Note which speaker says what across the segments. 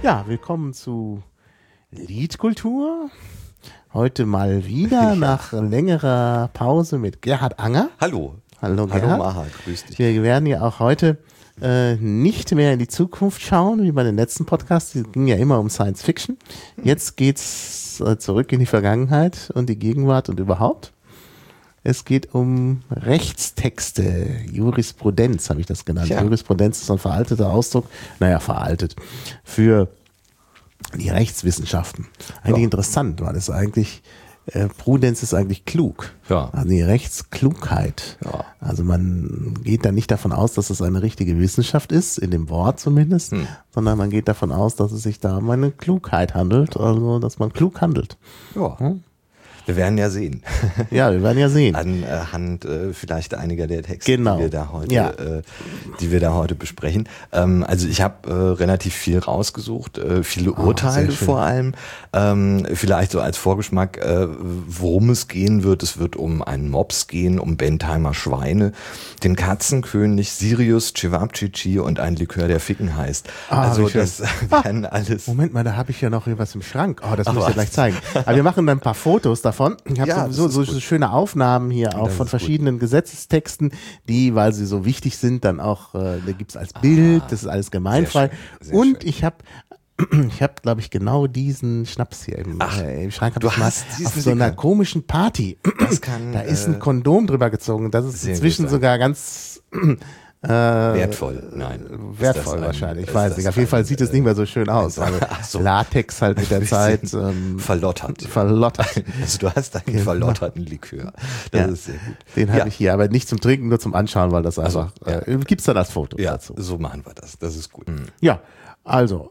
Speaker 1: Ja, willkommen zu Liedkultur. Heute mal wieder nach längerer Pause mit Gerhard Anger.
Speaker 2: Hallo.
Speaker 1: Hallo Gerhard.
Speaker 2: Hallo Maha, grüß dich.
Speaker 1: Wir werden ja auch heute nicht mehr in die Zukunft schauen, wie bei den letzten Podcasts. Die ging ja immer um Science Fiction. Jetzt geht's zurück in die Vergangenheit und die Gegenwart und überhaupt. Es geht um Rechtstexte, Jurisprudenz habe ich das genannt. Ja. Jurisprudenz ist ein veralteter Ausdruck, veraltet, für die Rechtswissenschaften. Eigentlich interessant, weil es eigentlich, Prudenz ist eigentlich klug.
Speaker 2: Ja.
Speaker 1: Also die Rechtsklugheit.
Speaker 2: Ja.
Speaker 1: Also man geht da nicht davon aus, dass es eine richtige Wissenschaft ist, in dem Wort zumindest, sondern man geht davon aus, dass es sich da um eine Klugheit handelt, also dass man klug handelt.
Speaker 2: Ja. Wir werden ja sehen.
Speaker 1: Ja, wir werden ja sehen.
Speaker 2: Anhand vielleicht einiger der Texte,
Speaker 1: genau.
Speaker 2: die wir da heute besprechen. Also ich habe relativ viel rausgesucht, viele Urteile vor allem. Vielleicht so als Vorgeschmack, worum es gehen wird. Es wird um einen Mops gehen, um Bentheimer Schweine, den Katzenkönig, Sirius, Cevapcici und ein Likör, der Ficken heißt. Also das werden alles...
Speaker 1: Moment mal, da habe ich ja noch was im Schrank. Oh, das muss ich dir gleich zeigen. Aber wir machen dann ein paar Fotos davon. Ich habe so schöne Aufnahmen hier auch von verschiedenen Gesetzestexten, die, weil sie so wichtig sind, dann auch, da gibt's als Bild, das ist alles gemeinfrei. Und schön. Ich habe, glaube ich, genau diesen Schnaps hier im Schrank.
Speaker 2: Du hast
Speaker 1: auf so einer komischen Party. Da ist ein Kondom drüber gezogen. Das ist inzwischen sogar ganz...
Speaker 2: wertvoll, nein.
Speaker 1: Wertvoll wahrscheinlich, ich weiß nicht. Auf jeden Fall sieht es nicht mehr so schön aus. Also Latex halt mit der Zeit.
Speaker 2: Verlottert. Also du hast einen verlotterten Likör. Das ist sehr gut.
Speaker 1: Den habe ich hier, aber nicht zum Trinken, nur zum Anschauen, weil das einfach, gibt's dann das Foto dazu.
Speaker 2: So machen wir das. Das ist gut.
Speaker 1: Ja, also,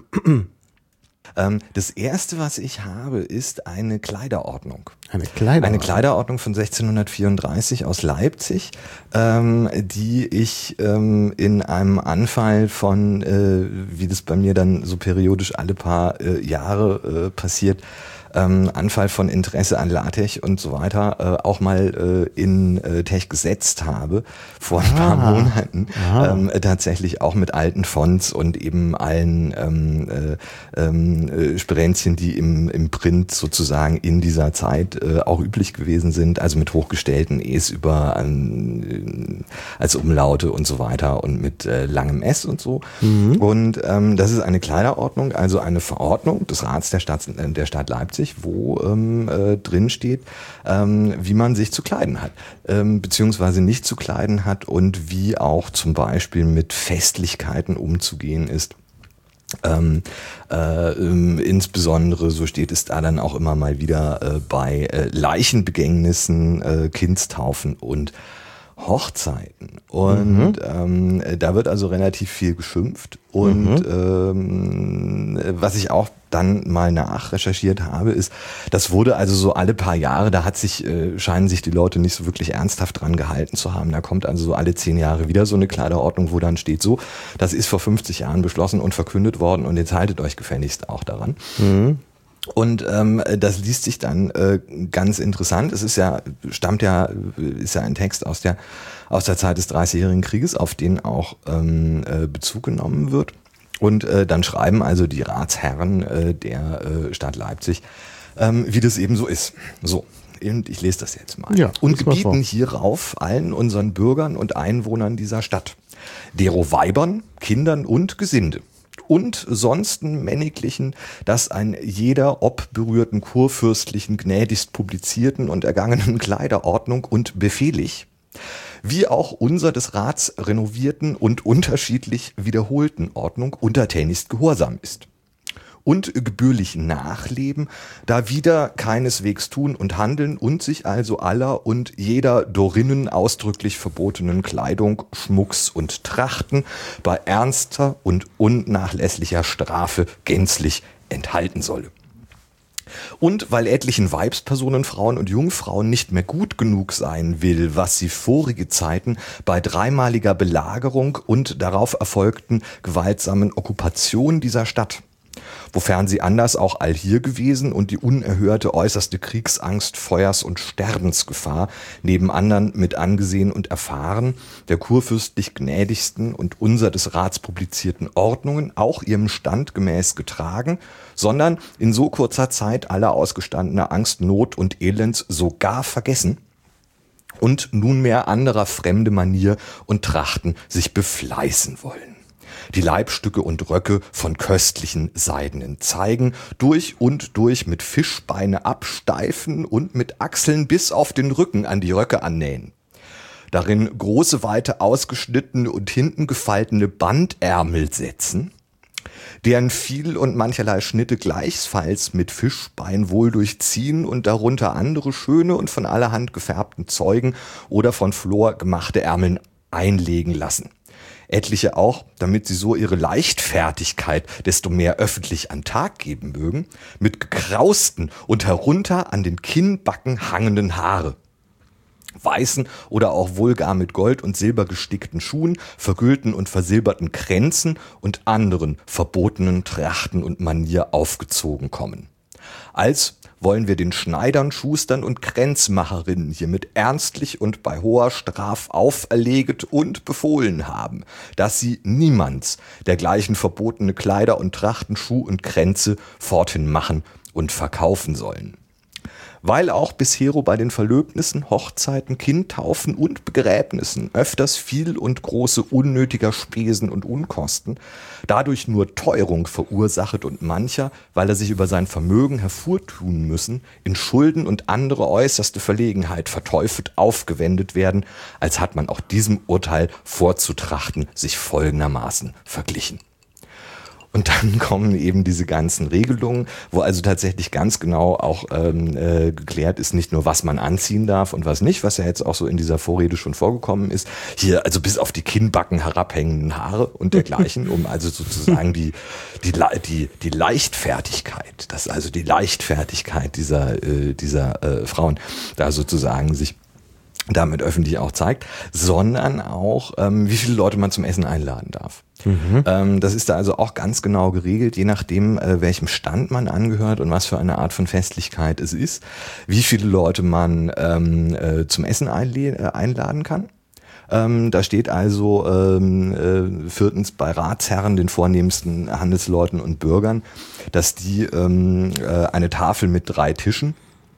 Speaker 2: das erste, was ich habe, ist eine Kleiderordnung.
Speaker 1: Eine Kleiderordnung
Speaker 2: von 1634 aus Leipzig, die ich in einem Anfall von, wie das bei mir dann so periodisch alle paar Jahre passiert, Anfall von Interesse an LaTeX und so weiter auch mal in Tech gesetzt habe vor ein paar Monaten, tatsächlich auch mit alten Fonts und eben allen Sperenzchen, die im Print sozusagen in dieser Zeit auch üblich gewesen sind, also mit hochgestellten E's über als Umlaute und so weiter und mit langem S und so. Und das ist eine Kleiderordnung, also eine Verordnung des Rats der Stadt Leipzig, wo drin steht, wie man sich zu kleiden hat, beziehungsweise nicht zu kleiden hat und wie auch zum Beispiel mit Festlichkeiten umzugehen ist. Insbesondere, so steht es da dann auch immer mal wieder, bei Leichenbegängnissen, Kindstaufen und Hochzeiten. Und da wird also relativ viel geschimpft. Und was ich auch dann mal nachrecherchiert habe, ist, das wurde also so alle paar Jahre, da scheinen sich die Leute nicht so wirklich ernsthaft dran gehalten zu haben. Da kommt also so alle 10 Jahre wieder so eine Kleiderordnung, wo dann steht so, das ist vor 50 Jahren beschlossen und verkündet worden und jetzt haltet euch gefälligst auch daran. Und das liest sich dann ganz interessant. Es ist ja ein Text aus der Zeit des Dreißigjährigen Krieges, auf den auch Bezug genommen wird. Und dann schreiben also die Ratsherren der Stadt Leipzig, wie das eben so ist. So. Und ich lese das jetzt mal.
Speaker 1: Ja,
Speaker 2: und gebieten hierauf allen unseren Bürgern und Einwohnern dieser Stadt, dero Weibern, Kindern und Gesinde. Und sonsten männiglichen, dass ein jeder obberührten kurfürstlichen gnädigst publizierten und ergangenen Kleiderordnung und befehlig, wie auch unser des Rats renovierten und unterschiedlich wiederholten Ordnung untertänigst gehorsam ist. Und gebührlich nachleben, da wieder keineswegs tun und handeln und sich also aller und jeder dorinnen ausdrücklich verbotenen Kleidung, Schmucks und Trachten bei ernster und unnachlässlicher Strafe gänzlich enthalten solle. Und weil etlichen Weibspersonen, Frauen und Jungfrauen nicht mehr gut genug sein will, was sie vorige Zeiten bei dreimaliger Belagerung und darauf erfolgten gewaltsamen Okkupation dieser Stadt wofern sie anders auch allhier gewesen und die unerhörte äußerste Kriegsangst, Feuers- und Sterbensgefahr neben anderen mit angesehen und erfahren, der kurfürstlich gnädigsten und unser des Rats publizierten Ordnungen auch ihrem Stand gemäß getragen, sondern in so kurzer Zeit aller ausgestandener Angst, Not und Elends sogar vergessen und nunmehr anderer fremde Manier und Trachten sich befleißen wollen. Die Leibstücke und Röcke von köstlichen seidenen Zeigen durch und durch mit Fischbeine absteifen und mit Achseln bis auf den Rücken an die Röcke annähen. Darin große, weite, ausgeschnittene und hinten gefaltene Bandärmel setzen, deren viel und mancherlei Schnitte gleichfalls mit Fischbein wohl durchziehen und darunter andere schöne und von allerhand gefärbten Zeugen oder von Flor gemachte Ärmeln einlegen lassen. Etliche auch, damit sie so ihre Leichtfertigkeit desto mehr öffentlich an Tag geben mögen, mit gekrausten und herunter an den Kinnbacken hangenden Haare, weißen oder auch wohl gar mit Gold und Silber gestickten Schuhen, vergüllten und versilberten Kränzen und anderen verbotenen Trachten und Manier aufgezogen kommen. Als wollen wir den Schneidern, Schustern und Kränzmacherinnen hiermit ernstlich und bei hoher Straf auferleget und befohlen haben, dass sie niemands dergleichen verbotene Kleider und Trachten, Schuh und Kränze forthin machen und verkaufen sollen. Weil auch bishero bei den Verlöbnissen, Hochzeiten, Kindtaufen und Begräbnissen öfters viel und große unnötiger Spesen und Unkosten, dadurch nur Teuerung verursachet und mancher, weil er sich über sein Vermögen hervortun müssen, in Schulden und andere äußerste Verlegenheit verteufelt aufgewendet werden, als hat man auch diesem Urteil vorzutrachten sich folgendermaßen verglichen. Und dann kommen eben diese ganzen Regelungen, wo also tatsächlich ganz genau auch geklärt ist, nicht nur was man anziehen darf und was nicht, was ja jetzt auch so in dieser Vorrede schon vorgekommen ist. Hier also bis auf die Kinnbacken herabhängenden Haare und dergleichen, um also sozusagen die Leichtfertigkeit, dass also die Leichtfertigkeit dieser Frauen da sozusagen sich damit öffentlich auch zeigt, sondern auch, wie viele Leute man zum Essen einladen darf. Das ist da also auch ganz genau geregelt, je nachdem, welchem Stand man angehört und was für eine Art von Festlichkeit es ist, wie viele Leute man zum Essen einladen kann. Da steht also viertens bei Ratsherren, den vornehmsten Handelsleuten und Bürgern, dass die eine Tafel mit 3 Tischen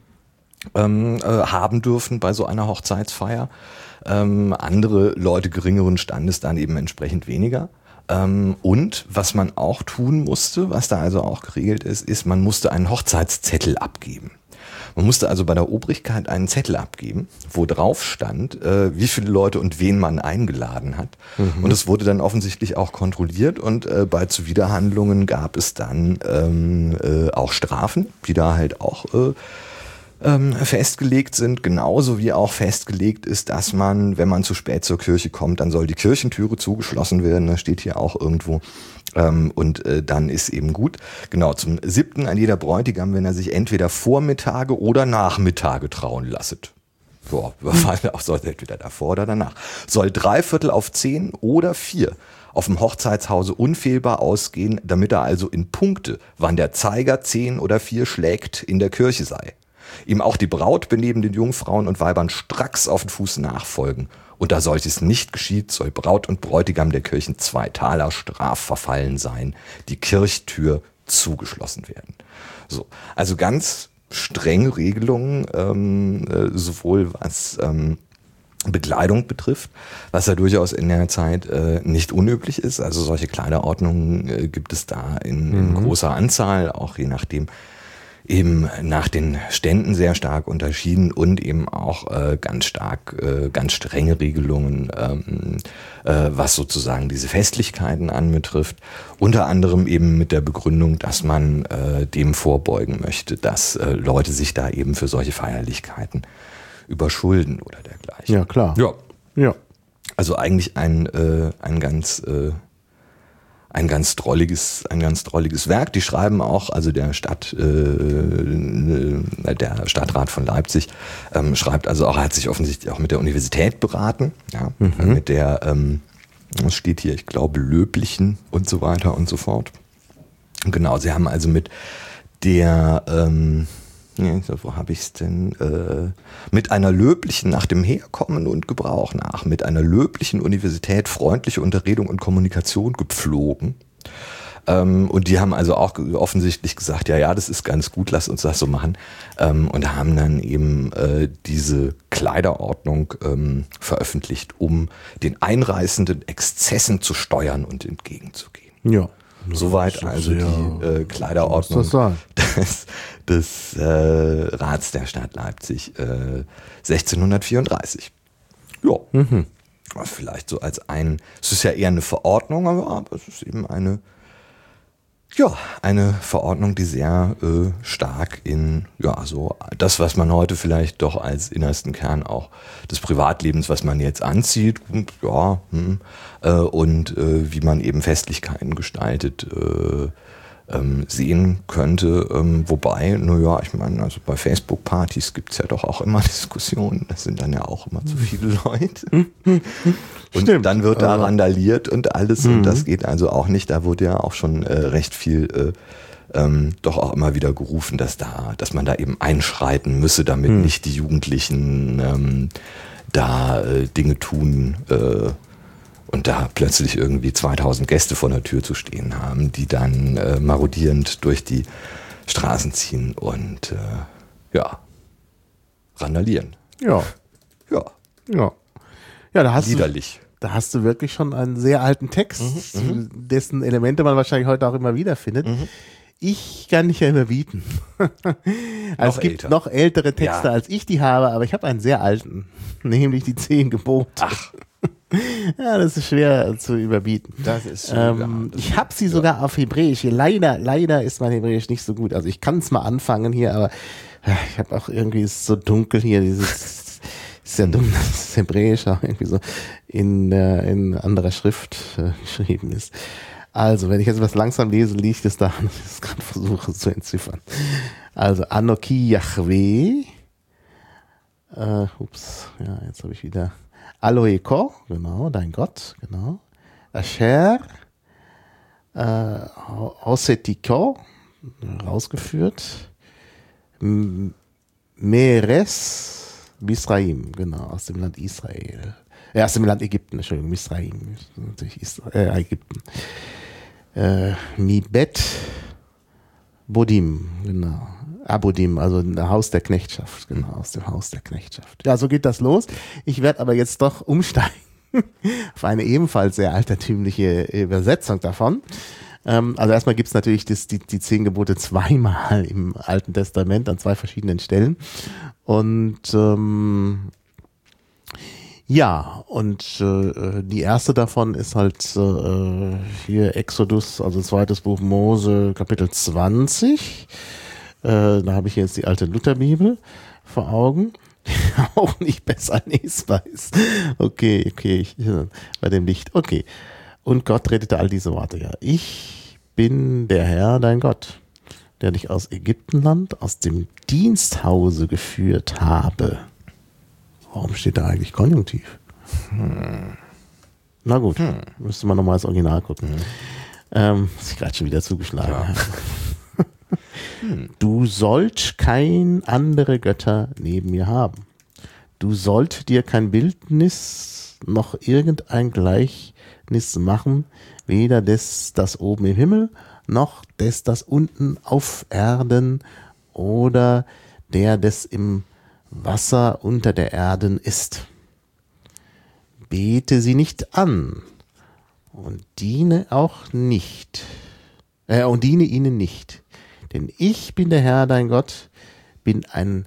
Speaker 2: haben dürfen bei so einer Hochzeitsfeier. Andere Leute geringeren Standes dann eben entsprechend weniger. Und was man auch tun musste, was da also auch geregelt ist, man musste einen Hochzeitszettel abgeben. Man musste also bei der Obrigkeit einen Zettel abgeben, wo drauf stand, wie viele Leute und wen man eingeladen hat. Und es wurde dann offensichtlich auch kontrolliert und bei Zuwiderhandlungen gab es dann auch Strafen, die da halt auch festgelegt sind, genauso wie auch festgelegt ist, dass man, wenn man zu spät zur Kirche kommt, dann soll die Kirchentüre zugeschlossen werden, das steht hier auch irgendwo, und dann ist eben gut. Genau, zum 7. an jeder Bräutigam, wenn er sich entweder Vormittage oder Nachmittage trauen lasset. So, auch soll entweder davor oder danach. Soll 3/4 oder 4 auf dem Hochzeitshause unfehlbar ausgehen, damit er also in Punkte, wann der Zeiger 10 oder 4 schlägt, in der Kirche sei. Ihm auch die Braut beneben den Jungfrauen und Weibern stracks auf den Fuß nachfolgen. Und da solches nicht geschieht, soll Braut und Bräutigam der Kirchen 2 Taler Straf verfallen sein, die Kirchtür zugeschlossen werden. So, also ganz strenge Regelungen, sowohl was Bekleidung betrifft, was ja durchaus in der Zeit nicht unüblich ist. Also solche Kleiderordnungen gibt es da in großer Anzahl, auch je nachdem, eben nach den Ständen sehr stark unterschieden und eben auch ganz strenge Regelungen, was sozusagen diese Festlichkeiten anbetrifft. Unter anderem eben mit der Begründung, dass man dem vorbeugen möchte, dass Leute sich da eben für solche Feierlichkeiten überschulden oder dergleichen.
Speaker 1: Ja, klar.
Speaker 2: Ja. Also eigentlich ein ganz drolliges Werk. Die schreiben auch, also der Stadtrat von Leipzig schreibt also auch, er hat sich offensichtlich auch mit der Universität beraten, ja, mit der, was steht hier, ich glaube, Löblichen und so weiter und so fort. Genau, sie haben also mit der, wo habe ich es denn? Mit einer löblichen, nach dem Herkommen und Gebrauch nach, mit einer löblichen Universität freundliche Unterredung und Kommunikation gepflogen. Und die haben also auch offensichtlich gesagt, ja, das ist ganz gut, lass uns das so machen. Und haben dann eben diese Kleiderordnung veröffentlicht, um den einreißenden Exzessen zu steuern und entgegenzugehen.
Speaker 1: Ja.
Speaker 2: Soweit also die Kleiderordnung des Rats der Stadt Leipzig 1634. Ja, vielleicht so als es ist ja eher eine Verordnung, aber es ist eben eine Verordnung, die sehr stark in, so das, was man heute vielleicht doch als innersten Kern auch des Privatlebens, was man jetzt anzieht, und wie man eben Festlichkeiten gestaltet, sehen könnte. Wobei, ich meine, also bei Facebook-Partys gibt es ja doch auch immer Diskussionen. Das sind dann ja auch immer zu viele Leute. Und stimmt, dann wird da randaliert und alles. Und das geht also auch nicht. Da wurde ja auch schon recht viel doch auch immer wieder gerufen, dass man da eben einschreiten müsse, damit nicht die Jugendlichen Dinge tun und da plötzlich irgendwie 2000 Gäste vor der Tür zu stehen haben, die dann marodierend durch die Straßen ziehen und randalieren.
Speaker 1: Ja. Ja, da hast du wirklich schon einen sehr alten Text, dessen Elemente man wahrscheinlich heute auch immer wieder findet. Ich kann nicht ja immer bieten. Also es gibt noch ältere Texte, als ich die habe, aber ich habe einen sehr alten, nämlich die 10 Gebote.
Speaker 2: Ach.
Speaker 1: Ja, das ist schwer zu überbieten.
Speaker 2: Das ist
Speaker 1: ich habe sie sogar auf Hebräisch. Leider ist mein Hebräisch nicht so gut. Also ich kann es mal anfangen hier, aber ich habe auch irgendwie, es ist so dunkel hier, ist ja dumm, dass das Hebräisch auch irgendwie so in anderer Schrift geschrieben ist. Also, wenn ich jetzt was langsam lese, liegt es daran, dass ich es gerade versuche zu entziffern. Also, Anoki Yahweh. Jetzt habe ich wieder Aloeko, genau, dein Gott, genau. Asher, Osetiko, rausgeführt. Meres, Misraim, genau, aus dem Land Israel. Aus dem Land Ägypten, Entschuldigung, Misraim, natürlich Ägypten. Mibet Bodim, genau. Abodim, also ein Haus der Knechtschaft, genau, aus dem Haus der Knechtschaft. Ja, so geht das los. Ich werde aber jetzt doch umsteigen auf eine ebenfalls sehr altertümliche Übersetzung davon. Also erstmal gibt es natürlich die 10 Gebote zweimal im Alten Testament an 2 verschiedenen Stellen. Und die erste davon ist halt hier Exodus, also 2. Buch Mose, Kapitel 20. Da habe ich jetzt die alte Lutherbibel vor Augen. Auch nicht besser lesbar ist. Okay, bei dem Licht. Okay. Und Gott redete all diese Worte. Ja, ich bin der Herr, dein Gott, der dich aus Ägyptenland, aus dem Diensthause geführt habe. Warum steht da eigentlich Konjunktiv? Na gut, müsste man nochmal das Original gucken. Ist gerade schon wieder zugeschlagen. Ja. Du sollt kein andere Götter neben mir haben. Du sollt dir kein Bildnis noch irgendein Gleichnis machen, weder des, das oben im Himmel, noch des, das unten auf Erden oder der des im Wasser unter der Erden ist. Bete sie nicht an und diene ihnen nicht. Denn ich bin der Herr, dein Gott, bin ein,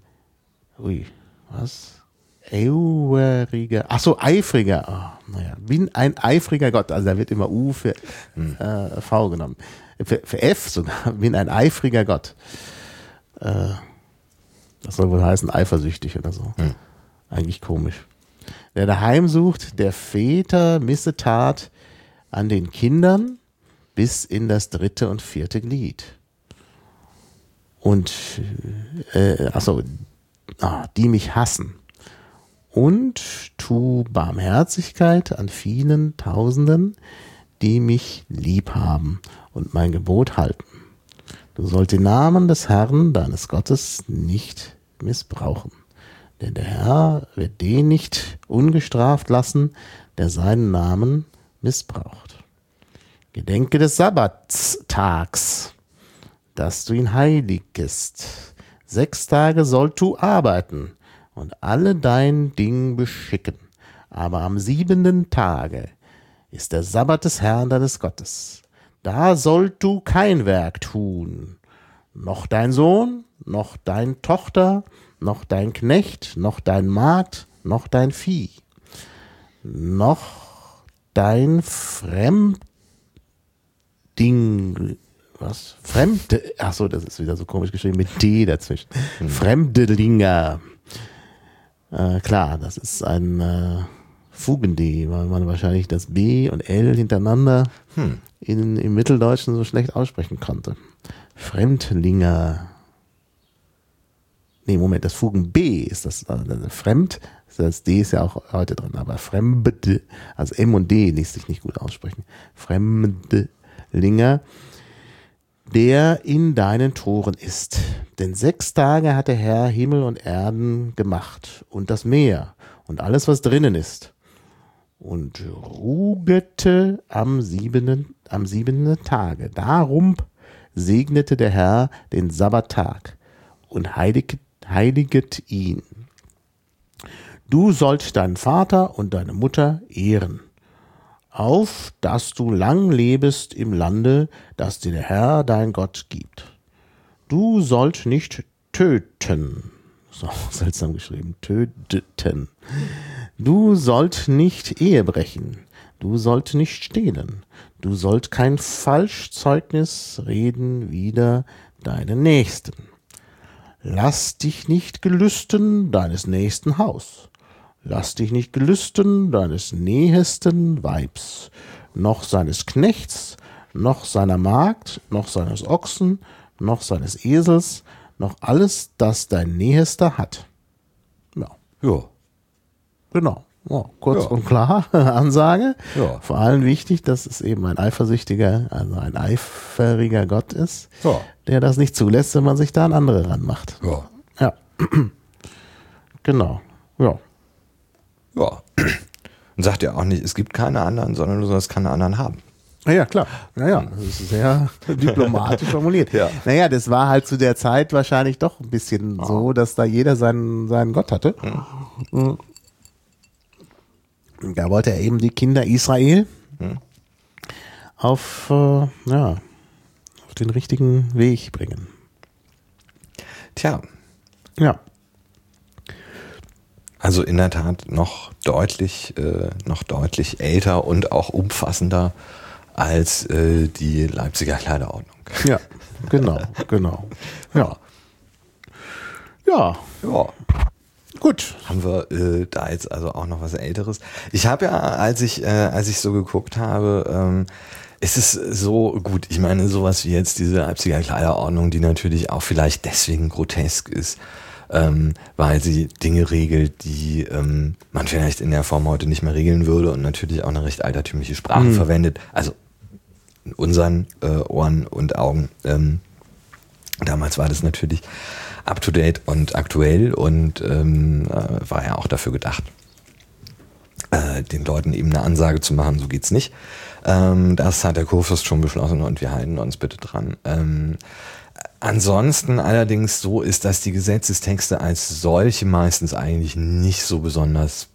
Speaker 1: eifriger, bin ein eifriger Gott, also da wird immer U für V genommen, für F sogar, bin ein eifriger Gott. Das soll wohl heißen eifersüchtig oder so. Eigentlich komisch. Wer daheim sucht, der Väter Missetat an den Kindern bis in das 3. und 4. Glied. Und die mich hassen. Und tu Barmherzigkeit an vielen Tausenden, die mich lieb haben und mein Gebot halten. Du sollst den Namen des Herrn, deines Gottes, nicht missbrauchen. Denn der Herr wird den nicht ungestraft lassen, der seinen Namen missbraucht. Gedenke des Sabbatstags, dass du ihn heiligest. 6 Tage sollst du arbeiten und alle dein Ding beschicken. Aber am 7. Tage ist der Sabbat des Herrn deines Gottes. Da sollst du kein Werk tun, noch dein Sohn, noch deine Tochter, noch dein Knecht, noch dein Magd, noch dein Vieh, noch dein Fremdding, achso, das ist wieder so komisch geschrieben, mit D dazwischen. Fremdelinger. Klar, das ist ein Fugen-D, weil man wahrscheinlich das B und L hintereinander im Mitteldeutschen so schlecht aussprechen konnte. Fremdlinger. Nee, Moment, das Fugen-B ist das, Fremd, das D ist ja auch heute drin, aber Fremd, also M und D ließ sich nicht gut aussprechen. Fremdlinger, der in deinen Toren ist. Denn 6 Tage hat der Herr Himmel und Erden gemacht und das Meer und alles, was drinnen ist. Und ruhete am 7. Tage. Darum segnete der Herr den Sabbattag und heiliget ihn. Du sollst deinen Vater und deine Mutter ehren, auf dass du lang lebest im Lande, das dir der Herr dein Gott gibt. Du sollst nicht töten. So seltsam geschrieben. Töten. Du sollst nicht Ehe brechen. Du sollst nicht stehlen. Du sollst kein Falschzeugnis reden wider deinen Nächsten. Lass dich nicht gelüsten deines nächsten Haus. Lass dich nicht gelüsten deines nähesten Weibs, noch seines Knechts, noch seiner Magd, noch seines Ochsen, noch seines Esels, noch alles, das dein Nähester hat. Ja.
Speaker 2: Ja.
Speaker 1: Genau. Ja, kurz und klar Ansage.
Speaker 2: Ja.
Speaker 1: Vor allem wichtig, dass es eben ein eifersüchtiger, also ein eiferiger Gott ist,
Speaker 2: Ja.
Speaker 1: der das nicht zulässt, wenn man sich da an andere ranmacht.
Speaker 2: Ja.
Speaker 1: Ja. Genau. Ja.
Speaker 2: Ja. Und sagt ja auch nicht, es gibt keine anderen, sondern du sollst keine anderen haben.
Speaker 1: Ja, klar. Naja, das ist sehr diplomatisch formuliert.
Speaker 2: Ja.
Speaker 1: Naja, das war halt zu der Zeit wahrscheinlich doch ein bisschen so, dass da jeder seinen Gott hatte. Mhm. Da wollte er eben die Kinder Israel auf den richtigen Weg bringen.
Speaker 2: Tja.
Speaker 1: Ja.
Speaker 2: Also in der Tat noch deutlich älter und auch umfassender als die Leipziger Kleiderordnung.
Speaker 1: Ja, genau. Ja. Ja.
Speaker 2: Ja.
Speaker 1: Gut.
Speaker 2: Haben wir da jetzt also auch noch was Älteres? Ich habe ja, als ich so geguckt habe, es ist so gut, ich meine sowas wie jetzt diese Leipziger Kleiderordnung, die natürlich auch vielleicht deswegen grotesk ist, weil sie Dinge regelt, die man vielleicht in der Form heute nicht mehr regeln würde und natürlich auch eine recht altertümliche Sprache verwendet, also in unseren Ohren und Augen. Damals war das natürlich up-to-date und aktuell und war ja auch dafür gedacht, den Leuten eben eine Ansage zu machen, so geht's nicht. Das hat der Kurfürst schon beschlossen und wir halten uns bitte dran. Ansonsten allerdings so ist, dass die Gesetzestexte als solche meistens eigentlich nicht so besonders,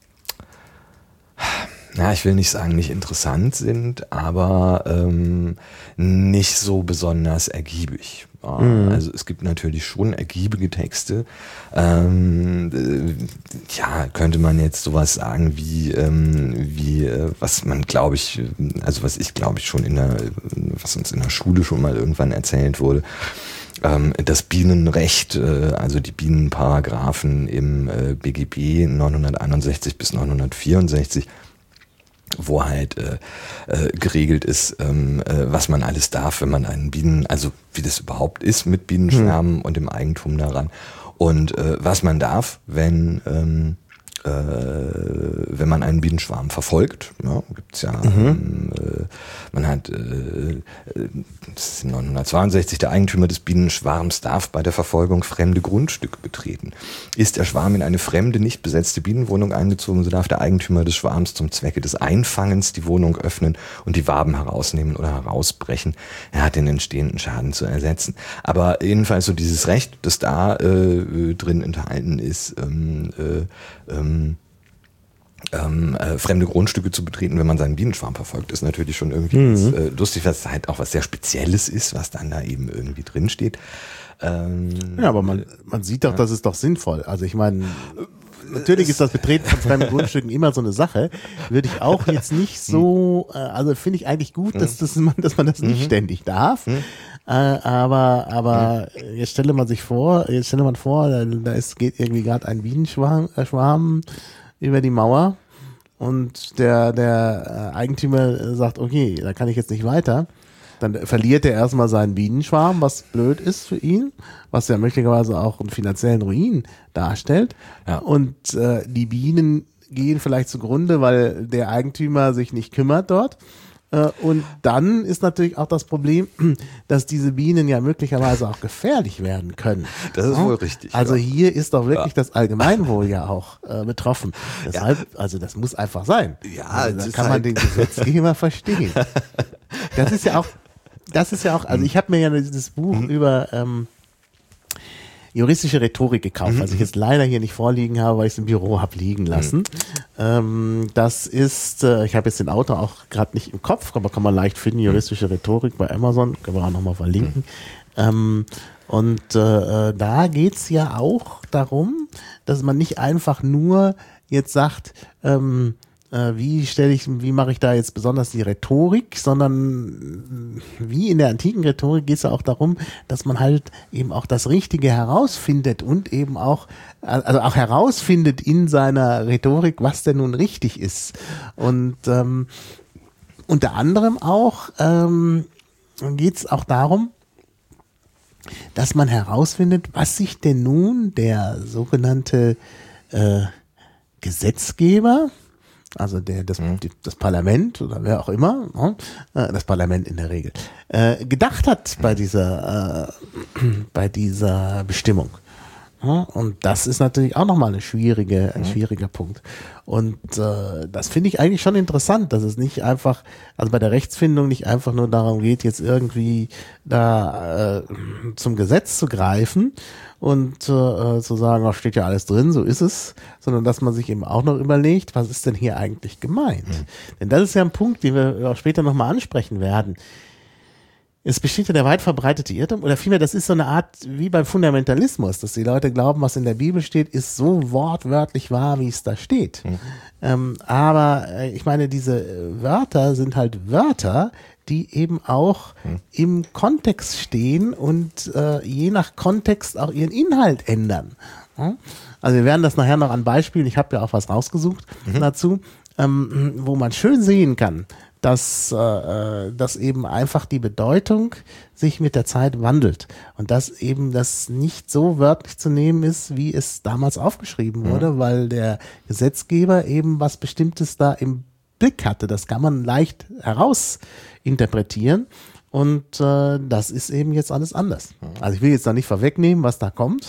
Speaker 2: ja, ich will nicht sagen, nicht interessant sind, aber nicht so besonders ergiebig. Also es gibt natürlich schon ergiebige Texte. Ja, könnte man jetzt sowas sagen wie was man, glaube ich, also was ich glaube ich schon was uns in der Schule schon mal irgendwann erzählt wurde. Das Bienenrecht, also die Bienenparagraphen im BGB 961 bis 964, wo halt geregelt ist, was man alles darf, wenn man einen also wie das überhaupt ist mit Bienenschwärmen und dem Eigentum daran und was man darf, wenn man einen Bienenschwarm verfolgt. Ja, gibt's ja man hat, das ist 1962, der Eigentümer des Bienenschwarms darf bei der Verfolgung fremde Grundstücke betreten. Ist der Schwarm in eine fremde, nicht besetzte Bienenwohnung eingezogen, so darf der Eigentümer des Schwarms zum Zwecke des Einfangens die Wohnung öffnen und die Waben herausnehmen oder herausbrechen. Er hat den entstehenden Schaden zu ersetzen. Aber jedenfalls so dieses Recht, das da drin enthalten ist, fremde Grundstücke zu betreten, wenn man seinen Bienenschwarm verfolgt, ist natürlich schon irgendwie lustig, was halt auch was sehr Spezielles ist, was dann da eben irgendwie drin steht.
Speaker 1: Ja, aber man sieht doch, das ist doch sinnvoll. Also ich meine, natürlich ist das Betreten von fremden Grundstücken immer so eine Sache. Würde ich auch jetzt nicht so, also finde ich eigentlich gut, dass man das nicht ständig darf. Aber jetzt stelle man vor, geht irgendwie gerade ein Bienenschwarm über die Mauer und der Eigentümer sagt, okay, da kann ich jetzt nicht weiter. Dann verliert er erstmal seinen Bienenschwarm, was blöd ist für ihn, was ja möglicherweise auch einen finanziellen Ruin darstellt. Ja. Und die Bienen gehen vielleicht zugrunde, weil der Eigentümer sich nicht kümmert dort. Und dann ist natürlich auch das Problem, dass diese Bienen ja möglicherweise auch gefährlich werden können.
Speaker 2: Das ist wohl richtig.
Speaker 1: Also hier ist doch wirklich das Allgemeinwohl ja auch betroffen. Deshalb, also das muss einfach sein.
Speaker 2: Ja,
Speaker 1: also da kann man den Gesetzgeber verstehen. Das ist ja auch, also ich habe mir ja dieses Buch über juristische Rhetorik gekauft, was ich jetzt leider hier nicht vorliegen habe, weil ich es im Büro habe liegen lassen. Das ist, ich habe jetzt den Autor auch gerade nicht im Kopf, aber kann man leicht finden, juristische Rhetorik bei Amazon, können wir auch nochmal verlinken. Da geht's ja auch darum, dass man nicht einfach nur jetzt sagt, wie mache ich da jetzt besonders die Rhetorik, sondern wie in der antiken Rhetorik geht es ja auch darum, dass man halt eben auch das Richtige herausfindet und eben auch, also auch herausfindet in seiner Rhetorik, was denn nun richtig ist. Und unter anderem auch geht es auch darum, dass man herausfindet, was sich denn nun der sogenannte Gesetzgeber, also das Parlament oder wer auch immer, das Parlament in der Regel, gedacht hat bei dieser Bestimmung. Und das ist natürlich auch nochmal ein schwieriger Punkt. Und das finde ich eigentlich schon interessant, dass es nicht einfach, also bei der Rechtsfindung nicht einfach nur darum geht, jetzt irgendwie da zum Gesetz zu greifen und zu sagen, da steht ja alles drin, so ist es, sondern dass man sich eben auch noch überlegt, was ist denn hier eigentlich gemeint? Denn das ist ja ein Punkt, den wir auch später nochmal ansprechen werden. Es besteht ja der weit verbreitete Irrtum, oder vielmehr, das ist so eine Art wie beim Fundamentalismus, dass die Leute glauben, was in der Bibel steht, ist so wortwörtlich wahr, wie es da steht. Aber ich meine, diese Wörter sind halt Wörter, die eben auch im Kontext stehen und je nach Kontext auch ihren Inhalt ändern. Also wir werden das nachher noch an Beispielen, ich habe ja auch was rausgesucht dazu, wo man schön sehen kann, dass eben einfach die Bedeutung sich mit der Zeit wandelt und dass eben das nicht so wörtlich zu nehmen ist, wie es damals aufgeschrieben wurde, weil der Gesetzgeber eben was Bestimmtes da im Blick hatte. Das kann man leicht herausinterpretieren. Und das ist eben jetzt alles anders. Also ich will jetzt noch nicht vorwegnehmen, was da kommt.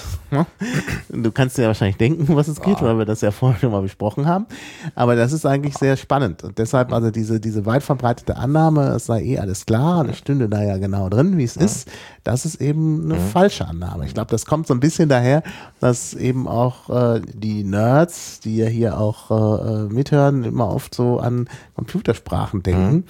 Speaker 1: Du kannst dir ja wahrscheinlich denken, was es geht, weil wir das ja vorher schon mal besprochen haben. Aber das ist eigentlich sehr spannend. Und deshalb also diese weit verbreitete Annahme, es sei alles klar, und es stünde da ja genau drin, wie es ist, das ist eben eine falsche Annahme. Ich glaube, das kommt so ein bisschen daher, dass eben auch die Nerds, die ja hier auch mithören, immer oft so an Computersprachen denken.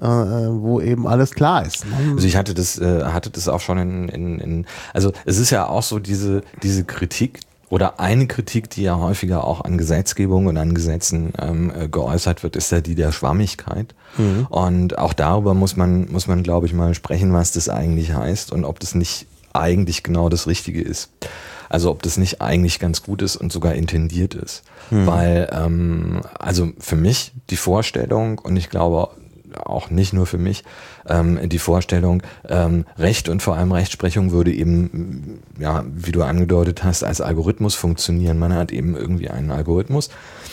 Speaker 1: Wo eben alles klar ist.
Speaker 2: Also ich hatte das auch schon also es ist ja auch so diese Kritik oder eine Kritik, die ja häufiger auch an Gesetzgebung und an Gesetzen geäußert wird, ist ja die der Schwammigkeit. Und auch darüber muss man glaube ich mal sprechen, was das eigentlich heißt und ob das nicht eigentlich genau das Richtige ist. Also ob das nicht eigentlich ganz gut ist und sogar intendiert ist. Weil also für mich die Vorstellung, und ich glaube auch nicht nur für mich, die Vorstellung, Recht und vor allem Rechtsprechung würde eben, ja, wie du angedeutet hast, als Algorithmus funktionieren. Man hat eben irgendwie einen Algorithmus,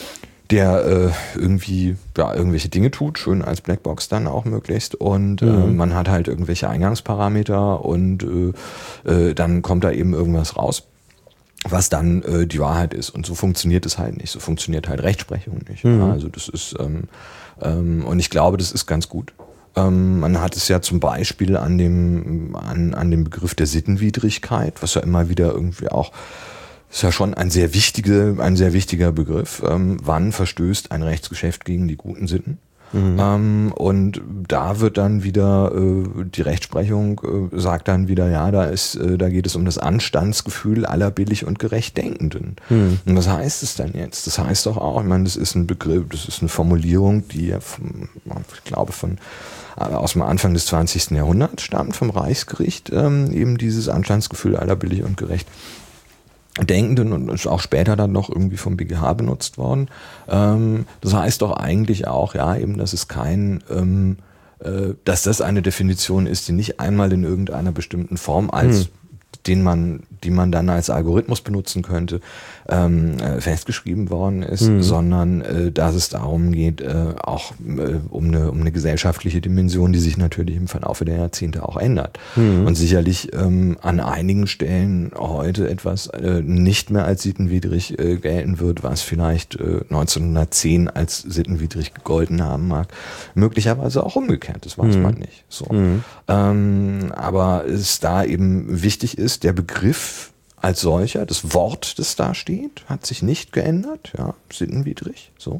Speaker 2: der irgendwie irgendwelche Dinge tut, schön als Blackbox dann auch möglichst, und man hat halt irgendwelche Eingangsparameter und dann kommt da eben irgendwas raus, was dann die Wahrheit ist, und so funktioniert es halt nicht, so funktioniert halt Rechtsprechung nicht. Ja? Also das ist und ich glaube, das ist ganz gut. Man hat es ja zum Beispiel an dem Begriff der Sittenwidrigkeit, was ja immer wieder irgendwie auch, ist ja schon ein sehr wichtiger Begriff. Wann verstößt ein Rechtsgeschäft gegen die guten Sitten? Und da wird dann wieder die Rechtsprechung sagt dann wieder, ja, da geht es um das Anstandsgefühl aller billig und gerecht Denkenden. Und was heißt es denn jetzt? Das heißt doch auch, ich meine, das ist ein Begriff, das ist eine Formulierung, die ja ich glaube aus dem Anfang des 20. Jahrhunderts stammt, vom Reichsgericht, eben dieses Anstandsgefühl aller billig und gerecht Denkenden, und ist auch später dann noch irgendwie vom BGH benutzt worden. Das heißt doch eigentlich auch, ja, eben, dass es dass das eine Definition ist, die nicht einmal in irgendeiner bestimmten Form als die man dann als Algorithmus benutzen könnte, festgeschrieben worden ist, sondern dass es darum geht, auch um eine gesellschaftliche Dimension, die sich natürlich im Verlaufe der Jahrzehnte auch ändert. Und sicherlich an einigen Stellen heute etwas nicht mehr als sittenwidrig gelten wird, was vielleicht 1910 als sittenwidrig gegolten haben mag. Möglicherweise auch umgekehrt, das weiß man nicht. So. Aber es da eben wichtig ist, der Begriff als solcher, das Wort, das da steht, hat sich nicht geändert, ja, sittenwidrig, so.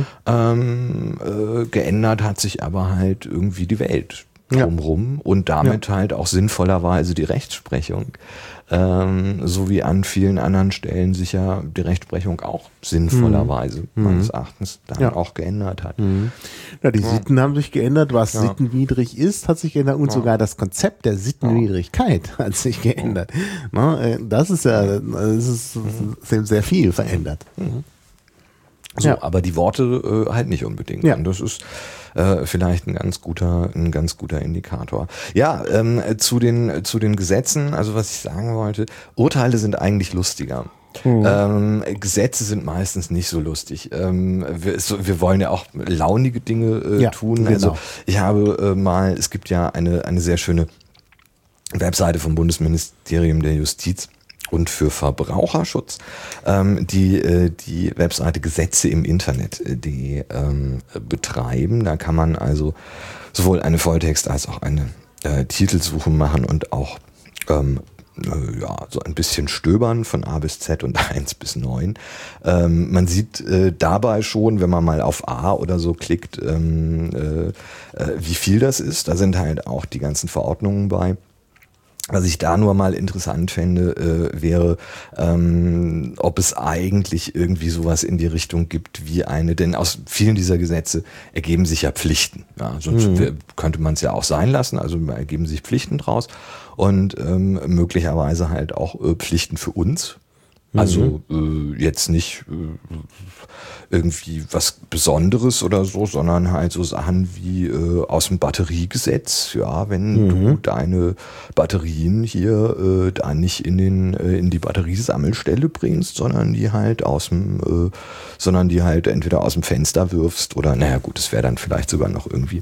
Speaker 2: Geändert hat sich aber halt irgendwie die Welt drumherum und damit halt auch sinnvollerweise die Rechtsprechung, so wie an vielen anderen Stellen sich ja die Rechtsprechung auch sinnvollerweise meines Erachtens dann auch geändert hat.
Speaker 1: Ja, die Sitten haben sich geändert, was sittenwidrig ist, hat sich geändert, und sogar das Konzept der Sittenwidrigkeit hat sich geändert. Das ist sehr viel verändert.
Speaker 2: So, aber die Worte halt nicht unbedingt. Ja. Und das ist vielleicht ein ganz guter Indikator. Ja, zu den Gesetzen, also was ich sagen wollte, Urteile sind eigentlich lustiger. Gesetze sind meistens nicht so lustig. Wir wollen ja auch launige Dinge tun. Genau. Also ich habe es gibt ja eine sehr schöne Webseite vom Bundesministerium der Justiz und für Verbraucherschutz, die Webseite Gesetze im Internet, die betreiben. Da kann man also sowohl eine Volltext- als auch eine Titelsuche machen und auch so ein bisschen stöbern von A bis Z und 1 bis 9. Man sieht dabei schon, wenn man mal auf A oder so klickt, wie viel das ist. Da sind halt auch die ganzen Verordnungen bei. Was ich da nur mal interessant fände, wäre, ob es eigentlich irgendwie sowas in die Richtung gibt wie denn aus vielen dieser Gesetze ergeben sich ja Pflichten. Ja, sonst könnte man es ja auch sein lassen, also ergeben sich Pflichten draus und möglicherweise halt auch Pflichten für uns. Also jetzt nicht irgendwie was Besonderes oder so, sondern halt so Sachen wie aus dem Batteriegesetz, ja, wenn du deine Batterien hier da nicht in die Batteriesammelstelle bringst, sondern die halt entweder aus dem Fenster wirfst oder, naja gut, das wäre dann vielleicht sogar noch irgendwie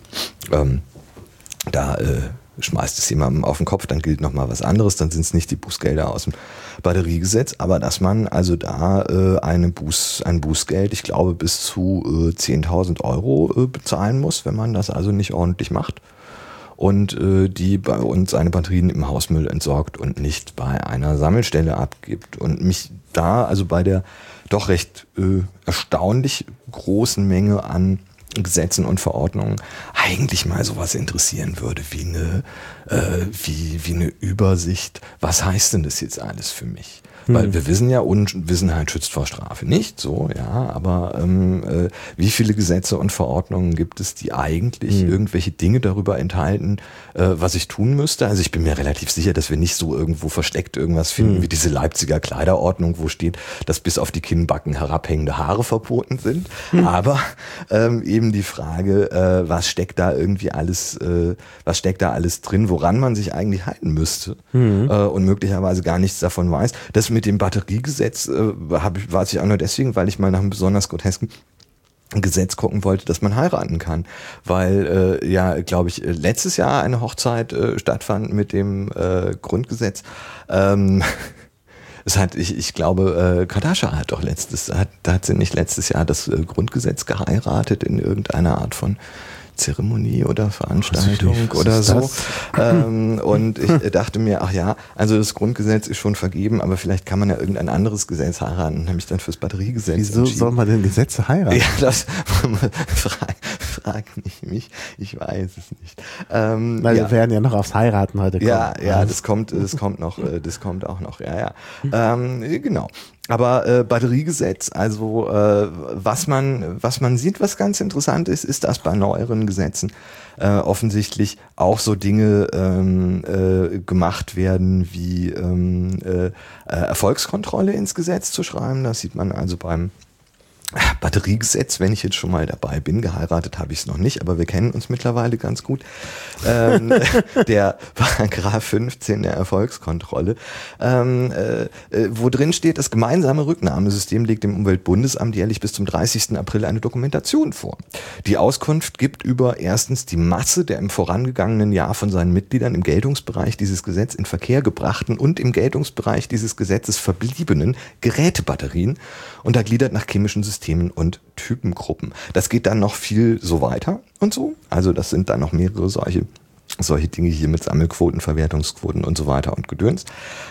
Speaker 2: schmeißt es jemandem auf den Kopf, dann gilt nochmal was anderes, dann sind es nicht die Bußgelder aus dem Batteriegesetz, aber dass man also da ein Bußgeld, ich glaube bis zu 10.000 Euro bezahlen muss, wenn man das also nicht ordentlich macht und die bei uns seine Batterien im Hausmüll entsorgt und nicht bei einer Sammelstelle abgibt. Und mich da also bei der doch recht erstaunlich großen Menge an Gesetzen und Verordnungen eigentlich mal sowas interessieren würde, wie eine Übersicht. Was heißt denn das jetzt alles für mich? Weil wir wissen ja, Unwissenheit schützt vor Strafe nicht, so, ja, aber wie viele Gesetze und Verordnungen gibt es, die eigentlich irgendwelche Dinge darüber enthalten, was ich tun müsste? Also ich bin mir relativ sicher, dass wir nicht so irgendwo versteckt irgendwas finden, wie diese Leipziger Kleiderordnung, wo steht, dass bis auf die Kinnbacken herabhängende Haare verboten sind. Aber eben die Frage, was steckt da alles drin, woran man sich eigentlich halten müsste und möglicherweise gar nichts davon weiß. Das mit dem Batteriegesetz weiß ich auch nur deswegen, weil ich mal nach einem besonders grotesken Gesetz gucken wollte, dass man heiraten kann, weil ja, glaube ich, letztes Jahr eine Hochzeit stattfand mit dem Grundgesetz. Es hat, ich glaube, Kardashian hat doch hat sie nicht letztes Jahr das Grundgesetz geheiratet in irgendeiner Art von Zeremonie oder Veranstaltung oder so. Und ich dachte mir, ach ja, also das Grundgesetz ist schon vergeben, aber vielleicht kann man ja irgendein anderes Gesetz heiraten, nämlich dann fürs Batteriegesetz.
Speaker 1: Wieso soll man denn Gesetze heiraten?
Speaker 2: Ja, das frag nicht mich, ich weiß es nicht.
Speaker 1: Weil wir werden ja noch aufs Heiraten heute kommen.
Speaker 2: Ja, das kommt auch noch, ja. Genau. Aber Batteriegesetz, also was man sieht, was ganz interessant ist, dass bei neueren Gesetzen offensichtlich auch so Dinge gemacht werden, wie Erfolgskontrolle ins Gesetz zu schreiben. Das sieht man also beim Batteriegesetz, wenn ich jetzt schon mal dabei bin. Geheiratet habe ich es noch nicht, aber wir kennen uns mittlerweile ganz gut. Der Paragraph 15 der Erfolgskontrolle, wo drin steht, das gemeinsame Rücknahmesystem legt dem Umweltbundesamt jährlich bis zum 30. April eine Dokumentation vor. Die Auskunft gibt über erstens die Masse der im vorangegangenen Jahr von seinen Mitgliedern im Geltungsbereich dieses Gesetzes in Verkehr gebrachten und im Geltungsbereich dieses Gesetzes verbliebenen Gerätebatterien, untergliedert nach chemischen Systemen und Typengruppen. Das geht dann noch viel so weiter und so. Also das sind dann noch mehrere solche Dinge hier mit Sammelquoten, Verwertungsquoten und so weiter und Gedöns.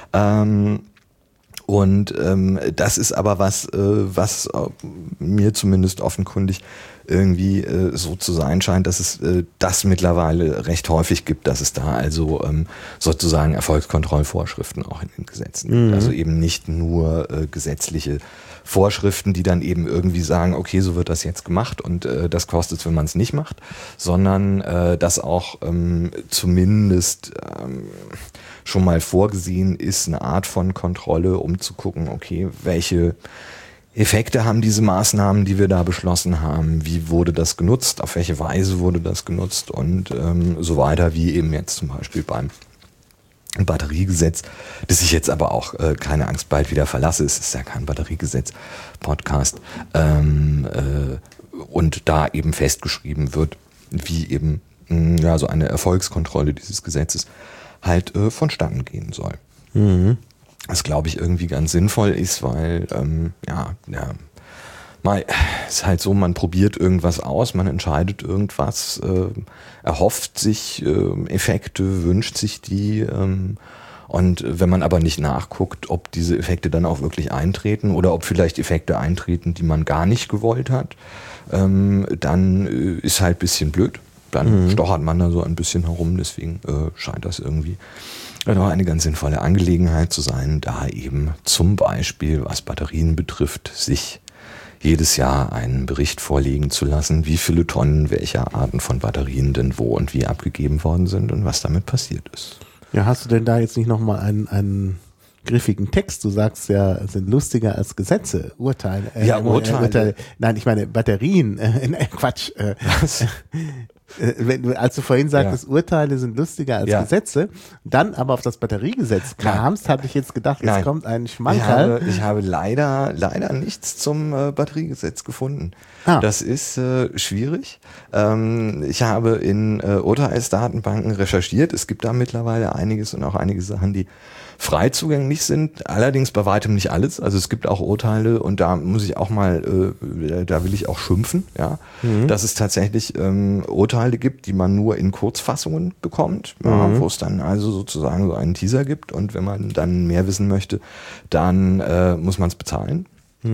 Speaker 2: Das ist aber was mir zumindest offenkundig irgendwie so zu sein scheint, dass es das mittlerweile recht häufig gibt, dass es da also sozusagen Erfolgskontrollvorschriften auch in den Gesetzen gibt. Also eben nicht nur gesetzliche Vorschriften, die dann eben irgendwie sagen, okay, so wird das jetzt gemacht und das kostet es, wenn man es nicht macht, sondern dass auch zumindest schon mal vorgesehen ist, eine Art von Kontrolle, um zu gucken, okay, welche Effekte haben diese Maßnahmen, die wir da beschlossen haben, wie wurde das genutzt, auf welche Weise wurde das genutzt und so weiter, wie eben jetzt zum Beispiel beim Batteriegesetz, das ich jetzt aber auch keine Angst bald wieder verlasse. Es ist ja kein Batteriegesetz-Podcast und da eben festgeschrieben wird, wie eben so eine Erfolgskontrolle dieses Gesetzes halt vonstatten gehen soll.
Speaker 1: Mhm.
Speaker 2: Das glaube ich irgendwie ganz sinnvoll ist, weil ist halt so, man probiert irgendwas aus, man entscheidet irgendwas, erhofft sich Effekte, wünscht sich die und wenn man aber nicht nachguckt, ob diese Effekte dann auch wirklich eintreten oder ob vielleicht Effekte eintreten, die man gar nicht gewollt hat, dann ist halt ein bisschen blöd. Dann stochert man da so ein bisschen herum, deswegen scheint das irgendwie doch eine ganz sinnvolle Angelegenheit zu sein, da eben zum Beispiel, was Batterien betrifft, sich jedes Jahr einen Bericht vorlegen zu lassen, wie viele Tonnen welcher Arten von Batterien denn wo und wie abgegeben worden sind und was damit passiert ist.
Speaker 1: Ja, hast du denn da jetzt nicht nochmal einen griffigen Text? Du sagst ja, sind lustiger als Gesetze, Urteile.
Speaker 2: Urteile.
Speaker 1: Nein, ich meine Batterien. Quatsch. Als du vorhin sagtest, Urteile sind lustiger als Gesetze, dann aber auf das Batteriegesetz kamst, hatte ich jetzt gedacht, jetzt kommt ein Schmankerl.
Speaker 2: Ich habe leider nichts zum Batteriegesetz gefunden. Das ist schwierig. Ich habe in Urteilsdatenbanken recherchiert. Es gibt da mittlerweile einiges und auch einige Sachen, die frei zugänglich sind, allerdings bei weitem nicht alles. Also es gibt auch Urteile und da muss ich auch mal, da will ich auch schimpfen, dass es tatsächlich Urteile gibt, die man nur in Kurzfassungen bekommt, wo es dann also sozusagen so einen Teaser gibt und wenn man dann mehr wissen möchte, dann muss man es bezahlen.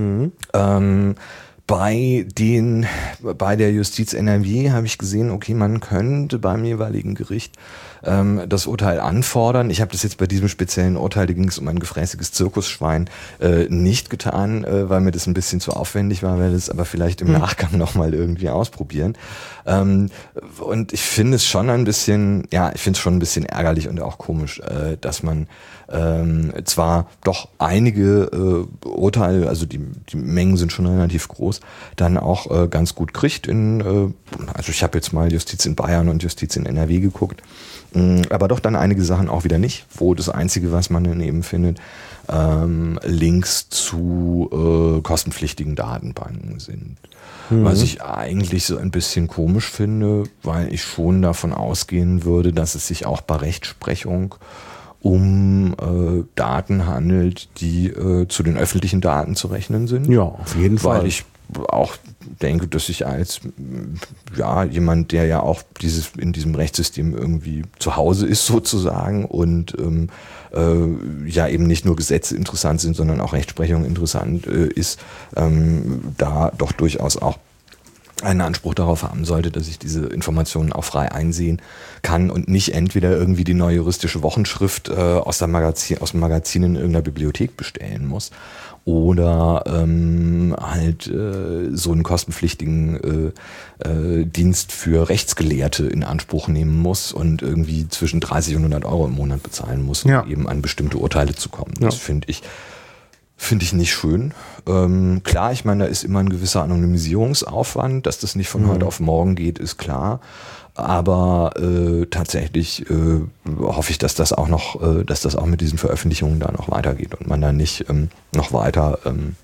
Speaker 2: Bei der Justiz NRW habe ich gesehen, okay, man könnte beim jeweiligen Gericht das Urteil anfordern. Ich habe das jetzt bei diesem speziellen Urteil, da ging es um ein gefräßiges Zirkusschwein, nicht getan, weil mir das ein bisschen zu aufwendig war, werde es aber vielleicht im Nachgang nochmal irgendwie ausprobieren. Und ich finde es schon ein bisschen, ärgerlich und auch komisch, dass man zwar doch einige Urteile, also die Mengen sind schon relativ groß, das dann auch ganz gut kriegt. Also ich habe jetzt mal Justiz in Bayern und Justiz in NRW geguckt, aber doch dann einige Sachen auch wieder nicht, wo das Einzige, was man dann eben findet, Links zu kostenpflichtigen Datenbanken sind. Was ich eigentlich so ein bisschen komisch finde, weil ich schon davon ausgehen würde, dass es sich auch bei Rechtsprechung um Daten handelt, die zu den öffentlichen Daten zu rechnen sind.
Speaker 1: Ja, auf jeden Fall.
Speaker 2: Weil ich auch denke, dass ich als jemand, der ja auch in diesem Rechtssystem irgendwie zu Hause ist sozusagen und eben nicht nur Gesetze interessant sind, sondern auch Rechtsprechung interessant ist, da doch durchaus auch einen Anspruch darauf haben sollte, dass ich diese Informationen auch frei einsehen kann und nicht entweder irgendwie die neue juristische Wochenschrift aus dem Magazin in irgendeiner Bibliothek bestellen muss oder so einen kostenpflichtigen Dienst für Rechtsgelehrte in Anspruch nehmen muss und irgendwie zwischen 30 und 100 Euro im Monat bezahlen muss, um eben an bestimmte Urteile zu kommen. Das finde ich nicht schön. Klar, ich meine, da ist immer ein gewisser Anonymisierungsaufwand, dass das nicht von heute auf morgen geht, ist klar. Aber tatsächlich hoffe ich, dass das auch mit diesen Veröffentlichungen da noch weitergeht und man da nicht noch weiter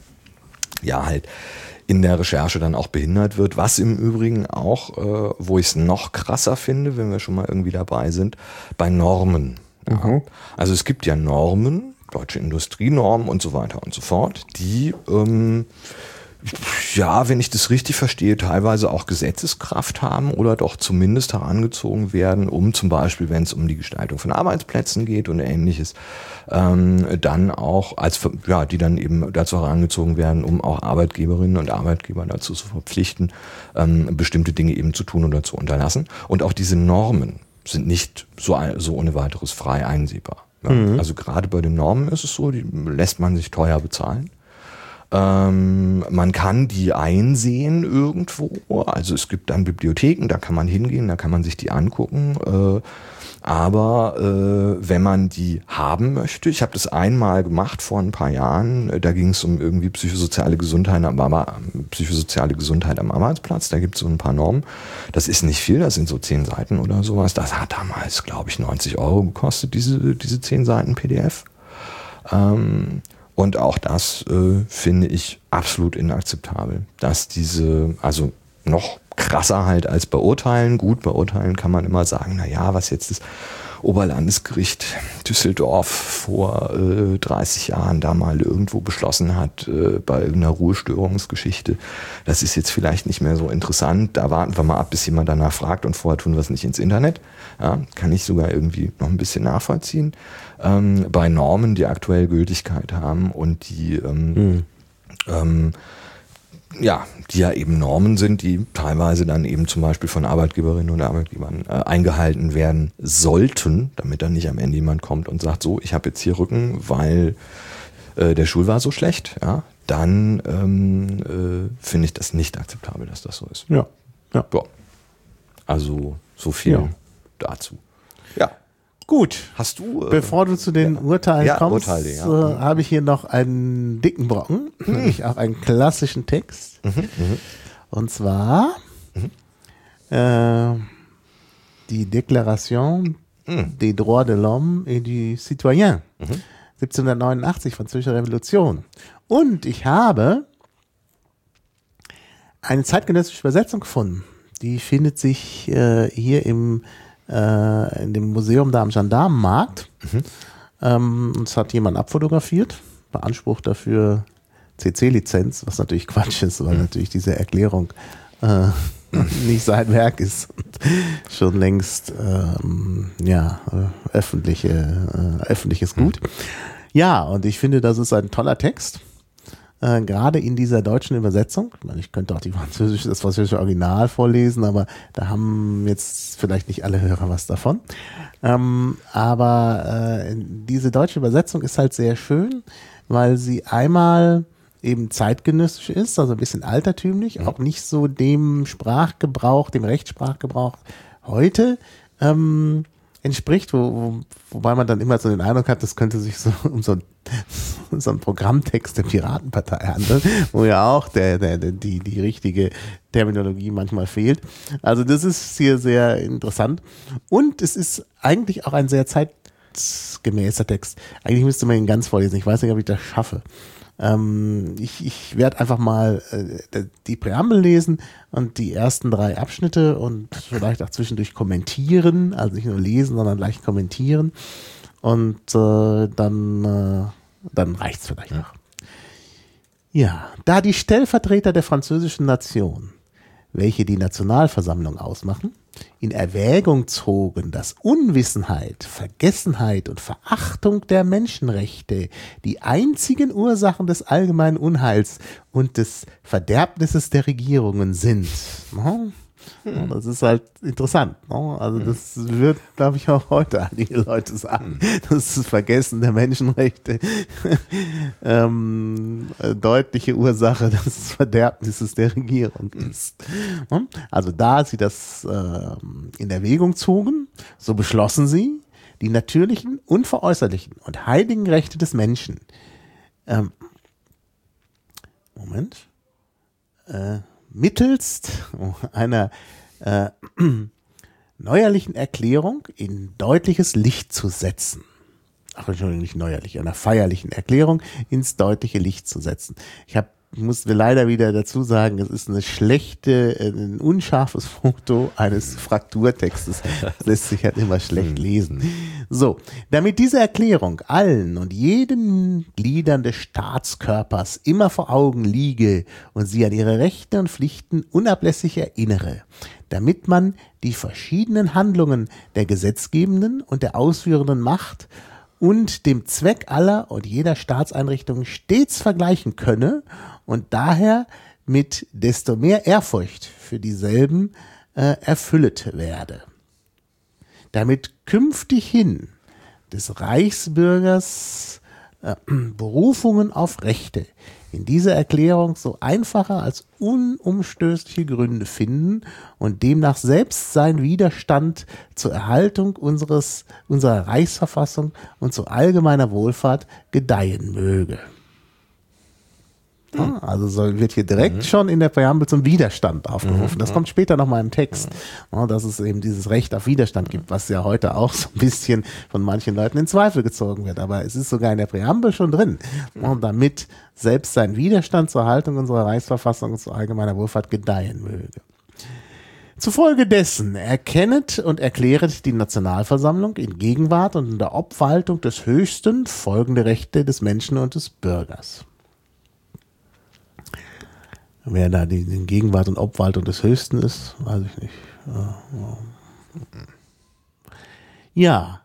Speaker 2: in der Recherche dann auch behindert wird. Was im Übrigen auch, wo ich es noch krasser finde, wenn wir schon mal irgendwie dabei sind, bei Normen. Ja. Also es gibt ja Normen, deutsche Industrienormen und so weiter und so fort, die, wenn ich das richtig verstehe, teilweise auch Gesetzeskraft haben oder doch zumindest herangezogen werden, um zum Beispiel, wenn es um die Gestaltung von Arbeitsplätzen geht und Ähnliches, dann auch die dann eben dazu herangezogen werden, um auch Arbeitgeberinnen und Arbeitgeber dazu zu verpflichten, bestimmte Dinge eben zu tun oder zu unterlassen. Und auch diese Normen sind nicht so ohne weiteres frei einsehbar. Ja, also gerade bei den Normen ist es so, die lässt man sich teuer bezahlen. Man kann die einsehen irgendwo, also es gibt dann Bibliotheken, da kann man hingehen, da kann man sich die angucken. Aber wenn man die haben möchte, ich habe das einmal gemacht vor ein paar Jahren, da ging es um irgendwie psychosoziale Gesundheit am Arbeitsplatz, da gibt es so ein paar Normen. Das ist nicht viel, das sind so 10 Seiten oder sowas. Das hat damals, glaube ich, 90 Euro gekostet, diese 10 Seiten PDF. Und auch das finde ich absolut inakzeptabel, dass also noch krasser halt als beurteilen. Gut, beurteilen kann man immer sagen, was jetzt das Oberlandesgericht Düsseldorf vor 30 Jahren da mal irgendwo beschlossen hat, bei irgendeiner Ruhestörungsgeschichte. Das ist jetzt vielleicht nicht mehr so interessant. Da warten wir mal ab, bis jemand danach fragt und vorher tun wir es nicht ins Internet. Ja, kann ich sogar irgendwie noch ein bisschen nachvollziehen. Bei Normen, die aktuell Gültigkeit haben und die die ja eben Normen sind, die teilweise dann eben zum Beispiel von Arbeitgeberinnen und Arbeitgebern eingehalten werden sollten, damit dann nicht am Ende jemand kommt und sagt, so, ich habe jetzt hier Rücken, weil der Stuhl war so schlecht, dann finde ich das nicht akzeptabel, dass das so ist.
Speaker 1: Ja.
Speaker 2: Also so viel dazu. Ja.
Speaker 1: Gut.
Speaker 2: Hast du...
Speaker 1: Bevor du zu den Urteilen kommst,
Speaker 2: Urteile,
Speaker 1: habe ich hier noch einen dicken Brocken, nämlich auch einen klassischen Text. Und zwar die Déclaration des droits de l'homme et du citoyen, 1789, Französische Revolution. Und ich habe eine zeitgenössische Übersetzung gefunden. Die findet sich hier in dem Museum da am Gendarmenmarkt. Uns hat jemand abfotografiert, beansprucht dafür CC-Lizenz, was natürlich Quatsch ist, weil natürlich diese Erklärung nicht sein Werk ist. Schon längst öffentliches Gut. Ja, und ich finde, das ist ein toller Text. Gerade in dieser deutschen Übersetzung, ich könnte auch das französische Original vorlesen, aber da haben jetzt vielleicht nicht alle Hörer was davon. Aber diese deutsche Übersetzung ist halt sehr schön, weil sie einmal eben zeitgenössisch ist, also ein bisschen altertümlich, auch nicht so dem Rechtssprachgebrauch heute entspricht, wobei man dann immer so den Eindruck hat, das könnte sich so um so so ein Programmtext der Piratenpartei handelt, wo ja auch die richtige Terminologie manchmal fehlt. Also das ist hier sehr interessant. Und es ist eigentlich auch ein sehr zeitgemäßer Text. Eigentlich müsste man ihn ganz vorlesen. Ich weiß nicht, ob ich das schaffe. Ich werde einfach mal die Präambel lesen und die ersten 3 Abschnitte und vielleicht auch zwischendurch kommentieren, also nicht nur lesen, sondern gleich kommentieren und dann reicht's vielleicht noch. Ja, da die Stellvertreter der französischen Nation, welche die Nationalversammlung ausmachen, in Erwägung zogen, dass Unwissenheit, Vergessenheit und Verachtung der Menschenrechte die einzigen Ursachen des allgemeinen Unheils und des Verderbnisses der Regierungen sind. Das ist halt interessant. Also das wird, glaube ich, auch heute einige Leute sagen, dass das Vergessen der Menschenrechte deutliche Ursache des Verderbnisses der Regierung ist. Also da sie das in Erwägung zogen, so beschlossen sie, die natürlichen, unveräußerlichen und heiligen Rechte des Menschen mittelst einer neuerlichen Erklärung in deutliches Licht zu setzen. Ach, Entschuldigung, nicht neuerlich, einer feierlichen Erklärung ins deutliche Licht zu setzen. Ich musste leider wieder dazu sagen, es ist ein unscharfes Foto eines Frakturtextes. Das lässt sich halt immer schlecht lesen. So, damit diese Erklärung allen und jeden Gliedern des Staatskörpers immer vor Augen liege und sie an ihre Rechte und Pflichten unablässig erinnere, damit man die verschiedenen Handlungen der gesetzgebenden und der ausführenden Macht und dem Zweck aller und jeder Staatseinrichtungen stets vergleichen könne und daher mit desto mehr Ehrfurcht für dieselben erfüllet werde. Damit künftig hin des Reichsbürgers Berufungen auf Rechte in dieser Erklärung so einfache als unumstößliche Gründe finden und demnach selbst sein Widerstand zur Erhaltung unserer Reichsverfassung und zu allgemeiner Wohlfahrt gedeihen möge. Also wird hier direkt schon in der Präambel zum Widerstand aufgerufen. Das kommt später nochmal im Text, dass es eben dieses Recht auf Widerstand gibt, was ja heute auch so ein bisschen von manchen Leuten in Zweifel gezogen wird. Aber es ist sogar in der Präambel schon drin, damit selbst sein Widerstand zur Erhaltung unserer Reichsverfassung und zu allgemeiner Wohlfahrt gedeihen möge. Zufolge dessen erkennet und erkläret die Nationalversammlung in Gegenwart und in der Obwaltung des Höchsten folgende Rechte des Menschen und des Bürgers. Wer da die Gegenwart und Obwaltung des Höchsten ist, weiß ich nicht. Ja,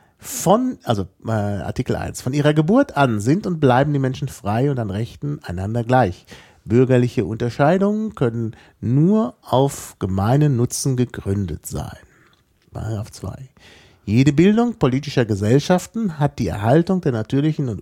Speaker 1: Artikel 1. Von ihrer Geburt an sind und bleiben die Menschen frei und an Rechten einander gleich. Bürgerliche Unterscheidungen können nur auf gemeinen Nutzen gegründet sein. Paragraph 2. Jede Bildung politischer Gesellschaften hat die Erhaltung der natürlichen und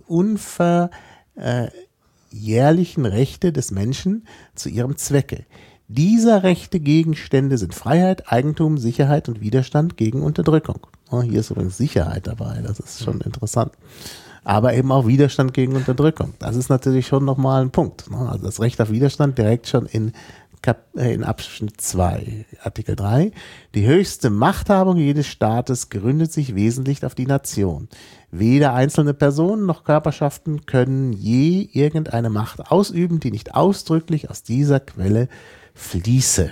Speaker 1: jährlichen Rechte des Menschen zu ihrem Zwecke. Dieser Rechte Gegenstände sind Freiheit, Eigentum, Sicherheit und Widerstand gegen Unterdrückung. Hier ist übrigens Sicherheit dabei, das ist schon interessant. Aber eben auch Widerstand gegen Unterdrückung. Das ist natürlich schon nochmal ein Punkt. Also das Recht auf Widerstand direkt schon in Abschnitt 2, Artikel 3. Die höchste Machthabung jedes Staates gründet sich wesentlich auf die Nation. Weder einzelne Personen noch Körperschaften können je irgendeine Macht ausüben, die nicht ausdrücklich aus dieser Quelle fließe.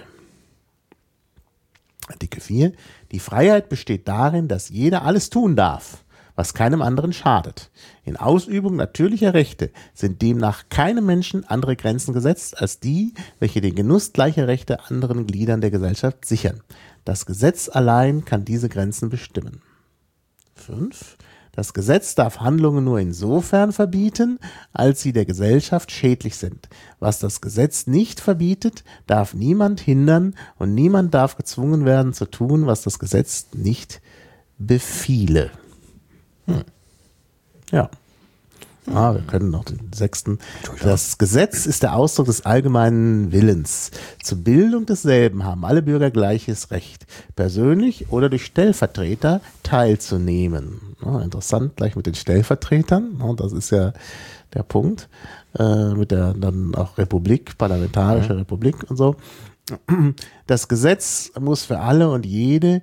Speaker 1: Artikel 4. Die Freiheit besteht darin, dass jeder alles tun darf, was keinem anderen schadet. In Ausübung natürlicher Rechte sind demnach keinem Menschen andere Grenzen gesetzt als die, welche den Genuss gleicher Rechte anderen Gliedern der Gesellschaft sichern. Das Gesetz allein kann diese Grenzen bestimmen. 5. Das Gesetz darf Handlungen nur insofern verbieten, als sie der Gesellschaft schädlich sind. Was das Gesetz nicht verbietet, darf niemand hindern und niemand darf gezwungen werden zu tun, was das Gesetz nicht befiele. Ja. Wir können noch den 6. Das Gesetz ist der Ausdruck des allgemeinen Willens. Zur Bildung desselben haben alle Bürger gleiches Recht, persönlich oder durch Stellvertreter teilzunehmen. Ja, interessant, gleich mit den Stellvertretern. Ja, das ist ja der Punkt. Mit der dann auch Republik, parlamentarische Republik und so. Das Gesetz muss für alle und jede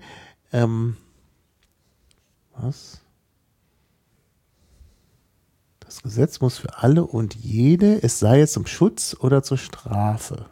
Speaker 1: Das Gesetz muss für alle und jede, es sei es zum Schutz oder zur Strafe.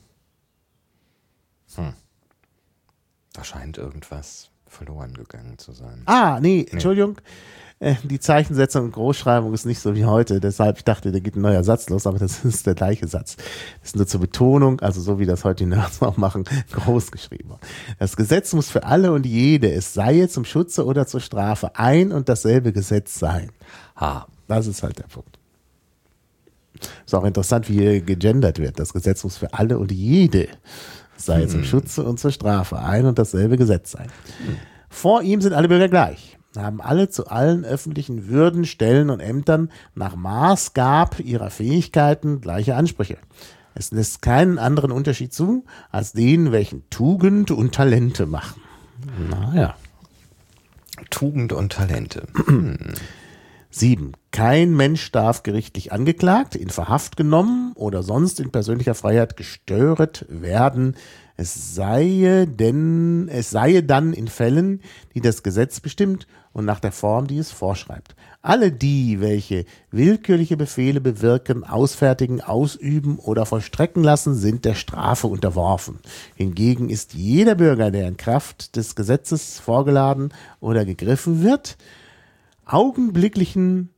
Speaker 2: Da scheint irgendwas verloren gegangen zu sein.
Speaker 1: Nee, Entschuldigung. Die Zeichensetzung und Großschreibung ist nicht so wie heute, deshalb ich dachte, da geht ein neuer Satz los, aber das ist der gleiche Satz. Das ist nur zur Betonung, also so wie das heute die Nerds auch machen, groß geschrieben. Das Gesetz muss für alle und jede, es sei zum Schutze oder zur Strafe, ein und dasselbe Gesetz sein. Das ist halt der Punkt. Ist auch interessant, wie hier gegendert wird. Das Gesetz muss für alle und jede, sei zum Schutze und zur Strafe, ein und dasselbe Gesetz sein. Vor ihm sind alle Bürger gleich, haben alle zu allen öffentlichen Würden, Stellen und Ämtern nach Maßgab ihrer Fähigkeiten gleiche Ansprüche. Es lässt keinen anderen Unterschied zu, als den, welchen Tugend und Talente machen. Naja.
Speaker 2: Tugend und Talente.
Speaker 1: 7. Kein Mensch darf gerichtlich angeklagt, in Verhaft genommen oder sonst in persönlicher Freiheit gestört werden. Es sei dann in Fällen, die das Gesetz bestimmt und nach der Form, die es vorschreibt. Alle die, welche willkürliche Befehle bewirken, ausfertigen, ausüben oder vollstrecken lassen, sind der Strafe unterworfen. Hingegen ist jeder Bürger, der in Kraft des Gesetzes vorgeladen oder gegriffen wird, augenblicklichen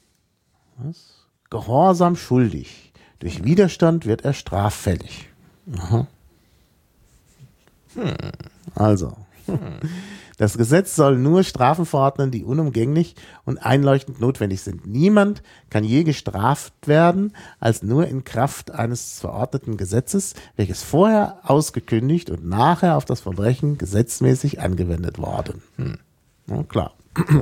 Speaker 1: Gehorsam schuldig. Durch Widerstand wird er straffällig. Also, das Gesetz soll nur Strafen verordnen, die unumgänglich und einleuchtend notwendig sind. Niemand kann je gestraft werden, als nur in Kraft eines verordneten Gesetzes, welches vorher ausgekündigt und nachher auf das Verbrechen gesetzmäßig angewendet worden. Ja, klar.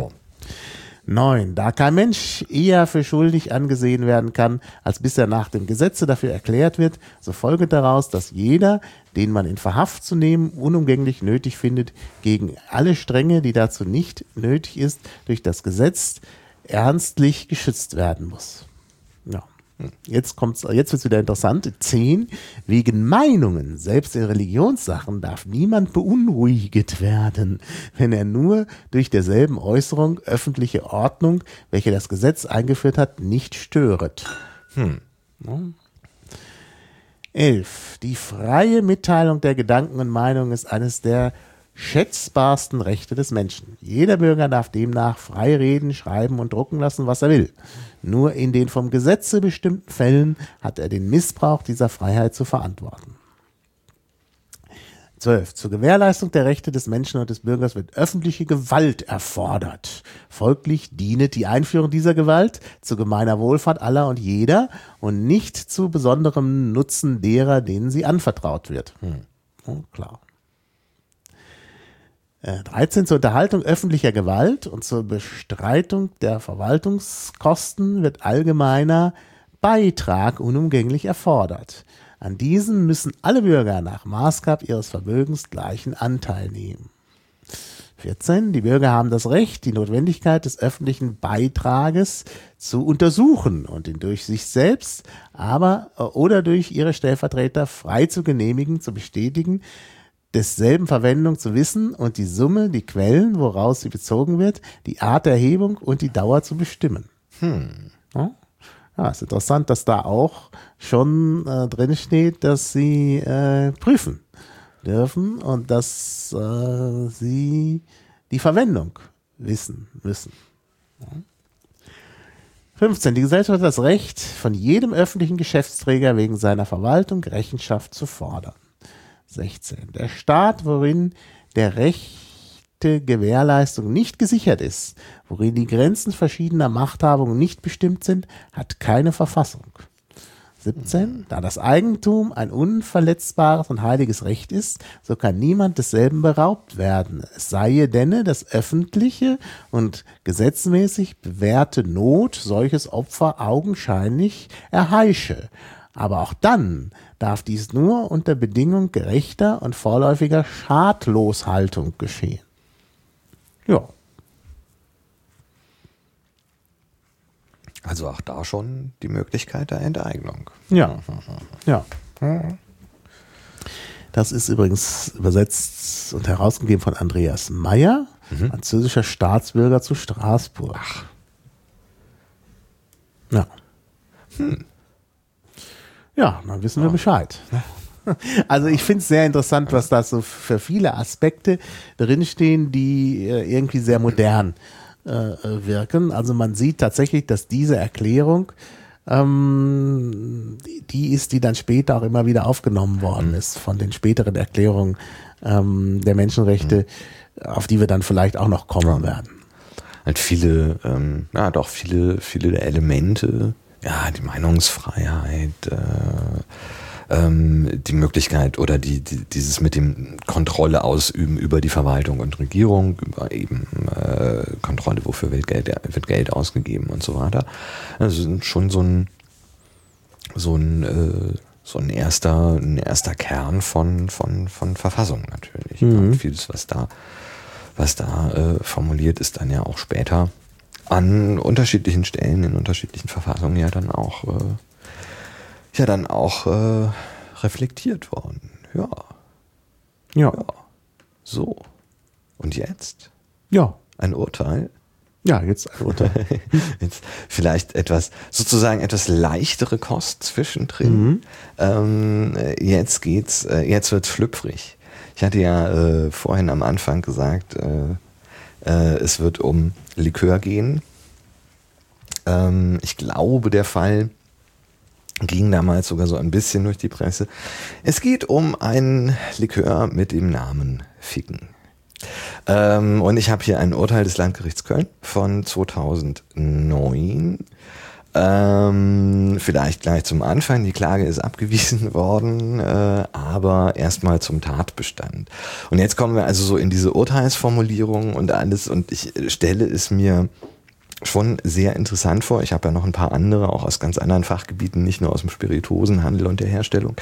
Speaker 1: 9. Da kein Mensch eher für schuldig angesehen werden kann, als bis er nach dem Gesetze dafür erklärt wird, so folgt daraus, dass jeder, den man in Verhaft zu nehmen, unumgänglich nötig findet, gegen alle Strenge, die dazu nicht nötig ist, durch das Gesetz ernstlich geschützt werden muss. Ja. Jetzt wird's wieder interessant. 10. Wegen Meinungen, selbst in Religionssachen, darf niemand beunruhigt werden, wenn er nur durch derselben Äußerung öffentliche Ordnung, welche das Gesetz eingeführt hat, nicht störet. 11. Die freie Mitteilung der Gedanken und Meinungen ist eines der schätzbarsten Rechte des Menschen. Jeder Bürger darf demnach frei reden, schreiben und drucken lassen, was er will. Nur in den vom Gesetze bestimmten Fällen hat er den Missbrauch dieser Freiheit zu verantworten. 12. Zur Gewährleistung der Rechte des Menschen und des Bürgers wird öffentliche Gewalt erfordert. Folglich dienet die Einführung dieser Gewalt zu gemeiner Wohlfahrt aller und jeder und nicht zu besonderem Nutzen derer, denen sie anvertraut wird. Klar. 13. Zur Unterhaltung öffentlicher Gewalt und zur Bestreitung der Verwaltungskosten wird allgemeiner Beitrag unumgänglich erfordert. An diesen müssen alle Bürger nach Maßgab ihres Vermögens gleichen Anteil nehmen. 14. Die Bürger haben das Recht, die Notwendigkeit des öffentlichen Beitrages zu untersuchen und ihn durch sich selbst, oder durch ihre Stellvertreter frei zu genehmigen, zu bestätigen, desselben Verwendung zu wissen und die Summe, die Quellen, woraus sie bezogen wird, die Art der Erhebung und die Dauer zu bestimmen. Ja, ist interessant, dass da auch schon drin steht, dass sie prüfen dürfen und dass sie die Verwendung wissen müssen. 15. Die Gesellschaft hat das Recht, von jedem öffentlichen Geschäftsträger wegen seiner Verwaltung Rechenschaft zu fordern. 16. Der Staat, worin der Rechte Gewährleistung nicht gesichert ist, worin die Grenzen verschiedener Machthabungen nicht bestimmt sind, hat keine Verfassung. 17. Da das Eigentum ein unverletzbares und heiliges Recht ist, so kann niemand desselben beraubt werden. Es sei denn, das öffentliche und gesetzmäßig bewährte Not solches Opfer augenscheinlich erheische. Aber auch dann darf dies nur unter Bedingung gerechter und vorläufiger Schadloshaltung geschehen. Ja.
Speaker 2: Also auch da schon die Möglichkeit der Enteignung.
Speaker 1: Ja. Ja. Das ist übrigens übersetzt und herausgegeben von Andreas Meyer, französischer Staatsbürger zu Straßburg. Ach. Ja. Ja, dann wissen wir Bescheid. Also ich finde es sehr interessant, was da so für viele Aspekte drinstehen, die irgendwie sehr modern wirken. Also man sieht tatsächlich, dass diese Erklärung die ist, die dann später auch immer wieder aufgenommen worden ist von den späteren Erklärungen der Menschenrechte, auf die wir dann vielleicht auch noch kommen werden.
Speaker 2: Halt viele der Elemente, die Meinungsfreiheit, die Möglichkeit oder dieses mit dem Kontrolle ausüben über die Verwaltung und Regierung, über eben Kontrolle, wofür wird Geld ausgegeben und so weiter. Also schon so ein erster Kern von Verfassung natürlich. Und vieles, was da formuliert ist, dann ja auch später an unterschiedlichen Stellen in unterschiedlichen Verfassungen ja dann auch reflektiert worden. Ja. So. Und jetzt?
Speaker 1: Ja.
Speaker 2: Ein Urteil?
Speaker 1: Ja, jetzt ein Urteil.
Speaker 2: Jetzt vielleicht etwas leichtere Kost zwischendrin. Jetzt wird's schlüpfrig. Ich hatte ja vorhin am Anfang gesagt, es wird um Likör gehen. Ich glaube, der Fall ging damals sogar so ein bisschen durch die Presse. Es geht um einen Likör mit dem Namen Ficken. Und ich habe hier ein Urteil des Landgerichts Köln von 2009. Vielleicht gleich zum Anfang. Die Klage ist abgewiesen worden, aber erstmal zum Tatbestand. Und jetzt kommen wir also so in diese Urteilsformulierung und alles, und ich stelle es mir schon sehr interessant vor. Ich habe ja noch ein paar andere, auch aus ganz anderen Fachgebieten, nicht nur aus dem Spirituosenhandel und der Herstellung,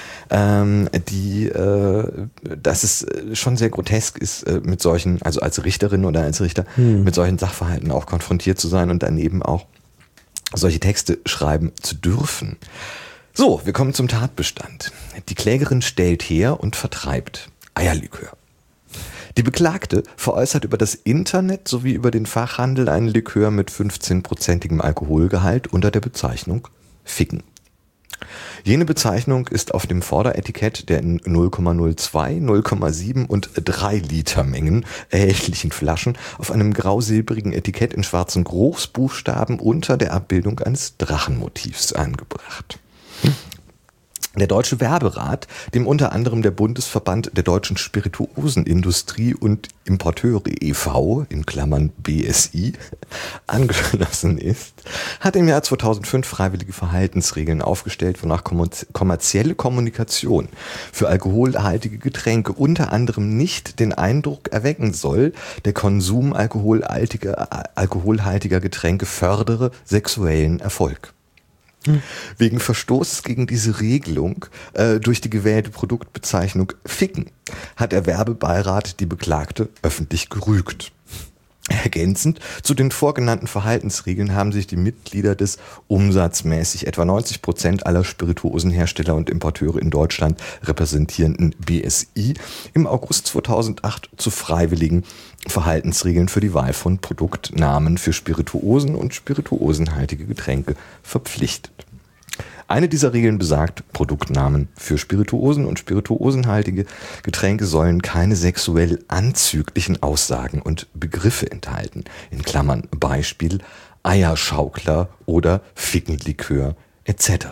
Speaker 2: dass es schon sehr grotesk ist, mit solchen, also als Richterin oder als Richter, mit solchen Sachverhalten auch konfrontiert zu sein und daneben auch solche Texte schreiben zu dürfen. So, wir kommen zum Tatbestand. Die Klägerin stellt her und vertreibt Eierlikör. Die Beklagte veräußert über das Internet sowie über den Fachhandel einen Likör mit 15%igem Alkoholgehalt unter der Bezeichnung Ficken. Jene Bezeichnung ist auf dem Vorderetikett der in 0,02, 0,7 und 3 Liter Mengen erhältlichen Flaschen auf einem grau-silbrigen Etikett in schwarzen Großbuchstaben unter der Abbildung eines Drachenmotivs angebracht. Der Deutsche Werberat, dem unter anderem der Bundesverband der deutschen Spirituosenindustrie und Importeure e.V. in Klammern BSI angeschlossen ist, hat im Jahr 2005 freiwillige Verhaltensregeln aufgestellt, wonach kommerzielle Kommunikation für alkoholhaltige Getränke unter anderem nicht den Eindruck erwecken soll, der Konsum alkoholhaltiger Getränke fördere sexuellen Erfolg. Wegen Verstoßes gegen diese Regelung durch die gewählte Produktbezeichnung Ficken hat der Werbebeirat die Beklagte öffentlich gerügt. Ergänzend zu den vorgenannten Verhaltensregeln haben sich die Mitglieder des umsatzmäßig etwa 90% aller Spirituosenhersteller und Importeure in Deutschland repräsentierenden BSI im August 2008 zu freiwilligen Verhaltensregeln für die Wahl von Produktnamen für Spirituosen und spirituosenhaltige Getränke verpflichtet. Eine dieser Regeln besagt, Produktnamen für Spirituosen und spirituosenhaltige Getränke sollen keine sexuell anzüglichen Aussagen und Begriffe enthalten. In Klammern Beispiel Eierschaukler oder Fickenlikör etc.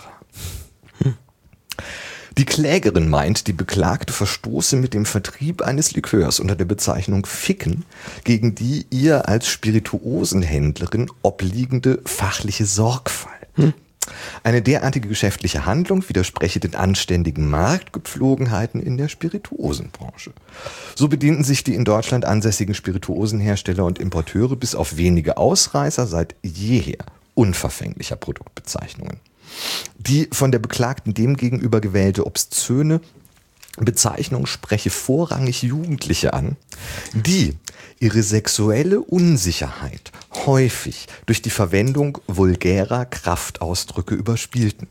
Speaker 2: Die Klägerin meint, die Beklagte verstoße mit dem Vertrieb eines Likörs unter der Bezeichnung Ficken gegen die ihr als Spirituosenhändlerin obliegende fachliche Sorgfalt. Eine derartige geschäftliche Handlung widerspreche den anständigen Marktgepflogenheiten in der Spirituosenbranche. So bedienten sich die in Deutschland ansässigen Spirituosenhersteller und Importeure bis auf wenige Ausreißer seit jeher unverfänglicher Produktbezeichnungen. Die von der Beklagten demgegenüber gewählte obszöne Bezeichnung spreche vorrangig Jugendliche an, die ihre sexuelle Unsicherheit häufig durch die Verwendung vulgärer Kraftausdrücke überspielten.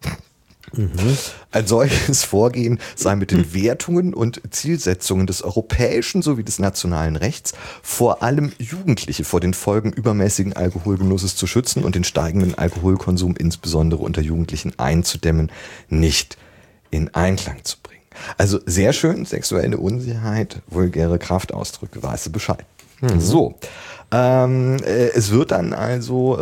Speaker 2: Ein solches Vorgehen sei mit den Wertungen und Zielsetzungen des europäischen sowie des nationalen Rechts vor allem Jugendliche vor den Folgen übermäßigen Alkoholgenusses zu schützen und den steigenden Alkoholkonsum insbesondere unter Jugendlichen einzudämmen, nicht in Einklang zu bringen. Also sehr schön, sexuelle Unsicherheit, vulgäre Kraftausdrücke, weißt du Bescheid. So, es wird dann also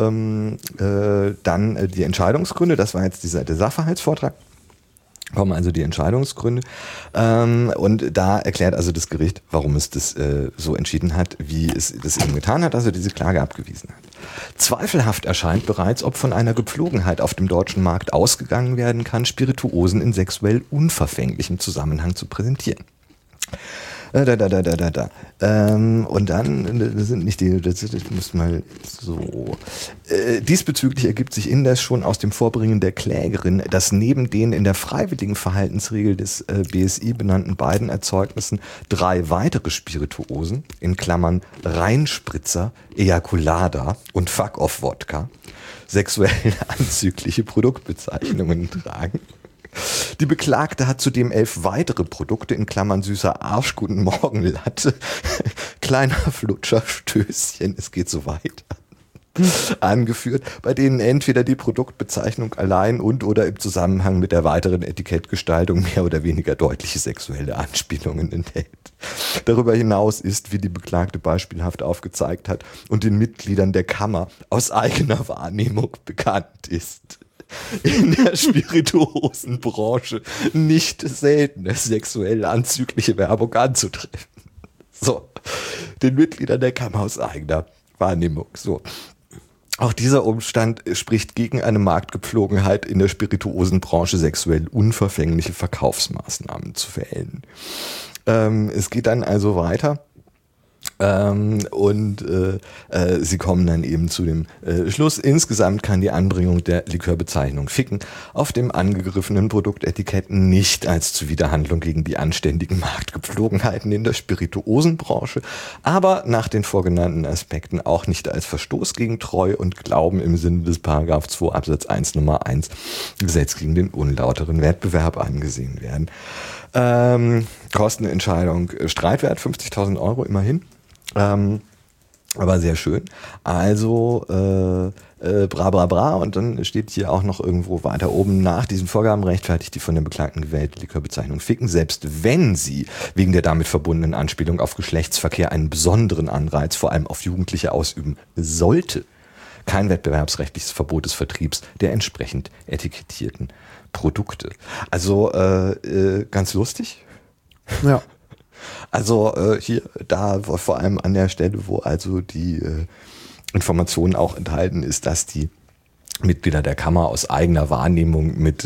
Speaker 2: die Entscheidungsgründe, das war jetzt der Sachverhaltsvortrag, kommen also die Entscheidungsgründe und da erklärt also das Gericht, warum es das so entschieden hat, wie es das eben getan hat, also diese Klage abgewiesen hat. Zweifelhaft erscheint bereits, ob von einer Gepflogenheit auf dem deutschen Markt ausgegangen werden kann, Spirituosen in sexuell unverfänglichem Zusammenhang zu präsentieren. Und dann sind nicht die, das muss mal so. Diesbezüglich ergibt sich indes schon aus dem Vorbringen der Klägerin, dass neben den in der freiwilligen Verhaltensregel des BSI benannten beiden Erzeugnissen 3 weitere Spirituosen, in Klammern Reinspritzer, Ejaculada und Fuck-Off-Wodka, sexuell anzügliche Produktbezeichnungen tragen. Die Beklagte hat zudem 11 weitere Produkte, in Klammern süßer Arsch, guten Morgen Latte, kleiner Flutscher, Stößchen, es geht so weiter, angeführt, bei denen entweder die Produktbezeichnung allein und oder im Zusammenhang mit der weiteren Etikettgestaltung mehr oder weniger deutliche sexuelle Anspielungen enthält. Darüber hinaus ist, wie die Beklagte beispielhaft aufgezeigt hat und den Mitgliedern der Kammer aus eigener Wahrnehmung bekannt ist, in der Spirituosenbranche nicht selten sexuell anzügliche Werbung anzutreffen. So, den Mitgliedern der Kammer aus eigener Wahrnehmung. So. Auch dieser Umstand spricht gegen eine Marktgepflogenheit, in der Spirituosenbranche sexuell unverfängliche Verkaufsmaßnahmen zu wählen. Es geht dann also weiter. Sie kommen dann eben zu dem Schluss, insgesamt kann die Anbringung der Likörbezeichnung Ficken auf dem angegriffenen Produktetikett nicht als Zuwiderhandlung gegen die anständigen Marktgepflogenheiten in der Spirituosenbranche, aber nach den vorgenannten Aspekten auch nicht als Verstoß gegen Treu und Glauben im Sinne des § 2 Absatz 1 Nummer 1 Gesetz gegen den unlauteren Wettbewerb angesehen werden. Kostenentscheidung, Streitwert 50.000 Euro immerhin. Aber sehr schön. Also bra und dann steht hier auch noch irgendwo weiter oben: Nach diesen Vorgaben rechtfertigt die von der Beklagten gewählte Likörbezeichnung Ficken, selbst wenn sie wegen der damit verbundenen Anspielung auf Geschlechtsverkehr einen besonderen Anreiz vor allem auf Jugendliche ausüben sollte, kein wettbewerbsrechtliches Verbot des Vertriebs der entsprechend etikettierten Produkte. Also ganz lustig.
Speaker 1: Ja.
Speaker 2: Also hier, da vor allem an der Stelle, wo also die Information auch enthalten ist, dass die Mitglieder der Kammer aus eigener Wahrnehmung mit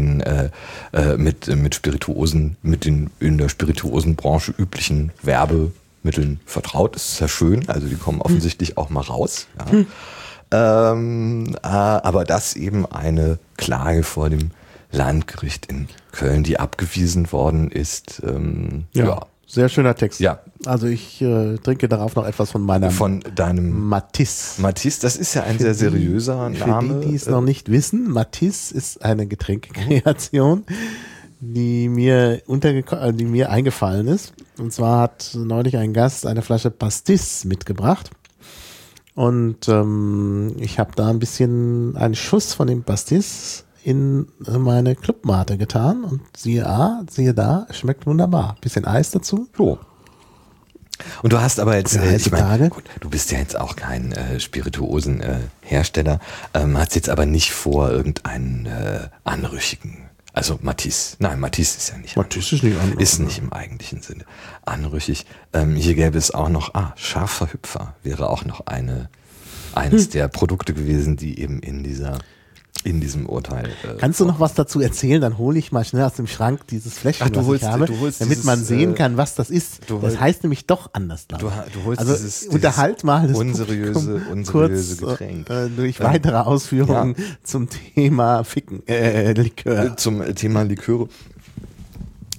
Speaker 2: Spirituosen, mit den in der Spirituosenbranche üblichen Werbemitteln vertraut ist. Ist ja schön, also die kommen offensichtlich auch mal raus. Ja. Aber das eben eine Klage vor dem Landgericht in Köln, die abgewiesen worden ist. Ja.
Speaker 1: Sehr schöner Text.
Speaker 2: Ja.
Speaker 1: Also ich trinke darauf noch etwas von
Speaker 2: deinem
Speaker 1: Matisse.
Speaker 2: Matisse, das ist ja ein sehr seriöser Name.
Speaker 1: Für die es noch nicht wissen, Matisse ist eine Getränkekreation, die mir eingefallen ist. Und zwar hat neulich ein Gast eine Flasche Pastis mitgebracht. Und ich habe da einen Schuss von dem Pastis in meine Clubmate getan und siehe da, schmeckt wunderbar. Bisschen Eis dazu.
Speaker 2: So. Und du hast aber jetzt,
Speaker 1: gut,
Speaker 2: du bist ja jetzt auch kein Spirituosenhersteller, hast jetzt aber nicht vor, irgendeinen anrüchigen, also Matisse ist ja nicht
Speaker 1: Matisse ist nicht anrüchig.
Speaker 2: Ist nicht im eigentlichen Sinne anrüchig. Hier gäbe es auch noch, scharfer Hüpfer wäre auch noch eines der Produkte gewesen, die eben in diesem Urteil.
Speaker 1: Kannst du noch was dazu erzählen? Dann hole ich mal schnell aus dem Schrank dieses Fläschchen, damit man sehen kann, was das ist. Das heißt nämlich doch anders, glaube ich.
Speaker 2: Du holst
Speaker 1: also unterhalt mal das
Speaker 2: unseriöse Getränk.
Speaker 1: Durch weitere Ausführungen zum Thema Ficken, Likör.
Speaker 2: Zum Thema Liköre.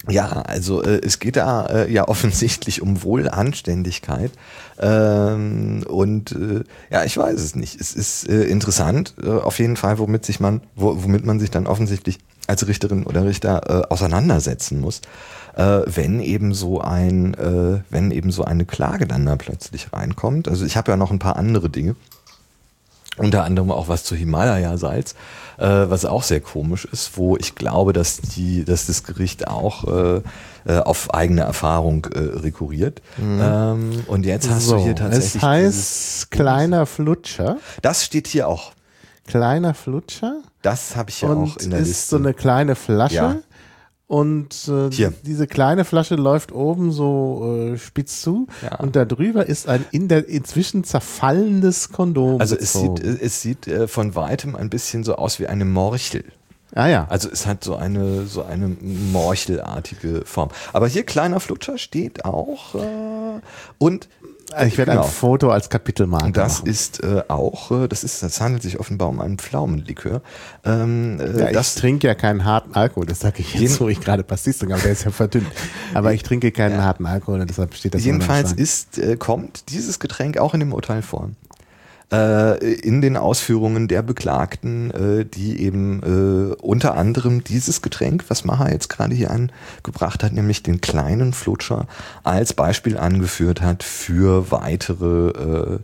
Speaker 2: Ja, also es geht da ja offensichtlich um Wohlanständigkeit ja, ich weiß es nicht. Es ist interessant, auf jeden Fall, womit man sich dann offensichtlich als Richterin oder Richter auseinandersetzen muss, wenn eben so eine Klage dann da plötzlich reinkommt. Also ich habe ja noch ein paar andere Dinge. Unter anderem auch was zu Himalaya-Salz, was auch sehr komisch ist, wo ich glaube, dass das Gericht auch auf eigene Erfahrung rekurriert. Und jetzt hast du hier tatsächlich.
Speaker 1: Es heißt kleiner Flutscher.
Speaker 2: Das steht hier auch.
Speaker 1: Kleiner Flutscher.
Speaker 2: Das habe ich ja auch in der Liste.
Speaker 1: Ist so eine kleine Flasche.
Speaker 2: Ja.
Speaker 1: Und diese kleine Flasche läuft oben so spitz zu und da drüber ist ein inzwischen zerfallendes Kondom.
Speaker 2: Also es sieht von weitem ein bisschen so aus wie eine Morchel.
Speaker 1: Ah ja.
Speaker 2: Also es hat so eine morchelartige Form. Aber hier kleiner Flutscher steht auch und
Speaker 1: ich werde ein Foto als Kapitelmarke machen.
Speaker 2: Das ist das handelt sich offenbar um einen Pflaumenlikör.
Speaker 1: Ich trinke ja keinen harten Alkohol, das sage ich jetzt, wo ich gerade Pastis trinke, aber der ist ja verdünnt. Aber ich trinke keinen harten Alkohol und deshalb steht das.
Speaker 2: Jedenfalls kommt dieses Getränk auch in dem Urteil vor. In den Ausführungen der Beklagten, die eben unter anderem dieses Getränk, was Maha jetzt gerade hier angebracht hat, nämlich den kleinen Flutscher, als Beispiel angeführt hat für weitere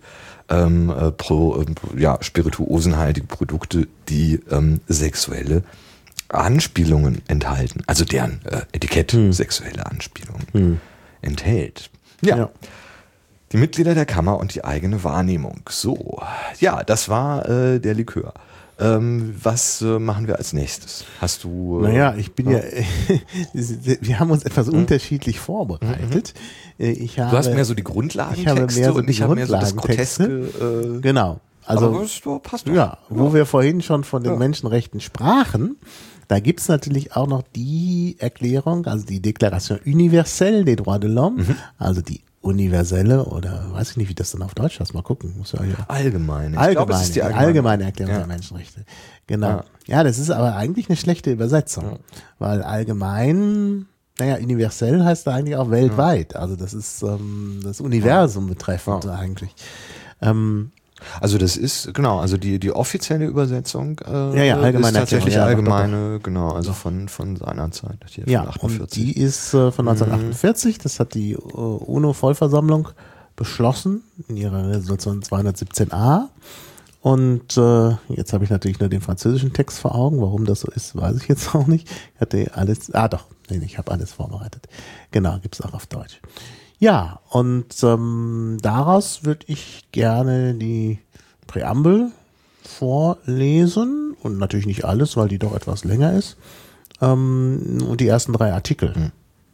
Speaker 2: spirituosenhaltige Produkte, die sexuelle Anspielungen enthalten, also deren Etikett sexuelle Anspielungen enthält. Ja. Die Mitglieder der Kammer und die eigene Wahrnehmung. So, ja, das war der Likör. Was machen wir als nächstes? Hast du...
Speaker 1: Naja, ich bin wir haben uns etwas unterschiedlich vorbereitet. Du
Speaker 2: hast mehr so die Grundlagentexte und ich habe mehr so das Groteske.
Speaker 1: Genau. Also,
Speaker 2: aber das passt doch.
Speaker 1: Ja, wo wir vorhin schon von den Menschenrechten sprachen, da gibt's natürlich auch noch die Erklärung, also die Déclaration universelle des droits de l'homme, also die universelle oder weiß ich nicht, wie das dann auf Deutsch heißt. Mal gucken. Muss ja
Speaker 2: allgemeine.
Speaker 1: Ich glaube, es ist die allgemeine Erklärung der Menschenrechte. Genau. Ja, das ist aber eigentlich eine schlechte Übersetzung, weil allgemein, universell heißt da eigentlich auch weltweit. Also das ist das Universum betreffend eigentlich.
Speaker 2: Also das ist, genau, also die offizielle Übersetzung
Speaker 1: allgemeine
Speaker 2: ist tatsächlich
Speaker 1: Erklärung,
Speaker 2: allgemeine, genau, also von seiner Zeit. Hier
Speaker 1: ja,
Speaker 2: von 48.
Speaker 1: Und die ist von 1948, das hat die UNO-Vollversammlung beschlossen in ihrer Resolution 217a. Und jetzt habe ich natürlich nur den französischen Text vor Augen. Warum das so ist, weiß ich jetzt auch nicht. Ich hatte alles, ich habe alles vorbereitet. Genau, gibt's auch auf Deutsch. Ja, und daraus würde ich gerne die Präambel vorlesen und natürlich nicht alles, weil die doch etwas länger ist und die ersten 3 Artikel.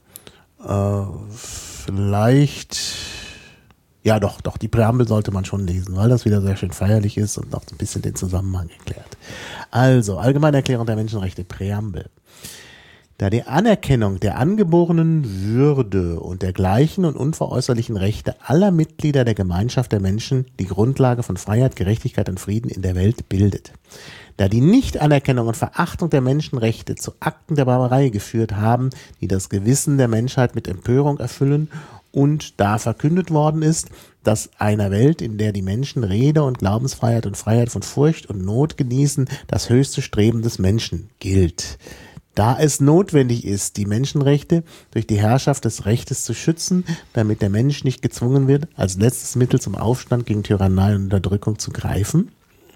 Speaker 1: Vielleicht, ja doch, die Präambel sollte man schon lesen, weil das wieder sehr schön feierlich ist und noch ein bisschen den Zusammenhang erklärt. Also, Allgemeine Erklärung der Menschenrechte, Präambel. Da die Anerkennung der angeborenen Würde und der gleichen und unveräußerlichen Rechte aller Mitglieder der Gemeinschaft der Menschen die Grundlage von Freiheit, Gerechtigkeit und Frieden in der Welt bildet. Da die Nichtanerkennung und Verachtung der Menschenrechte zu Akten der Barbarei geführt haben, die das Gewissen der Menschheit mit Empörung erfüllen und da verkündet worden ist, dass einer Welt, in der die Menschen Rede- und Glaubensfreiheit und Freiheit von Furcht und Not genießen, das höchste Streben des Menschen gilt. Da es notwendig ist, die Menschenrechte durch die Herrschaft des Rechtes zu schützen, damit der Mensch nicht gezwungen wird, als letztes Mittel zum Aufstand gegen Tyrannei und Unterdrückung zu greifen.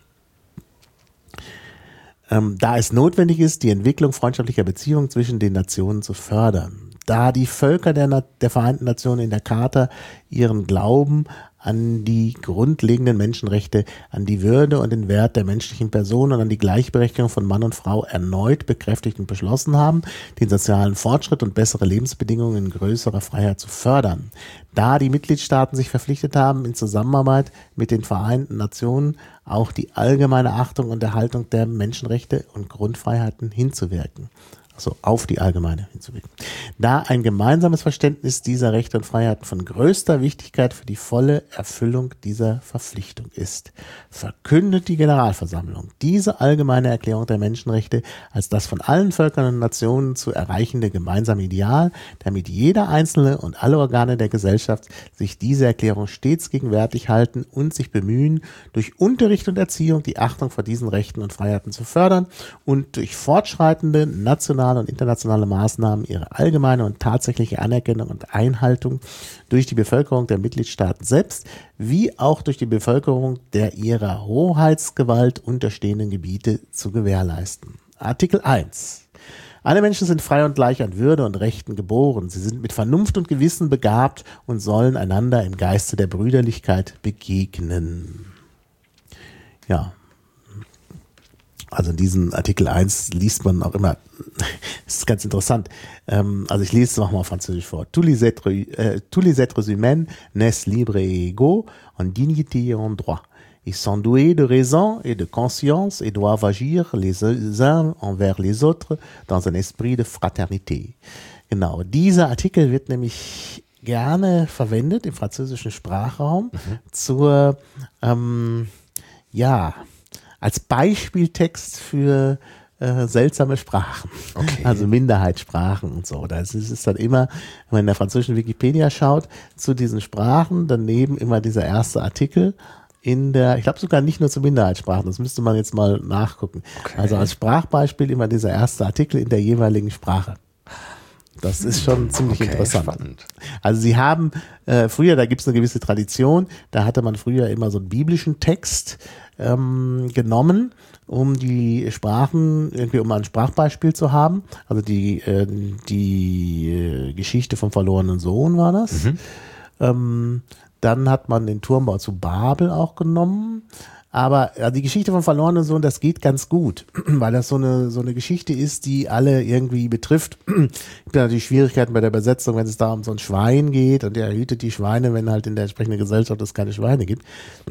Speaker 1: Da es notwendig ist, die Entwicklung freundschaftlicher Beziehungen zwischen den Nationen zu fördern. Da die Völker der Vereinten Nationen in der Charta ihren Glauben an die grundlegenden Menschenrechte, an die Würde und den Wert der menschlichen Person und an die Gleichberechtigung von Mann und Frau erneut bekräftigt und beschlossen haben, den sozialen Fortschritt und bessere Lebensbedingungen in größerer Freiheit zu fördern. Da die Mitgliedstaaten sich verpflichtet haben, in Zusammenarbeit mit den Vereinten Nationen auch die allgemeine Achtung und Erhaltung der Menschenrechte und Grundfreiheiten hinzuwirken. also auf die allgemeine hinzuwirken. Da ein gemeinsames Verständnis dieser Rechte und Freiheiten von größter Wichtigkeit für die volle Erfüllung dieser Verpflichtung ist, verkündet die Generalversammlung diese allgemeine Erklärung der Menschenrechte als das von allen Völkern und Nationen zu erreichende gemeinsame Ideal, damit jeder Einzelne und alle Organe der Gesellschaft sich diese Erklärung stets gegenwärtig halten und sich bemühen, durch Unterricht und Erziehung die Achtung vor diesen Rechten und Freiheiten zu fördern und durch fortschreitende nationale und internationale Maßnahmen ihre allgemeine und tatsächliche Anerkennung und Einhaltung durch die Bevölkerung der Mitgliedstaaten selbst, wie auch durch die Bevölkerung der ihrer Hoheitsgewalt unterstehenden Gebiete zu gewährleisten. Artikel 1. Alle Menschen sind frei und gleich an Würde und Rechten geboren. Sie sind mit Vernunft und Gewissen begabt und sollen einander im Geiste der Brüderlichkeit begegnen. Ja. Also in diesem Artikel 1 liest man auch immer, das ist ganz interessant, also ich lese es nochmal auf Französisch vor. Tous les êtres humains naissent libres et égaux en dignité et en droit. Ils sont doués de raison et de conscience et doivent agir les uns envers les autres dans un esprit de fraternité. Genau, dieser Artikel wird nämlich gerne verwendet im französischen Sprachraum zur, als Beispieltext für seltsame Sprachen, also Minderheitssprachen und so. Das ist dann immer, wenn man in der französischen Wikipedia schaut, zu diesen Sprachen, daneben immer dieser erste Artikel in der, ich glaube sogar nicht nur zu Minderheitssprachen, das müsste man jetzt mal nachgucken. Okay. Also als Sprachbeispiel immer dieser erste Artikel in der jeweiligen Sprache. Das ist schon ziemlich interessant. Spannend. Also sie haben früher, da gibt es eine gewisse Tradition, da hatte man früher immer so einen biblischen Text genommen, um die Sprachen, irgendwie um ein Sprachbeispiel zu haben. Also die Geschichte vom verlorenen Sohn war das. Dann hat man den Turmbau zu Babel auch genommen. Aber die Geschichte vom verlorenen Sohn, das geht ganz gut, weil das so eine Geschichte ist, die alle irgendwie betrifft. Es gibt natürlich Schwierigkeiten bei der Übersetzung, wenn es da um so ein Schwein geht und der hütet die Schweine, wenn halt in der entsprechenden Gesellschaft es keine Schweine gibt.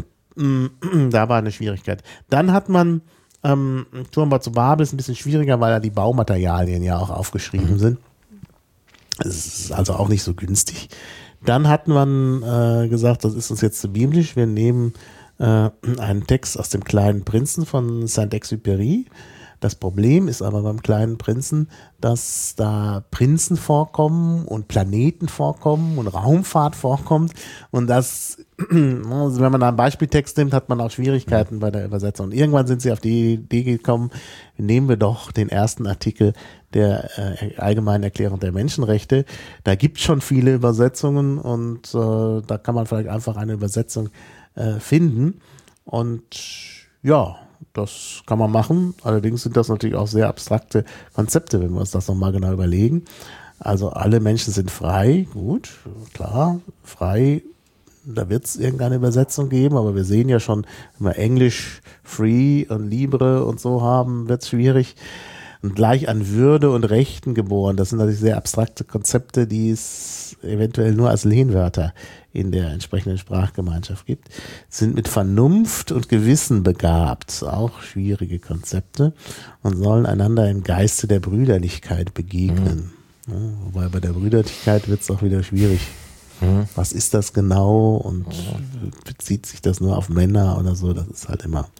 Speaker 1: Da war eine Schwierigkeit. Dann hat man Turmbau zu Babel, ist ein bisschen schwieriger, weil da die Baumaterialien ja auch aufgeschrieben sind. Es ist also auch nicht so günstig. Dann hat man gesagt, das ist uns jetzt zu biblisch, wir nehmen einen Text aus dem Kleinen Prinzen von Saint-Exupéry. Das Problem ist aber beim Kleinen Prinzen, dass da Prinzen vorkommen und Planeten vorkommen und Raumfahrt vorkommt und das, also wenn man da einen Beispieltext nimmt, hat man auch Schwierigkeiten bei der Übersetzung. Und irgendwann sind sie auf die Idee gekommen, nehmen wir doch den ersten Artikel der Allgemeinen Erklärung der Menschenrechte. Da gibt es schon viele Übersetzungen und da kann man vielleicht einfach eine Übersetzung finden und ja, das kann man machen. Allerdings sind das natürlich auch sehr abstrakte Konzepte, wenn wir uns das nochmal genau überlegen. Also alle Menschen sind frei, gut, klar, frei, da wird es irgendeine Übersetzung geben, aber wir sehen ja schon, wenn wir Englisch free und libre und so haben, wird es schwierig. Und gleich an Würde und Rechten geboren, das sind natürlich sehr abstrakte Konzepte, die es eventuell nur als Lehnwörter in der entsprechenden Sprachgemeinschaft gibt, sind mit Vernunft und Gewissen begabt, auch schwierige Konzepte, und sollen einander im Geiste der Brüderlichkeit begegnen. Ja, wobei bei der Brüderlichkeit wird es auch wieder schwierig. Was ist das genau und bezieht sich das nur auf Männer oder so, das ist halt immer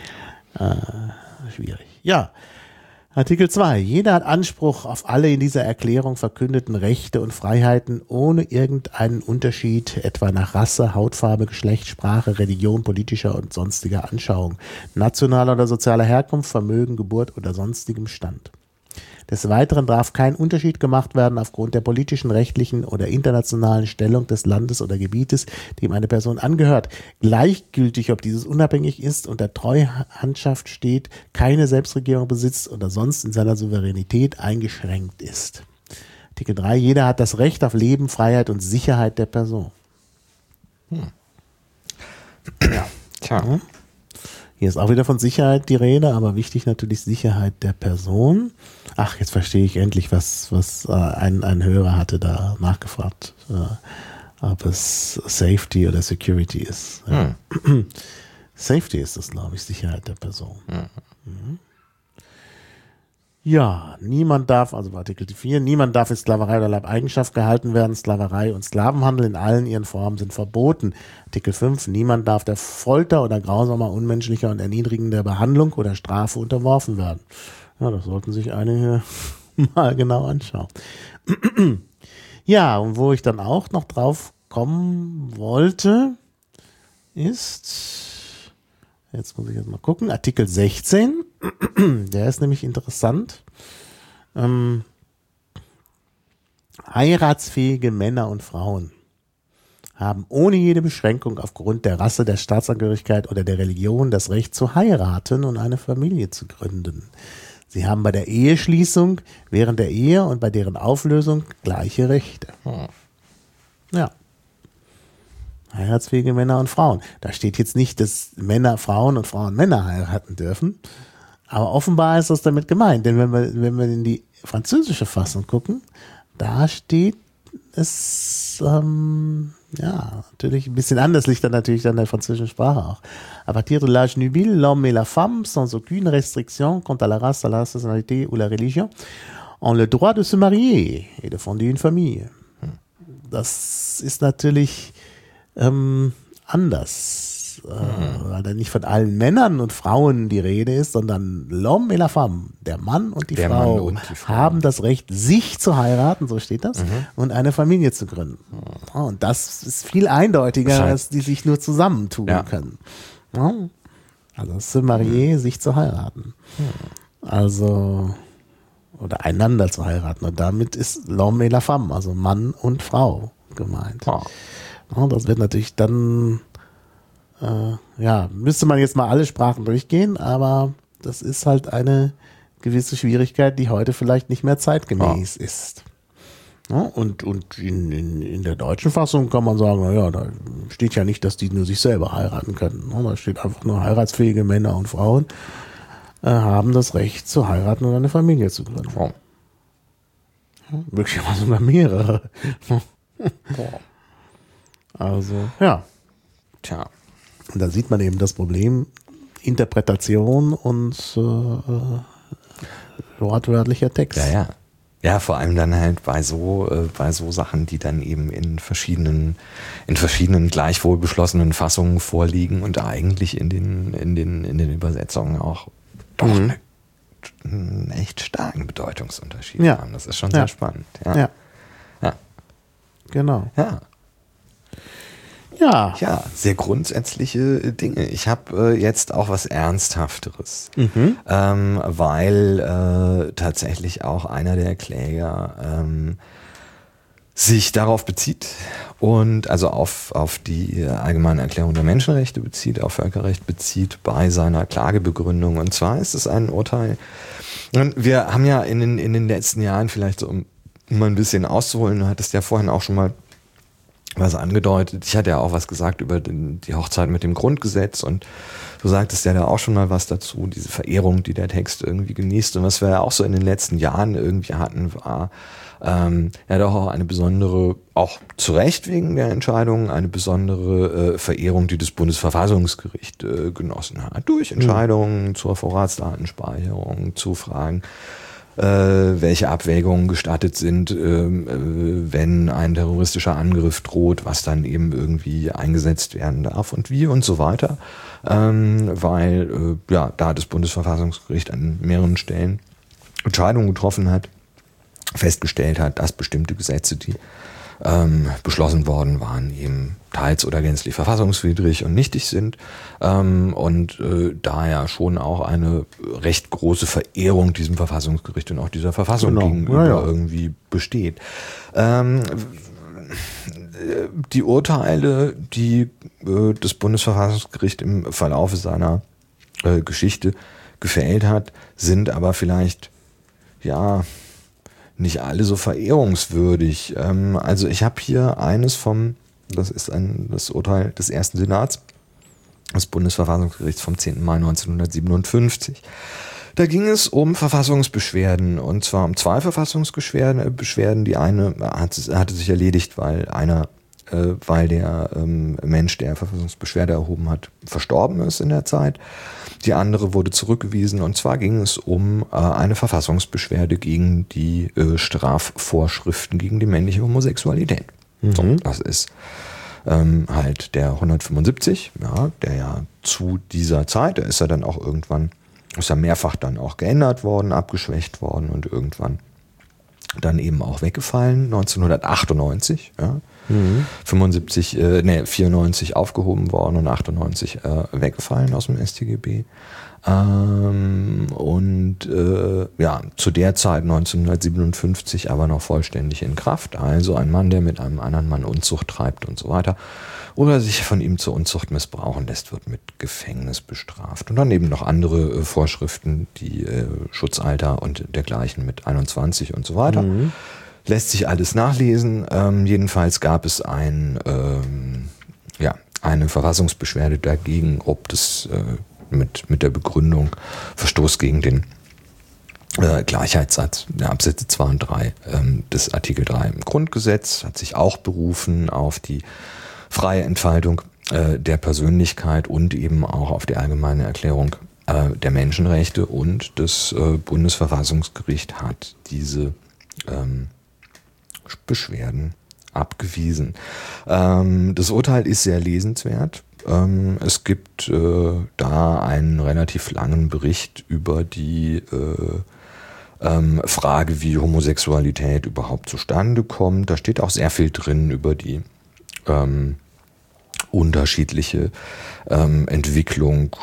Speaker 1: schwierig. Ja, Artikel 2. Jeder hat Anspruch auf alle in dieser Erklärung verkündeten Rechte und Freiheiten ohne irgendeinen Unterschied, etwa nach Rasse, Hautfarbe, Geschlecht, Sprache, Religion, politischer und sonstiger Anschauung, nationaler oder sozialer Herkunft, Vermögen, Geburt oder sonstigem Stand. Des Weiteren darf kein Unterschied gemacht werden aufgrund der politischen, rechtlichen oder internationalen Stellung des Landes oder Gebietes, dem eine Person angehört. Gleichgültig, ob dieses unabhängig ist, unter Treuhandschaft steht, keine Selbstregierung besitzt oder sonst in seiner Souveränität eingeschränkt ist. Artikel 3. Jeder hat das Recht auf Leben, Freiheit und Sicherheit der Person.
Speaker 2: Ja, tja.
Speaker 1: Hier ist auch wieder von Sicherheit die Rede, aber wichtig natürlich Sicherheit der Person. Ach, jetzt verstehe ich endlich, was ein Hörer hatte da nachgefragt, ob es Safety oder Security ist. Ja. Safety ist das, glaube ich, Sicherheit der Person. Mhm. Ja, niemand darf, also Artikel 4, niemand darf in Sklaverei oder Leibeigenschaft gehalten werden. Sklaverei und Sklavenhandel in allen ihren Formen sind verboten. Artikel 5, niemand darf der Folter oder grausamer, unmenschlicher und erniedrigender Behandlung oder Strafe unterworfen werden. Ja, das sollten sich einige mal genau anschauen. Ja, und wo ich dann auch noch drauf kommen wollte, ist, jetzt muss ich jetzt mal gucken, Artikel 16, der ist nämlich interessant. Heiratsfähige Männer und Frauen haben ohne jede Beschränkung aufgrund der Rasse, der Staatsangehörigkeit oder der Religion das Recht zu heiraten und eine Familie zu gründen. Sie haben bei der Eheschließung, während der Ehe und bei deren Auflösung gleiche Rechte. Ja. Heiratsfähige Männer und Frauen. Da steht jetzt nicht, dass Männer Frauen und Frauen Männer heiraten dürfen. Aber offenbar ist das damit gemeint. Denn wenn wir in die französische Fassung gucken, da steht es, natürlich ein bisschen anders, liegt dann natürlich an der französischen Sprache auch. À partir de l'âge nubile, l'homme et la femme, sans aucune restriction quant à la race, à la nationalité ou la religion, ont le droit de se marier et de fonder une famille. Das ist natürlich anders, weil da nicht von allen Männern und Frauen die Rede ist, sondern l'homme et la femme, der Mann und die Frau, haben das Recht, sich zu heiraten, so steht das, und eine Familie zu gründen. Und das ist viel eindeutiger, als die sich nur zusammentun können. Ja. Also se marier, sich zu heiraten. Also, oder einander zu heiraten. Und damit ist l'homme et la femme, also Mann und Frau gemeint. Ja, das wird natürlich dann, müsste man jetzt mal alle Sprachen durchgehen, aber das ist halt eine gewisse Schwierigkeit, die heute vielleicht nicht mehr zeitgemäß ist. Ja, und in der deutschen Fassung kann man sagen, naja, da steht ja nicht, dass die nur sich selber heiraten können. Ja, da steht einfach nur, heiratsfähige Männer und Frauen haben das Recht zu heiraten und eine Familie zu gründen. Ja, möglicherweise sogar mehrere. Also, ja.
Speaker 2: Tja.
Speaker 1: Und da sieht man eben das Problem Interpretation und wortwörtlicher Text.
Speaker 2: Ja. Ja, vor allem dann halt bei so Sachen, die dann eben in verschiedenen gleichwohl beschlossenen Fassungen vorliegen und eigentlich in den Übersetzungen auch doch einen echt starken Bedeutungsunterschied haben. Das ist schon sehr spannend. Ja.
Speaker 1: Genau.
Speaker 2: Ja, sehr grundsätzliche Dinge. Ich habe jetzt auch was Ernsthafteres, weil tatsächlich auch einer der Kläger sich darauf bezieht und also auf die Allgemeine Erklärung der Menschenrechte bezieht, auf Völkerrecht bezieht bei seiner Klagebegründung. Und zwar ist es ein Urteil. Und wir haben ja in den letzten Jahren vielleicht so, um mal ein bisschen auszuholen, du hattest ja vorhin auch schon mal was angedeutet. Ich hatte ja auch was gesagt über die Hochzeit mit dem Grundgesetz und du sagtest ja da auch schon mal was dazu, diese Verehrung, die der Text irgendwie genießt. Und was wir ja auch so in den letzten Jahren irgendwie hatten, war ja doch auch eine besondere, auch zu Recht wegen der Entscheidung, eine besondere Verehrung, die das Bundesverfassungsgericht genossen hat. Durch Entscheidungen zur Vorratsdatenspeicherung, zu Fragen, welche Abwägungen gestattet sind, wenn ein terroristischer Angriff droht, was dann eben irgendwie eingesetzt werden darf und wie und so weiter, weil da das Bundesverfassungsgericht an mehreren Stellen Entscheidungen getroffen hat, festgestellt hat, dass bestimmte Gesetze, die beschlossen worden waren, eben teils oder gänzlich verfassungswidrig und nichtig sind und daher schon auch eine recht große Verehrung diesem Verfassungsgericht und auch dieser Verfassung gegenüber irgendwie besteht. Die Urteile, die das Bundesverfassungsgericht im Verlaufe seiner Geschichte gefällt hat, sind aber vielleicht nicht alle so verehrungswürdig. Also ich habe hier eines das ist das Urteil des ersten Senats des Bundesverfassungsgerichts vom 10. Mai 1957. Da ging es um Verfassungsbeschwerden und zwar um zwei Verfassungsbeschwerden. Die eine hatte sich erledigt, weil einer weil der Mensch, der Verfassungsbeschwerde erhoben hat, verstorben ist in der Zeit. Die andere wurde zurückgewiesen, und zwar ging es um eine Verfassungsbeschwerde gegen die Strafvorschriften gegen die männliche Homosexualität. So, das ist halt der 175, ja, der ja zu dieser Zeit, da ist er dann auch irgendwann, ist er mehrfach dann auch geändert worden, abgeschwächt worden und irgendwann dann eben auch weggefallen, 1998, ja. 94 aufgehoben worden und 98 weggefallen aus dem StGB. Zu der Zeit 1957 aber noch vollständig in Kraft. Also ein Mann, der mit einem anderen Mann Unzucht treibt und so weiter oder sich von ihm zur Unzucht missbrauchen lässt, wird mit Gefängnis bestraft. Und dann eben noch andere Vorschriften, die Schutzalter und dergleichen mit 21 und so weiter. Lässt sich alles nachlesen. Jedenfalls gab es eine Verfassungsbeschwerde dagegen, ob das mit der Begründung Verstoß gegen den Gleichheitssatz der Absätze 2 und 3 des Artikel 3 im Grundgesetz, hat sich auch berufen auf die freie Entfaltung der Persönlichkeit und eben auch auf die allgemeine Erklärung der Menschenrechte, und das Bundesverfassungsgericht hat diese Beschwerden abgewiesen. Das Urteil ist sehr lesenswert. Es gibt da einen relativ langen Bericht über die Frage, wie Homosexualität überhaupt zustande kommt. Da steht auch sehr viel drin über die unterschiedliche Entwicklung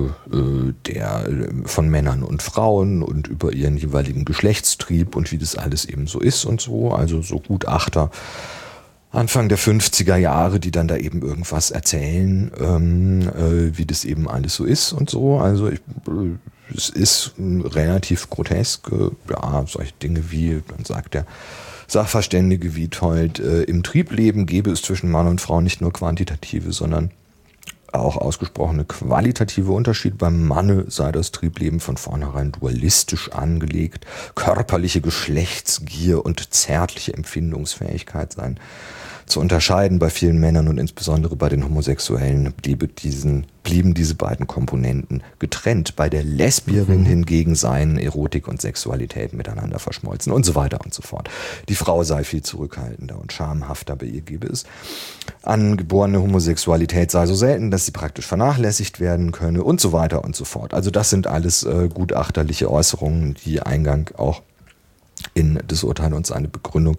Speaker 2: von Männern und Frauen und über ihren jeweiligen Geschlechtstrieb und wie das alles eben so ist und so. Also so Gutachter Anfang der 50er Jahre, die dann da eben irgendwas erzählen, wie das eben alles so ist und so. Also es ist relativ grotesk. Solche Dinge wie, dann sagt der Sachverständige Witold, im Triebleben gäbe es zwischen Mann und Frau nicht nur quantitative, sondern auch ausgesprochene qualitative Unterschiede. Beim Manne sei das Triebleben von vornherein dualistisch angelegt. Körperliche Geschlechtsgier und zärtliche Empfindungsfähigkeit seien zu unterscheiden. Bei vielen Männern und insbesondere bei den Homosexuellen blieben diese beiden Komponenten getrennt. Bei der Lesbierin hingegen seien Erotik und Sexualität miteinander verschmolzen und so weiter und so fort. Die Frau sei viel zurückhaltender und schamhafter, bei ihr gebe es angeborene Homosexualität sei so selten, dass sie praktisch vernachlässigt werden könne und so weiter und so fort. Also das sind alles gutachterliche Äußerungen, die Eingang auch in das Urteil und seine Begründung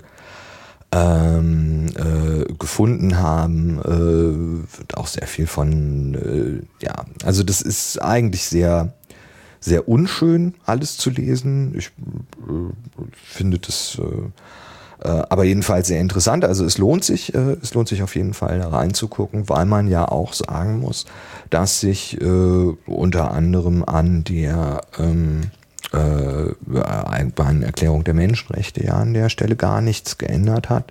Speaker 2: gefunden haben, wird auch sehr viel von, also das ist eigentlich sehr, sehr unschön, alles zu lesen. Ich finde das aber jedenfalls sehr interessant. Also es lohnt sich auf jeden Fall da reinzugucken, weil man ja auch sagen muss, dass sich unter anderem an der Erklärung der Menschenrechte ja an der Stelle gar nichts geändert hat.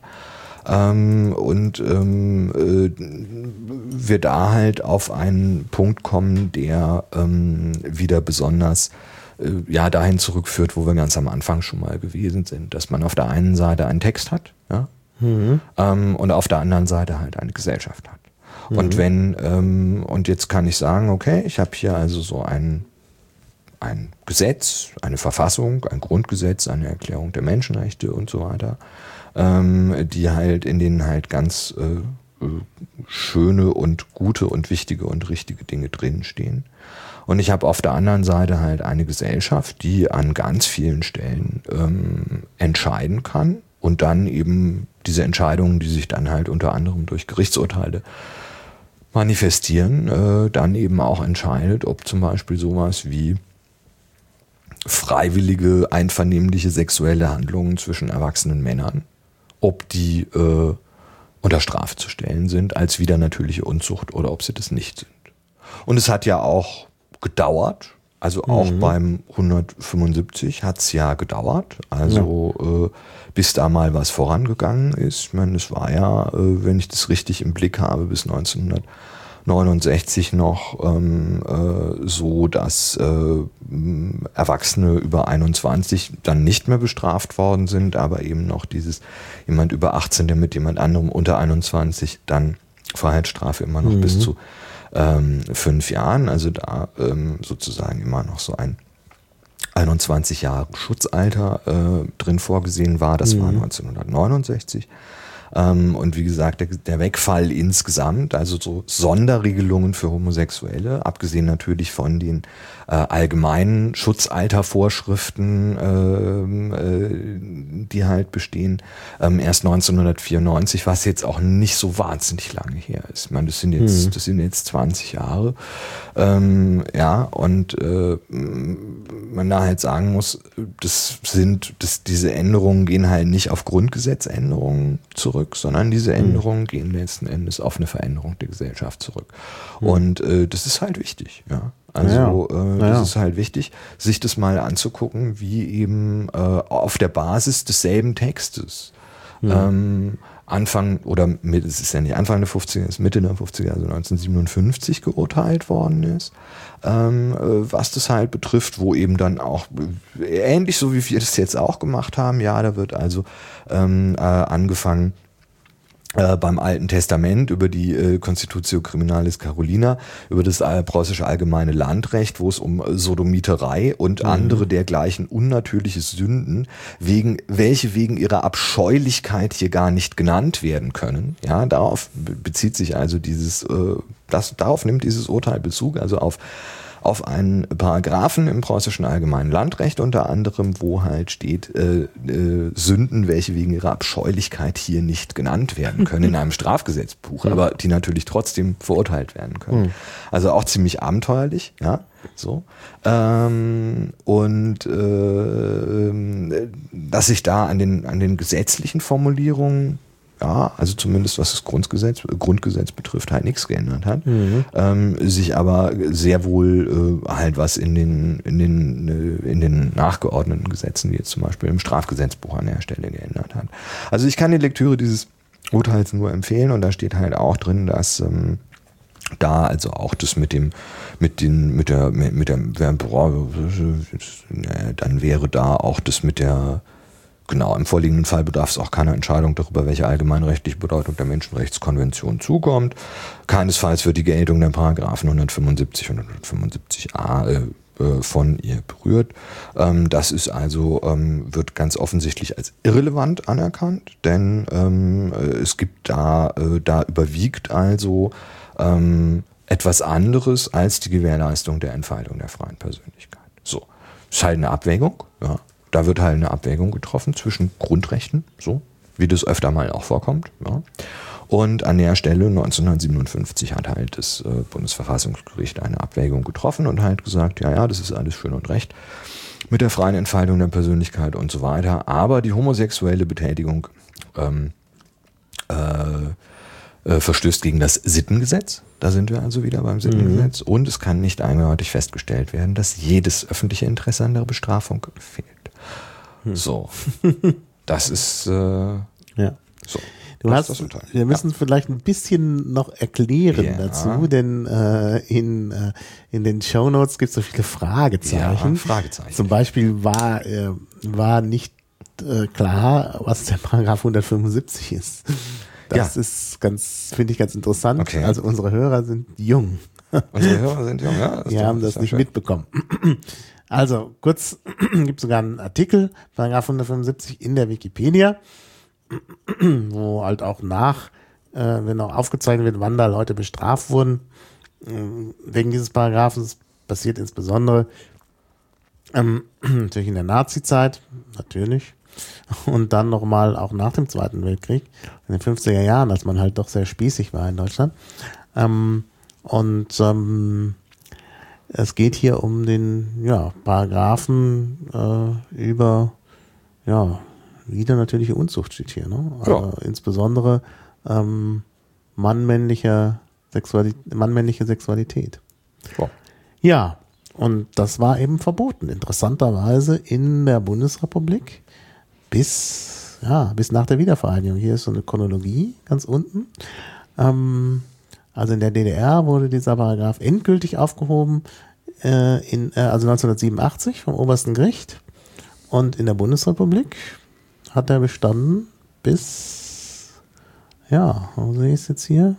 Speaker 2: Wir da halt auf einen Punkt kommen, der wieder besonders dahin zurückführt, wo wir ganz am Anfang schon mal gewesen sind, dass man auf der einen Seite einen Text hat, ja, und auf der anderen Seite halt eine Gesellschaft hat. Und und jetzt kann ich sagen, okay, ich habe hier also so ein Gesetz, eine Verfassung, ein Grundgesetz, eine Erklärung der Menschenrechte und so weiter, die halt in denen halt ganz schöne und gute und wichtige und richtige Dinge drinstehen. Und ich habe auf der anderen Seite halt eine Gesellschaft, die an ganz vielen Stellen entscheiden kann und dann eben diese Entscheidungen, die sich dann halt unter anderem durch Gerichtsurteile manifestieren, dann eben auch entscheidet, ob zum Beispiel sowas wie freiwillige, einvernehmliche sexuelle Handlungen zwischen erwachsenen Männern, ob die unter Strafe zu stellen sind als widernatürliche Unzucht oder ob sie das nicht sind. Und es hat ja auch gedauert, also auch beim 175 hat es ja gedauert, also bis da mal was vorangegangen ist. Ich meine, es war ja, wenn ich das richtig im Blick habe, bis 1999 69 noch so, dass Erwachsene über 21 dann nicht mehr bestraft worden sind, aber eben noch dieses jemand über 18, der mit jemand anderem unter 21 dann Freiheitsstrafe immer noch bis zu 5 Jahren, also da sozusagen immer noch so ein 21 Jahre Schutzalter drin vorgesehen war. Das war 1969. Und wie gesagt, der Wegfall insgesamt, also so Sonderregelungen für Homosexuelle, abgesehen natürlich von den allgemeinen Schutzaltervorschriften, die halt bestehen, erst 1994, was jetzt auch nicht so wahnsinnig lange her ist. Ich meine, das sind jetzt 20 Jahre. Ja, und man da halt sagen muss, diese Änderungen gehen halt nicht auf Grundgesetzänderungen zurück, sondern diese Änderungen gehen letzten Endes auf eine Veränderung der Gesellschaft zurück. Und das ist halt wichtig, ja. Also das ist halt wichtig, sich das mal anzugucken, wie eben auf der Basis desselben Textes Anfang oder es ist ja nicht Anfang der 50er, es ist Mitte der 50er, also 1957 geurteilt worden ist, was das halt betrifft, wo eben dann auch ähnlich so wie wir das jetzt auch gemacht haben, ja, da wird also angefangen beim Alten Testament über die Constitutio Criminalis Carolina, über das preußische allgemeine Landrecht, wo es um Sodomiterei und andere dergleichen unnatürliche Sünden, welche wegen ihrer Abscheulichkeit hier gar nicht genannt werden können. Ja, darauf bezieht sich also darauf nimmt dieses Urteil Bezug, also auf einen Paragraphen im preußischen allgemeinen Landrecht unter anderem, wo halt steht, Sünden, welche wegen ihrer Abscheulichkeit hier nicht genannt werden können in einem Strafgesetzbuch, aber die natürlich trotzdem verurteilt werden können. Also auch ziemlich abenteuerlich, ja, so. Dass sich da an den gesetzlichen Formulierungen, ja, also zumindest was das Grundgesetz betrifft, halt nichts geändert hat. Sich aber sehr wohl halt was in den nachgeordneten Gesetzen, wie jetzt zum Beispiel im Strafgesetzbuch an der Stelle geändert hat. Also ich kann die Lektüre dieses Urteils nur empfehlen und da steht halt auch drin, dass da also auch das dann wäre da auch das mit der. Genau, im vorliegenden Fall bedarf es auch keiner Entscheidung darüber, welche allgemeinrechtliche Bedeutung der Menschenrechtskonvention zukommt. Keinesfalls wird die Geltung der Paragraphen 175 und 175a von ihr berührt. Das ist also, wird ganz offensichtlich als irrelevant anerkannt, denn es gibt da überwiegt also etwas anderes als die Gewährleistung der Entfaltung der freien Persönlichkeit. So, ist halt eine Abwägung, ja. Da wird halt eine Abwägung getroffen zwischen Grundrechten, so wie das öfter mal auch vorkommt. Ja. Und an der Stelle 1957 hat halt das Bundesverfassungsgericht eine Abwägung getroffen und halt gesagt, ja, das ist alles schön und recht mit der freien Entfaltung der Persönlichkeit und so weiter. Aber die homosexuelle Betätigung verstößt gegen das Sittengesetz. Da sind wir also wieder beim Sittengesetz. Und es kann nicht eindeutig festgestellt werden, dass jedes öffentliche Interesse an der Bestrafung fehlt. So, das ist
Speaker 1: ja.
Speaker 2: So.
Speaker 1: Wir müssen vielleicht ein bisschen noch erklären dazu, denn in den Shownotes gibt es so viele Fragezeichen.
Speaker 2: Ja, Fragezeichen.
Speaker 1: Zum Beispiel war nicht klar, was der Paragraph 175 ist. Das ist finde ich ganz interessant.
Speaker 2: Okay.
Speaker 1: Also unsere Hörer sind jung.
Speaker 2: Unsere Hörer sind jung, ja.
Speaker 1: Die haben das nicht mitbekommen. Also kurz, gibt sogar einen Artikel, Paragraph 175 in der Wikipedia, wo halt auch wenn auch aufgezeichnet wird, wann da Leute bestraft wurden, wegen dieses Paragraphens, passiert insbesondere natürlich in der Nazi-Zeit, natürlich, und dann nochmal auch nach dem Zweiten Weltkrieg, in den 50er Jahren, als man halt doch sehr spießig war in Deutschland. Es geht hier um den Paragraphen über wieder natürliche Unzucht steht hier, ne? Also insbesondere männliche Sexualität.
Speaker 2: Ja.
Speaker 1: Ja, und das war eben verboten, interessanterweise in der Bundesrepublik bis nach der Wiedervereinigung. Hier ist so eine Chronologie ganz unten. Also in der DDR wurde dieser Paragraph endgültig aufgehoben, also 1987 vom obersten Gericht. Und in der Bundesrepublik hat er bestanden bis, wo sehe ich es jetzt hier?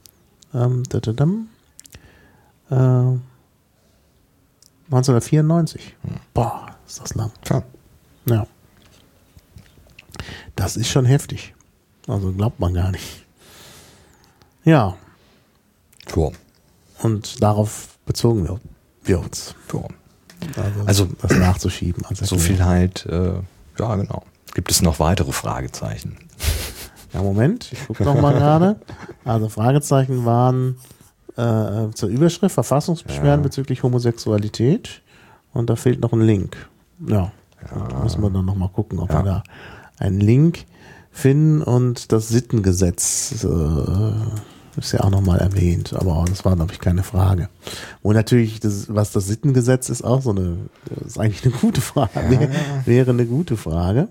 Speaker 1: 1994. Boah, ist das lang. Ja. Das ist schon heftig. Also glaubt man gar nicht. Ja.
Speaker 2: Cool.
Speaker 1: Und darauf bezogen wir uns.
Speaker 2: Cool.
Speaker 1: Also das nachzuschieben.
Speaker 2: So viel halt, genau. Gibt es noch weitere Fragezeichen?
Speaker 1: Ja, Moment, ich gucke noch mal gerade. Also Fragezeichen waren zur Überschrift Verfassungsbeschwerden bezüglich Homosexualität und da fehlt noch ein Link. Da müssen wir dann noch mal gucken, ob wir da einen Link finden und das Sittengesetz ist ja auch noch mal erwähnt, aber das war, glaube ich, keine Frage. Und natürlich, was das Sittengesetz ist, auch ist eigentlich eine gute Frage, wäre eine gute Frage.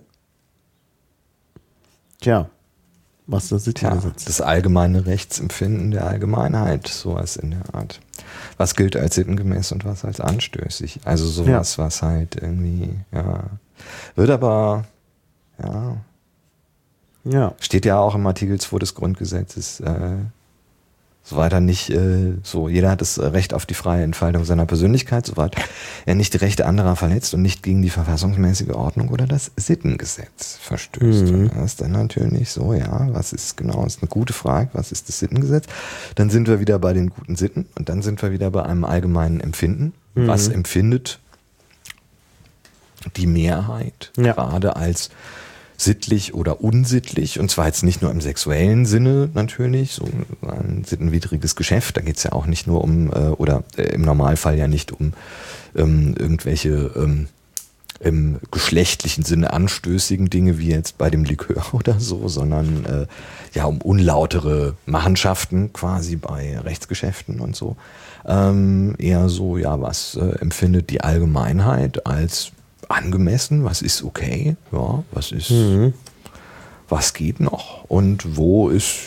Speaker 1: Tja. Was das Sittengesetz?
Speaker 2: Das allgemeine Rechtsempfinden der Allgemeinheit, sowas in der Art. Was gilt als sittengemäß und was als anstößig? Also sowas, was halt irgendwie, wird aber, steht ja auch im Artikel 2 des Grundgesetzes, soweit er nicht jeder hat das Recht auf die freie Entfaltung seiner Persönlichkeit, soweit er nicht die Rechte anderer verletzt und nicht gegen die verfassungsmäßige Ordnung oder das Sittengesetz verstößt. Und das ist dann natürlich so, was ist genau, ist eine gute Frage, was ist das Sittengesetz? Dann sind wir wieder bei den guten Sitten und dann sind wir wieder bei einem allgemeinen Empfinden. Was empfindet die Mehrheit gerade als sittlich oder unsittlich, und zwar jetzt nicht nur im sexuellen Sinne natürlich, so ein sittenwidriges Geschäft, da geht es ja auch nicht nur um, oder im Normalfall ja nicht um irgendwelche im geschlechtlichen Sinne anstößigen Dinge, wie jetzt bei dem Likör oder so, sondern um unlautere Machenschaften quasi bei Rechtsgeschäften und so. Eher so, was empfindet die Allgemeinheit als angemessen, was ist okay, was ist, was geht noch und wo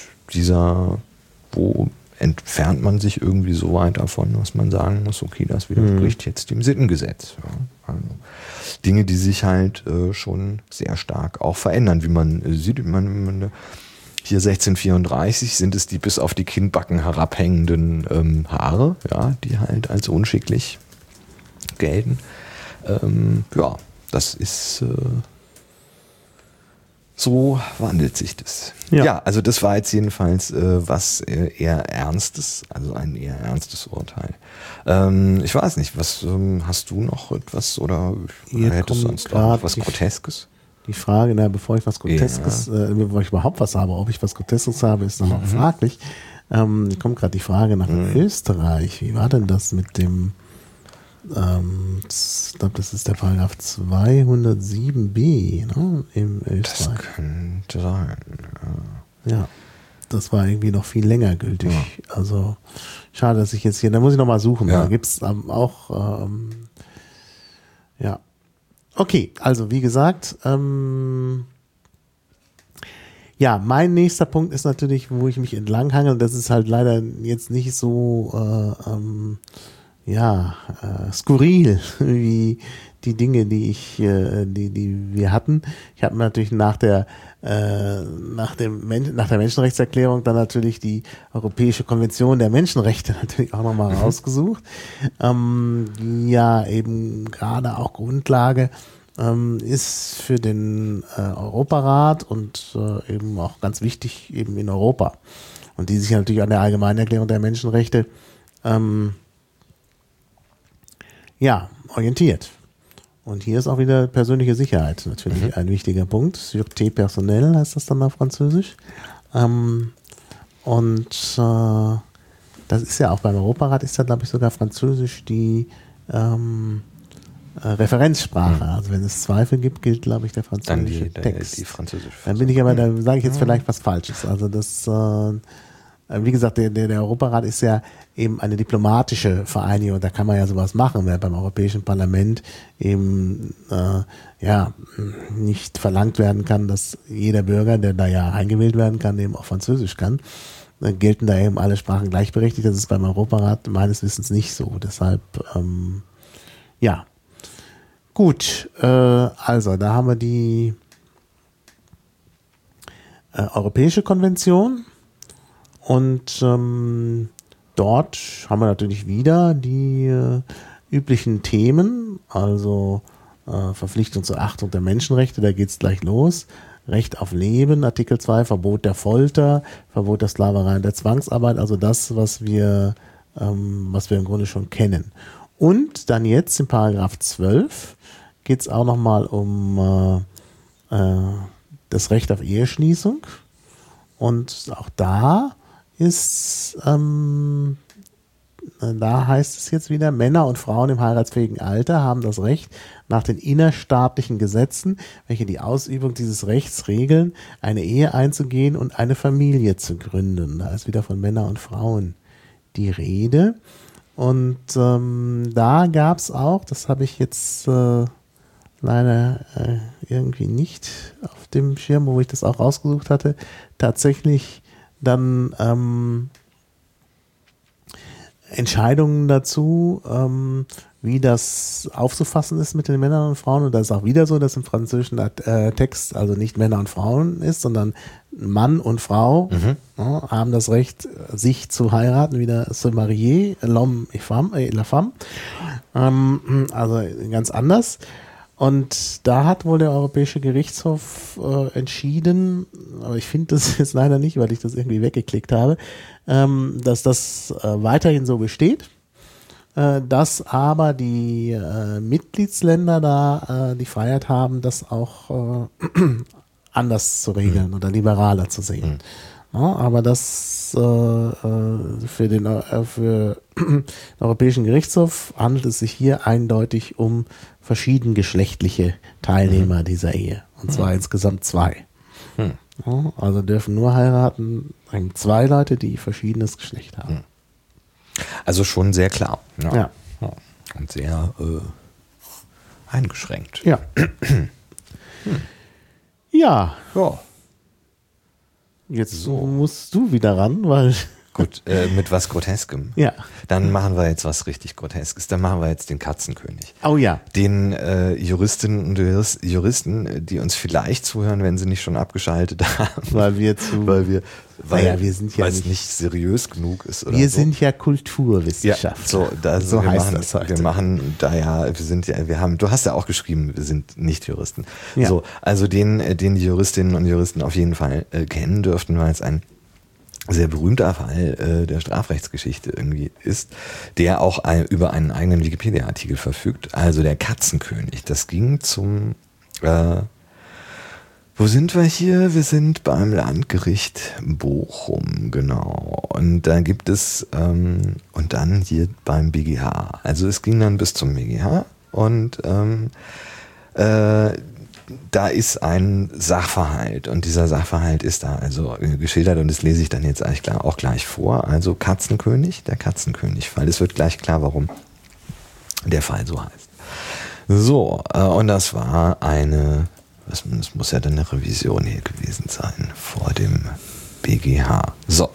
Speaker 2: entfernt man sich irgendwie so weit davon, dass man sagen muss, okay, das widerspricht jetzt dem Sittengesetz. Ja. Also Dinge, die sich halt schon sehr stark auch verändern, wie man sieht, hier 1634 sind es die bis auf die Kinnbacken herabhängenden Haare, die halt als unschicklich gelten. Das ist so wandelt sich das. Ja, also das war jetzt jedenfalls was eher Ernstes, also ein eher ernstes Urteil. Ich weiß nicht, was hast du noch etwas oder hättest du sonst noch was Groteskes?
Speaker 1: Die Frage, bevor ich was Groteskes, bevor ich überhaupt was habe, ob ich was Groteskes habe, ist dann auch fraglich. Kommt gerade die Frage nach Österreich. Wie war denn das mit dem ich glaube, das ist der Paragraph 207b, ne, im Österreich.
Speaker 2: Das könnte sein.
Speaker 1: Ja, das war irgendwie noch viel länger gültig. Ja. Also schade, dass ich jetzt hier, da muss ich nochmal suchen. Da gibt es auch, okay, also wie gesagt, mein nächster Punkt ist natürlich, wo ich mich entlanghangel, das ist halt leider jetzt nicht so skurril wie die Dinge, die wir hatten. Ich habe natürlich nach der Menschenrechtserklärung dann natürlich die Europäische Konvention der Menschenrechte natürlich auch nochmal rausgesucht. Eben gerade auch Grundlage ist für den Europarat und eben auch ganz wichtig eben in Europa. Und die sich natürlich an der Allgemeinen Erklärung der Menschenrechte orientiert. Und hier ist auch wieder persönliche Sicherheit natürlich ein wichtiger Punkt. Sûreté personnelle heißt das dann auf Französisch. Das ist ja auch beim Europarat, ist ja, glaube ich, sogar Französisch die Referenzsprache. Also wenn es Zweifel gibt, gilt, glaube ich, der französische Text.
Speaker 2: Die französische.
Speaker 1: Dann bin ich aber, da sage ich jetzt vielleicht was Falsches. Also das wie gesagt, der Europarat ist ja eben eine diplomatische Vereinigung, da kann man ja sowas machen, weil beim Europäischen Parlament eben nicht verlangt werden kann, dass jeder Bürger, der da ja eingewählt werden kann, eben auch Französisch kann. gelten da eben alle Sprachen gleichberechtigt. Das ist beim Europarat meines Wissens nicht so. Deshalb, ja. Gut, also da haben wir die Europäische Konvention und dort haben wir natürlich wieder die üblichen Themen, also Verpflichtung zur Achtung der Menschenrechte, da geht's gleich los. Recht auf Leben, Artikel 2, Verbot der Folter, Verbot der Sklaverei und der Zwangsarbeit, also das, was wir im Grunde schon kennen. Und dann jetzt in Paragraph 12 geht's auch nochmal um das Recht auf Eheschließung. Und auch da ist, da heißt es jetzt wieder, Männer und Frauen im heiratsfähigen Alter haben das Recht, nach den innerstaatlichen Gesetzen, welche die Ausübung dieses Rechts regeln, eine Ehe einzugehen und eine Familie zu gründen. Da ist wieder von Männern und Frauen die Rede. Und da gab es auch, das habe ich jetzt leider irgendwie nicht auf dem Schirm, wo ich das auch rausgesucht hatte, tatsächlich dann Entscheidungen dazu, wie das aufzufassen ist mit den Männern und Frauen. Und da ist auch wieder so, dass im französischen Text also nicht Männer und Frauen ist, sondern Mann und Frau haben das Recht, sich zu heiraten, wieder se marier, l'homme et la femme. Also ganz anders. Und da hat wohl der Europäische Gerichtshof entschieden, aber ich finde das jetzt leider nicht, weil ich das irgendwie weggeklickt habe, dass das weiterhin so besteht, dass aber die Mitgliedsländer da die Freiheit haben, das auch anders zu regeln oder liberaler zu sehen. Ja, aber das für den Europäischen Gerichtshof handelt es sich hier eindeutig um verschiedengeschlechtliche Teilnehmer dieser Ehe. Und zwar insgesamt 2. Ja, also dürfen nur heiraten 2 Leute, die verschiedenes Geschlecht haben.
Speaker 2: Also schon sehr klar.
Speaker 1: Ja.
Speaker 2: Und sehr eingeschränkt.
Speaker 1: Ja. Ja.
Speaker 2: Ja.
Speaker 1: Jetzt musst du wieder ran, weil...
Speaker 2: Gut, mit was Groteskem.
Speaker 1: Ja.
Speaker 2: Dann machen wir jetzt was richtig Groteskes. Dann machen wir jetzt den Katzenkönig.
Speaker 1: Oh ja.
Speaker 2: Den Juristinnen und Juristen, die uns vielleicht zuhören, wenn sie nicht schon abgeschaltet haben.
Speaker 1: Weil wir
Speaker 2: es nicht seriös genug ist. Oder
Speaker 1: wir
Speaker 2: so.
Speaker 1: sind ja Kulturwissenschaftler.
Speaker 2: So
Speaker 1: heißt das heute.
Speaker 2: Wir machen da ja, du hast ja auch geschrieben, wir sind nicht Juristen.
Speaker 1: Ja.
Speaker 2: So, also den die Juristinnen und Juristen auf jeden Fall kennen dürften, weil es ein sehr berühmter Fall der Strafrechtsgeschichte irgendwie ist, der auch über einen eigenen Wikipedia-Artikel verfügt. Also der Katzenkönig. Das ging zum, wo sind wir hier? Wir sind beim Landgericht Bochum, genau. Und da gibt es, und dann hier beim BGH. Also es ging dann bis zum BGH und da ist ein Sachverhalt und dieser Sachverhalt ist da also geschildert und das lese ich dann jetzt eigentlich auch gleich vor. Also Katzenkönig, der Katzenkönig-Fall. Es wird gleich klar, warum der Fall so heißt. So, und das war das muss ja dann eine Revision hier gewesen sein vor dem BGH. So.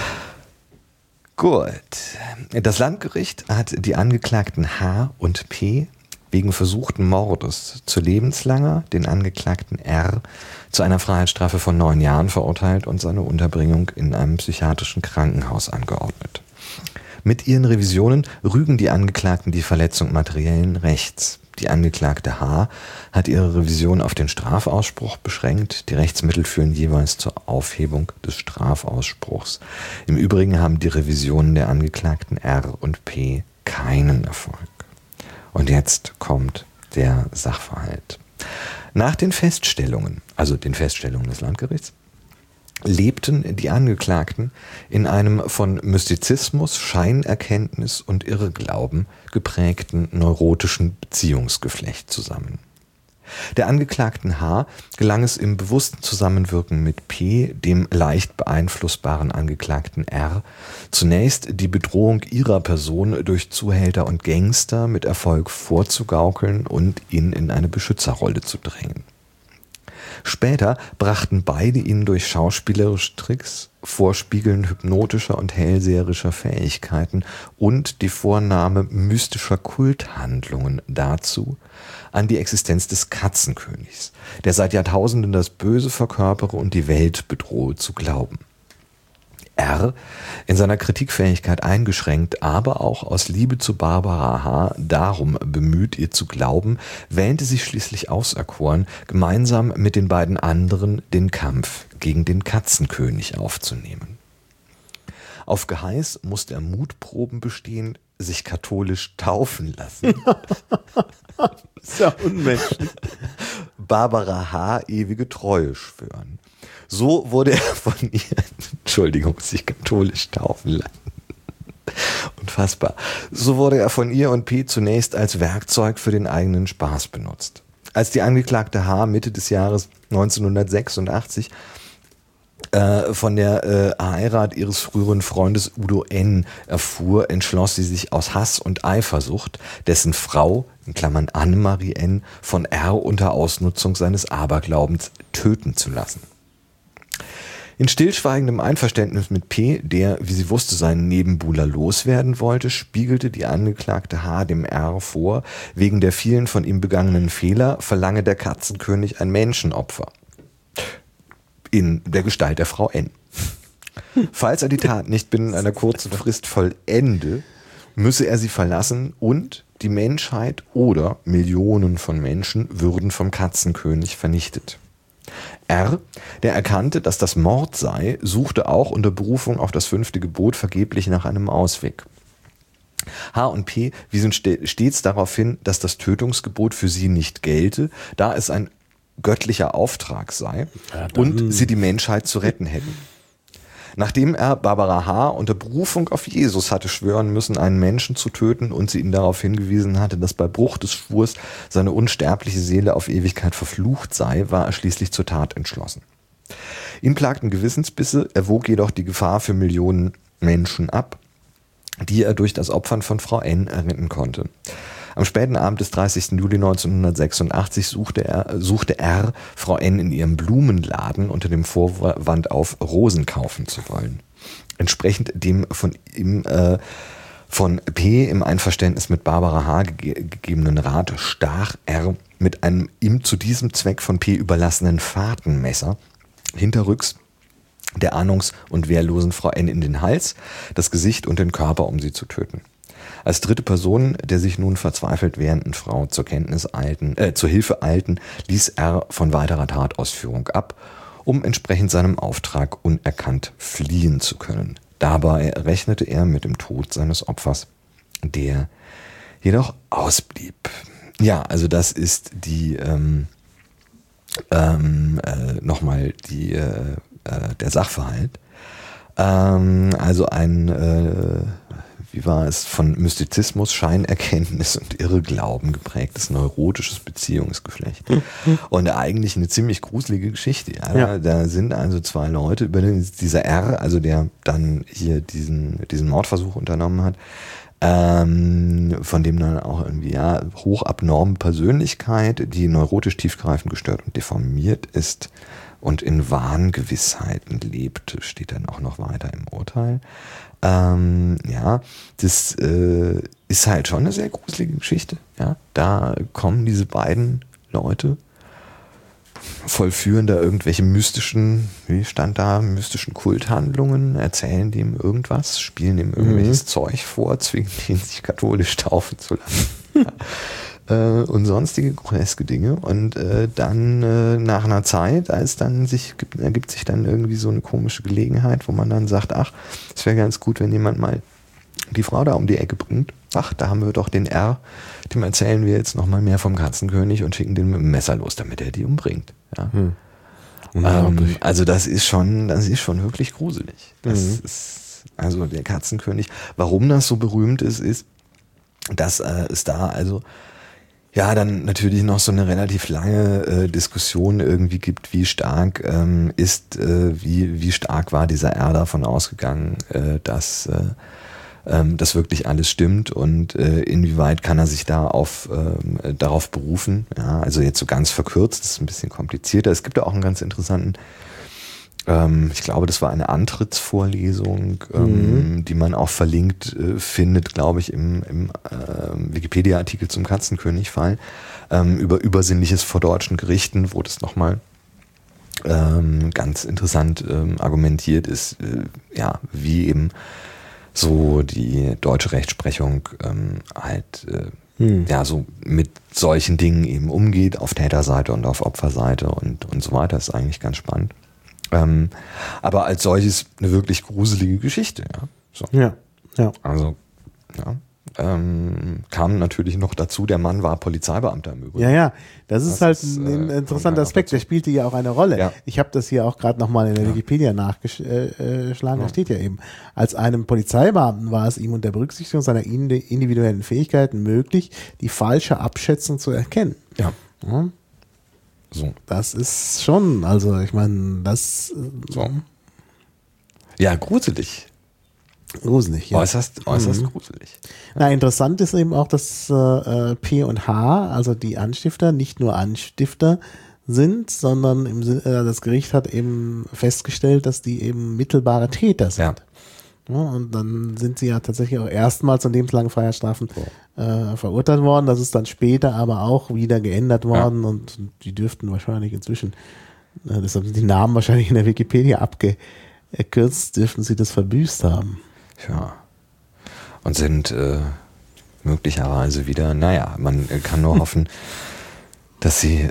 Speaker 2: Gut. Das Landgericht hat die Angeklagten H und P wegen versuchten Mordes zu lebenslanger, den Angeklagten R zu einer Freiheitsstrafe von 9 Jahren verurteilt und seine Unterbringung in einem psychiatrischen Krankenhaus angeordnet. Mit ihren Revisionen rügen die Angeklagten die Verletzung materiellen Rechts. Die Angeklagte H hat ihre Revision auf den Strafausspruch beschränkt. Die Rechtsmittel führen jeweils zur Aufhebung des Strafausspruchs. Im Übrigen haben die Revisionen der Angeklagten R und P keinen Erfolg. Und jetzt kommt der Sachverhalt. Nach den Feststellungen, also den Feststellungen des Landgerichts, lebten die Angeklagten in einem von Mystizismus, Scheinerkenntnis und Irrglauben geprägten neurotischen Beziehungsgeflecht zusammen. Der Angeklagten H gelang es im bewussten Zusammenwirken mit P, dem leicht beeinflussbaren Angeklagten R, zunächst die Bedrohung ihrer Person durch Zuhälter und Gangster mit Erfolg vorzugaukeln und ihn in eine Beschützerrolle zu drängen. Später brachten beide ihn durch schauspielerische Tricks, Vorspiegeln hypnotischer und hellseherischer Fähigkeiten und die Vornahme mystischer Kulthandlungen dazu, an die Existenz des Katzenkönigs, der seit Jahrtausenden das Böse verkörpere und die Welt bedrohe, zu glauben. R., in seiner Kritikfähigkeit eingeschränkt, aber auch aus Liebe zu Barbara H. darum bemüht, ihr zu glauben, wähnte sich schließlich auserkoren, gemeinsam mit den beiden anderen den Kampf gegen den Katzenkönig aufzunehmen. Auf Geheiß musste er Mutproben bestehen, sich katholisch taufen lassen.
Speaker 1: Ist ja unmenschlich.
Speaker 2: Barbara H. ewige Treue schwören. So wurde er von ihr, sich katholisch taufen lassen. Unfassbar. So wurde er von ihr und P. zunächst als Werkzeug für den eigenen Spaß benutzt. Als die Angeklagte H. Mitte des Jahres 1986 von der Heirat ihres früheren Freundes Udo N. erfuhr, entschloss sie sich aus Hass und Eifersucht, dessen Frau, in Klammern Annemarie N., von R. unter Ausnutzung seines Aberglaubens töten zu lassen. In stillschweigendem Einverständnis mit P., der, wie sie wusste, seinen Nebenbuhler loswerden wollte, spiegelte die Angeklagte H. dem R. vor, wegen der vielen von ihm begangenen Fehler verlange der Katzenkönig ein Menschenopfer. In der Gestalt der Frau N. Falls er die Tat nicht binnen einer kurzen Frist vollende, müsse er sie verlassen und die Menschheit oder Millionen von Menschen würden vom Katzenkönig vernichtet. R., der erkannte, dass das Mord sei, suchte auch unter Berufung auf das 5. Gebot vergeblich nach einem Ausweg. H. und P. wiesen stets darauf hin, dass das Tötungsgebot für sie nicht gelte, da es ein göttlicher Auftrag sei und sie die Menschheit zu retten hätten. Nachdem er Barbara H. unter Berufung auf Jesus hatte schwören müssen, einen Menschen zu töten und sie ihn darauf hingewiesen hatte, dass bei Bruch des Schwurs seine unsterbliche Seele auf Ewigkeit verflucht sei, war er schließlich zur Tat entschlossen. Ihn plagten Gewissensbisse, er wog jedoch die Gefahr für Millionen Menschen ab, die er durch das Opfern von Frau N. erretten konnte. Am späten Abend des 30. Juli 1986 suchte R. Frau N. in ihrem Blumenladen unter dem Vorwand auf, Rosen kaufen zu wollen. Entsprechend dem von P. im Einverständnis mit Barbara H. gegebenen Rat stach R. mit einem ihm zu diesem Zweck von P. überlassenen Fahrtenmesser hinterrücks der ahnungs- und wehrlosen Frau N. in den Hals, das Gesicht und den Körper, um sie zu töten. Als dritte Person, der sich nun verzweifelt wehrenden Frau zur Hilfe eilten, ließ R. von weiterer Tatausführung ab, um entsprechend seinem Auftrag unerkannt fliehen zu können. Dabei rechnete er mit dem Tod seines Opfers, der jedoch ausblieb. Ja, also das ist die nochmal der Sachverhalt. Also ein wie war es, von Mystizismus, Scheinerkenntnis und Irrglauben geprägtes neurotisches Beziehungsgeflecht. Und eigentlich eine ziemlich gruselige Geschichte. Ja? Da sind also zwei Leute, dieser R., also der dann hier diesen Mordversuch unternommen hat, von dem dann auch irgendwie hochabnorme Persönlichkeit, die neurotisch tiefgreifend gestört und deformiert ist und in Wahngewissheiten lebt, steht dann auch noch weiter im Urteil. Das ist halt schon eine sehr gruselige Geschichte. Ja, da kommen diese beiden Leute, vollführen da irgendwelche mystischen Kulthandlungen, erzählen dem irgendwas, spielen ihm irgendwelches Zeug vor, zwingen ihn, sich katholisch taufen zu lassen. Und sonstige groteske Dinge. Und dann nach einer Zeit, ergibt sich dann irgendwie so eine komische Gelegenheit, wo man dann sagt, ach, es wäre ganz gut, wenn jemand mal die Frau da um die Ecke bringt. Ach, da haben wir doch den R., dem erzählen wir jetzt nochmal mehr vom Katzenkönig und schicken den mit dem Messer los, damit er die umbringt. Ja. Also das ist schon wirklich gruselig. Das ist, also der Katzenkönig. Warum das so berühmt ist, dass es da also dann natürlich noch so eine relativ lange Diskussion irgendwie gibt, wie stark wie stark war dieser R davon ausgegangen, dass das wirklich alles stimmt und inwieweit kann er sich da darauf berufen. Ja, also jetzt so ganz verkürzt, das ist ein bisschen komplizierter. Es gibt ja auch einen ganz interessanten, ich glaube, das war eine Antrittsvorlesung, die man auch verlinkt findet, glaube ich, im Wikipedia-Artikel zum Katzenkönig-Fall, über Übersinnliches vor deutschen Gerichten, wo das nochmal ganz interessant argumentiert ist, wie eben so die deutsche Rechtsprechung so mit solchen Dingen eben umgeht, auf Täterseite und auf Opferseite und so weiter. Das ist eigentlich ganz spannend. Aber als solches eine wirklich gruselige Geschichte. Ja. So.
Speaker 1: Ja.
Speaker 2: Also, ja. Kam natürlich noch dazu, der Mann war Polizeibeamter im Übrigen.
Speaker 1: Ja, das ist halt ein interessanter Aspekt, der spielte ja auch eine Rolle. Ja. Ich habe das hier auch gerade nochmal in der Wikipedia nachgeschlagen, da steht ja eben, als einem Polizeibeamten war es ihm unter Berücksichtigung seiner individuellen Fähigkeiten möglich, die falsche Abschätzung zu erkennen.
Speaker 2: Ja.
Speaker 1: So. Das ist schon, also ich meine, das...
Speaker 2: So. Ja, gruselig.
Speaker 1: Gruselig, ja.
Speaker 2: Äußerst gruselig.
Speaker 1: Na, interessant ist eben auch, dass P und H, also die Anstifter, nicht nur Anstifter sind, sondern das Gericht hat eben festgestellt, dass die eben mittelbare Täter sind. Ja, und dann sind sie ja tatsächlich auch erstmals zu lebenslangen Freiheitsstrafen verurteilt worden. Das ist dann später aber auch wieder geändert worden und die dürften wahrscheinlich inzwischen, deshalb sind die Namen wahrscheinlich in der Wikipedia abgekürzt, dürften sie das verbüßt haben.
Speaker 2: Ja. Und sind möglicherweise wieder, man kann nur hoffen, dass sie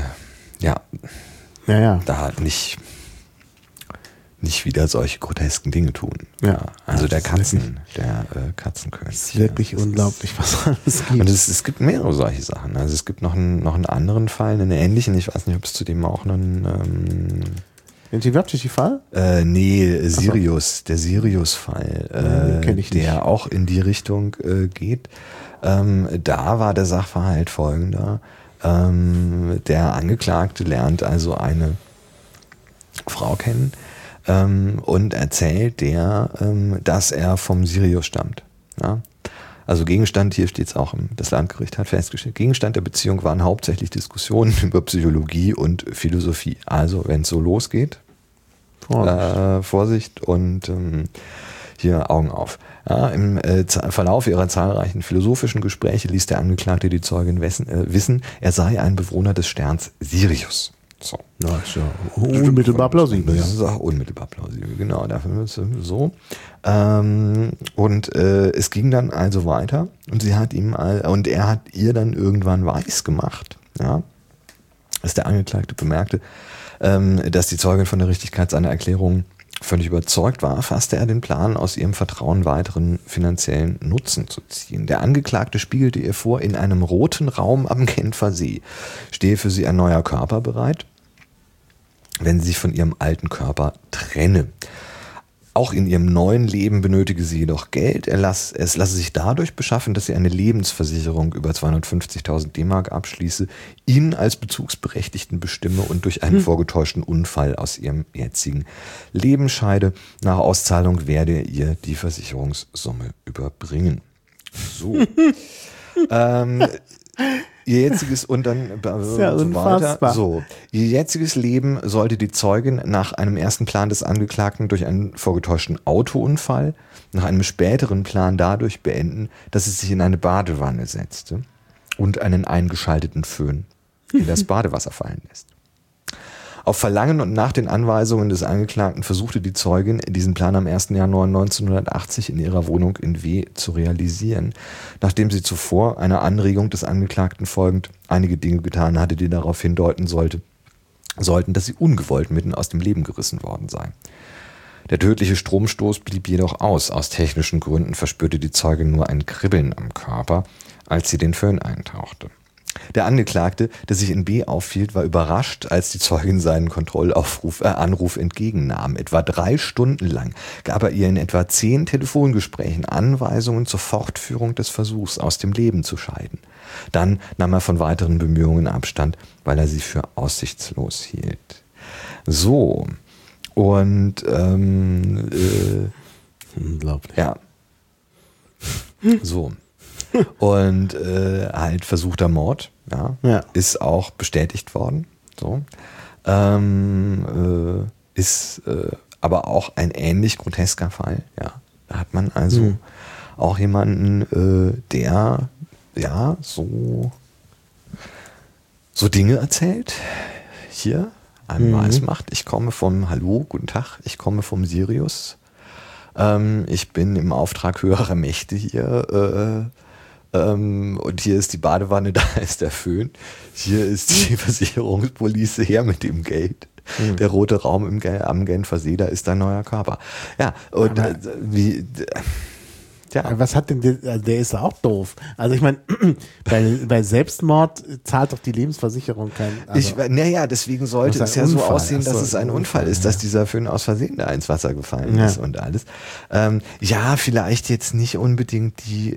Speaker 2: da nicht wieder solche grotesken Dinge tun.
Speaker 1: Ja.
Speaker 2: Also der Katzenkönig.
Speaker 1: Das ist wirklich unglaublich, was alles gibt.
Speaker 2: Und es gibt mehrere solche Sachen. Also es gibt noch einen anderen Fall, einen ähnlichen, ich weiß nicht, ob es zu dem auch einen
Speaker 1: den Tivapchichi-Fall?
Speaker 2: Sirius, der Sirius-Fall,
Speaker 1: kenn ich nicht.
Speaker 2: Der auch in die Richtung geht. Da war der Sachverhalt folgender. Der Angeklagte lernt also eine Frau kennen und erzählt dass er vom Sirius stammt. Ja? Also Gegenstand, hier steht es auch, das Landgericht hat festgestellt, Gegenstand der Beziehung waren hauptsächlich Diskussionen über Psychologie und Philosophie. Also wenn es so losgeht, Vorsicht und hier Augen auf. Ja, im Verlauf ihrer zahlreichen philosophischen Gespräche ließ der Angeklagte die Zeugin wissen, er sei ein Bewohner des Sterns Sirius. So.
Speaker 1: Ja, ist ja unmittelbar plausibel.
Speaker 2: Das ist auch unmittelbar plausibel, genau. Dafür wird es so. Und es ging dann also weiter und er hat ihr dann irgendwann weiß gemacht, ja, dass der Angeklagte bemerkte, dass die Zeugin von der Richtigkeit seiner Erklärung völlig überzeugt war, fasste er den Plan, aus ihrem Vertrauen weiteren finanziellen Nutzen zu ziehen. Der Angeklagte spiegelte ihr vor, in einem roten Raum am Genfer See stehe für sie ein neuer Körper bereit, wenn sie sich von ihrem alten Körper trenne. Auch in ihrem neuen Leben benötige sie jedoch Geld. Es lasse sich dadurch beschaffen, dass sie eine Lebensversicherung über 250.000 D-Mark abschließe, ihn als Bezugsberechtigten bestimme und durch einen vorgetäuschten Unfall aus ihrem jetzigen Leben scheide. Nach Auszahlung werde er ihr die Versicherungssumme überbringen. So. Ihr jetziges und dann
Speaker 1: ist ja so weiter.
Speaker 2: So, ihr jetziges Leben sollte die Zeugin nach einem ersten Plan des Angeklagten durch einen vorgetäuschten Autounfall, nach einem späteren Plan dadurch beenden, dass sie sich in eine Badewanne setzte und einen eingeschalteten Föhn in das Badewasser fallen lässt. Auf Verlangen und nach den Anweisungen des Angeklagten versuchte die Zeugin, diesen Plan am 1. Januar 1980 in ihrer Wohnung in W zu realisieren, nachdem sie zuvor einer Anregung des Angeklagten folgend einige Dinge getan hatte, die darauf hindeuten sollten, dass sie ungewollt mitten aus dem Leben gerissen worden sei. Der tödliche Stromstoß blieb jedoch aus. Aus technischen Gründen verspürte die Zeugin nur ein Kribbeln am Körper, als sie den Föhn eintauchte. Der Angeklagte, der sich in B aufhielt, war überrascht, als die Zeugin seinen Anruf entgegennahm. Etwa 3 Stunden lang gab er ihr in etwa 10 Telefongesprächen Anweisungen zur Fortführung des Versuchs, aus dem Leben zu scheiden. Dann nahm er von weiteren Bemühungen Abstand, weil er sie für aussichtslos hielt. So, und
Speaker 1: unglaublich.
Speaker 2: Ja. So. Und halt versuchter Mord, ist auch bestätigt worden. So. Ist aber auch ein ähnlich grotesker Fall. Ja. Da hat man also auch jemanden, der so Dinge erzählt. Hier einem weismacht, ich komme vom Hallo, guten Tag, ich komme vom Sirius. Ich bin im Auftrag höherer Mächte hier. Und hier ist die Badewanne, da ist der Föhn. Hier ist die Versicherungspolice, her mit dem Geld. Der rote Raum am Genfer See, da ist dein neuer Körper. Ja, und
Speaker 1: was hat denn der ist ja auch doof. Also ich meine, bei Selbstmord zahlt doch die Lebensversicherung kein. Also,
Speaker 2: deswegen sollte es ja so aussehen, dass es ein Unfall ist, dass dieser Föhn aus Versehen da ins Wasser gefallen ist und alles. Vielleicht jetzt nicht unbedingt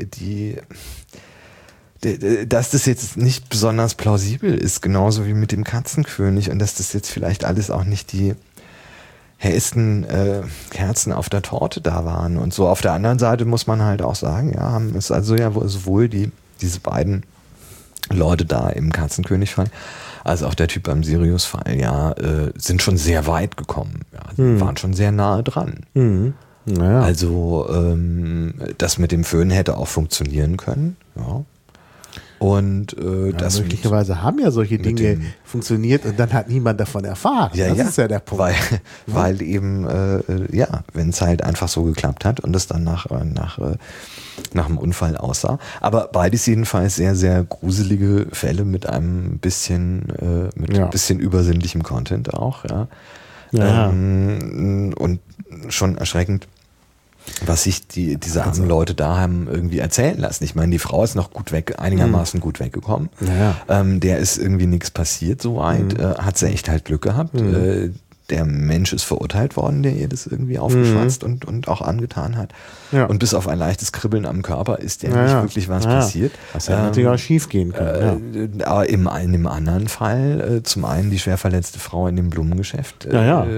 Speaker 2: dass das jetzt nicht besonders plausibel ist, genauso wie mit dem Katzenkönig, und dass das jetzt vielleicht alles auch nicht die hellsten Kerzen auf der Torte da waren und so. Auf der anderen Seite muss man halt auch sagen, haben es also ja sowohl diese beiden Leute da im Katzenkönig-Fall als auch der Typ beim Sirius-Fall sind schon sehr weit gekommen, waren schon sehr nahe dran.
Speaker 1: Naja.
Speaker 2: Also das mit dem Föhn hätte auch funktionieren können, Und das
Speaker 1: möglicherweise haben ja solche Dinge funktioniert und dann hat niemand davon erfahren. Das ist ja der Punkt.
Speaker 2: Weil eben, wenn es halt einfach so geklappt hat und es dann nach einem Unfall aussah. Aber beides jedenfalls sehr, sehr gruselige Fälle mit ein bisschen übersinnlichem Content auch. Und schon erschreckend, was sich diese armen Leute da haben irgendwie erzählen lassen. Ich meine, die Frau ist noch einigermaßen gut weggekommen. Der ist irgendwie nichts passiert soweit. Hat sie echt halt Glück gehabt. Der Mensch ist verurteilt worden, der ihr das irgendwie aufgeschwatzt und auch angetan hat. Und bis auf ein leichtes Kribbeln am Körper ist der nicht wirklich was passiert.
Speaker 1: Das hätte natürlich auch schief gehen können.
Speaker 2: Aber in einem anderen Fall, zum einen die schwer verletzte Frau in dem Blumengeschäft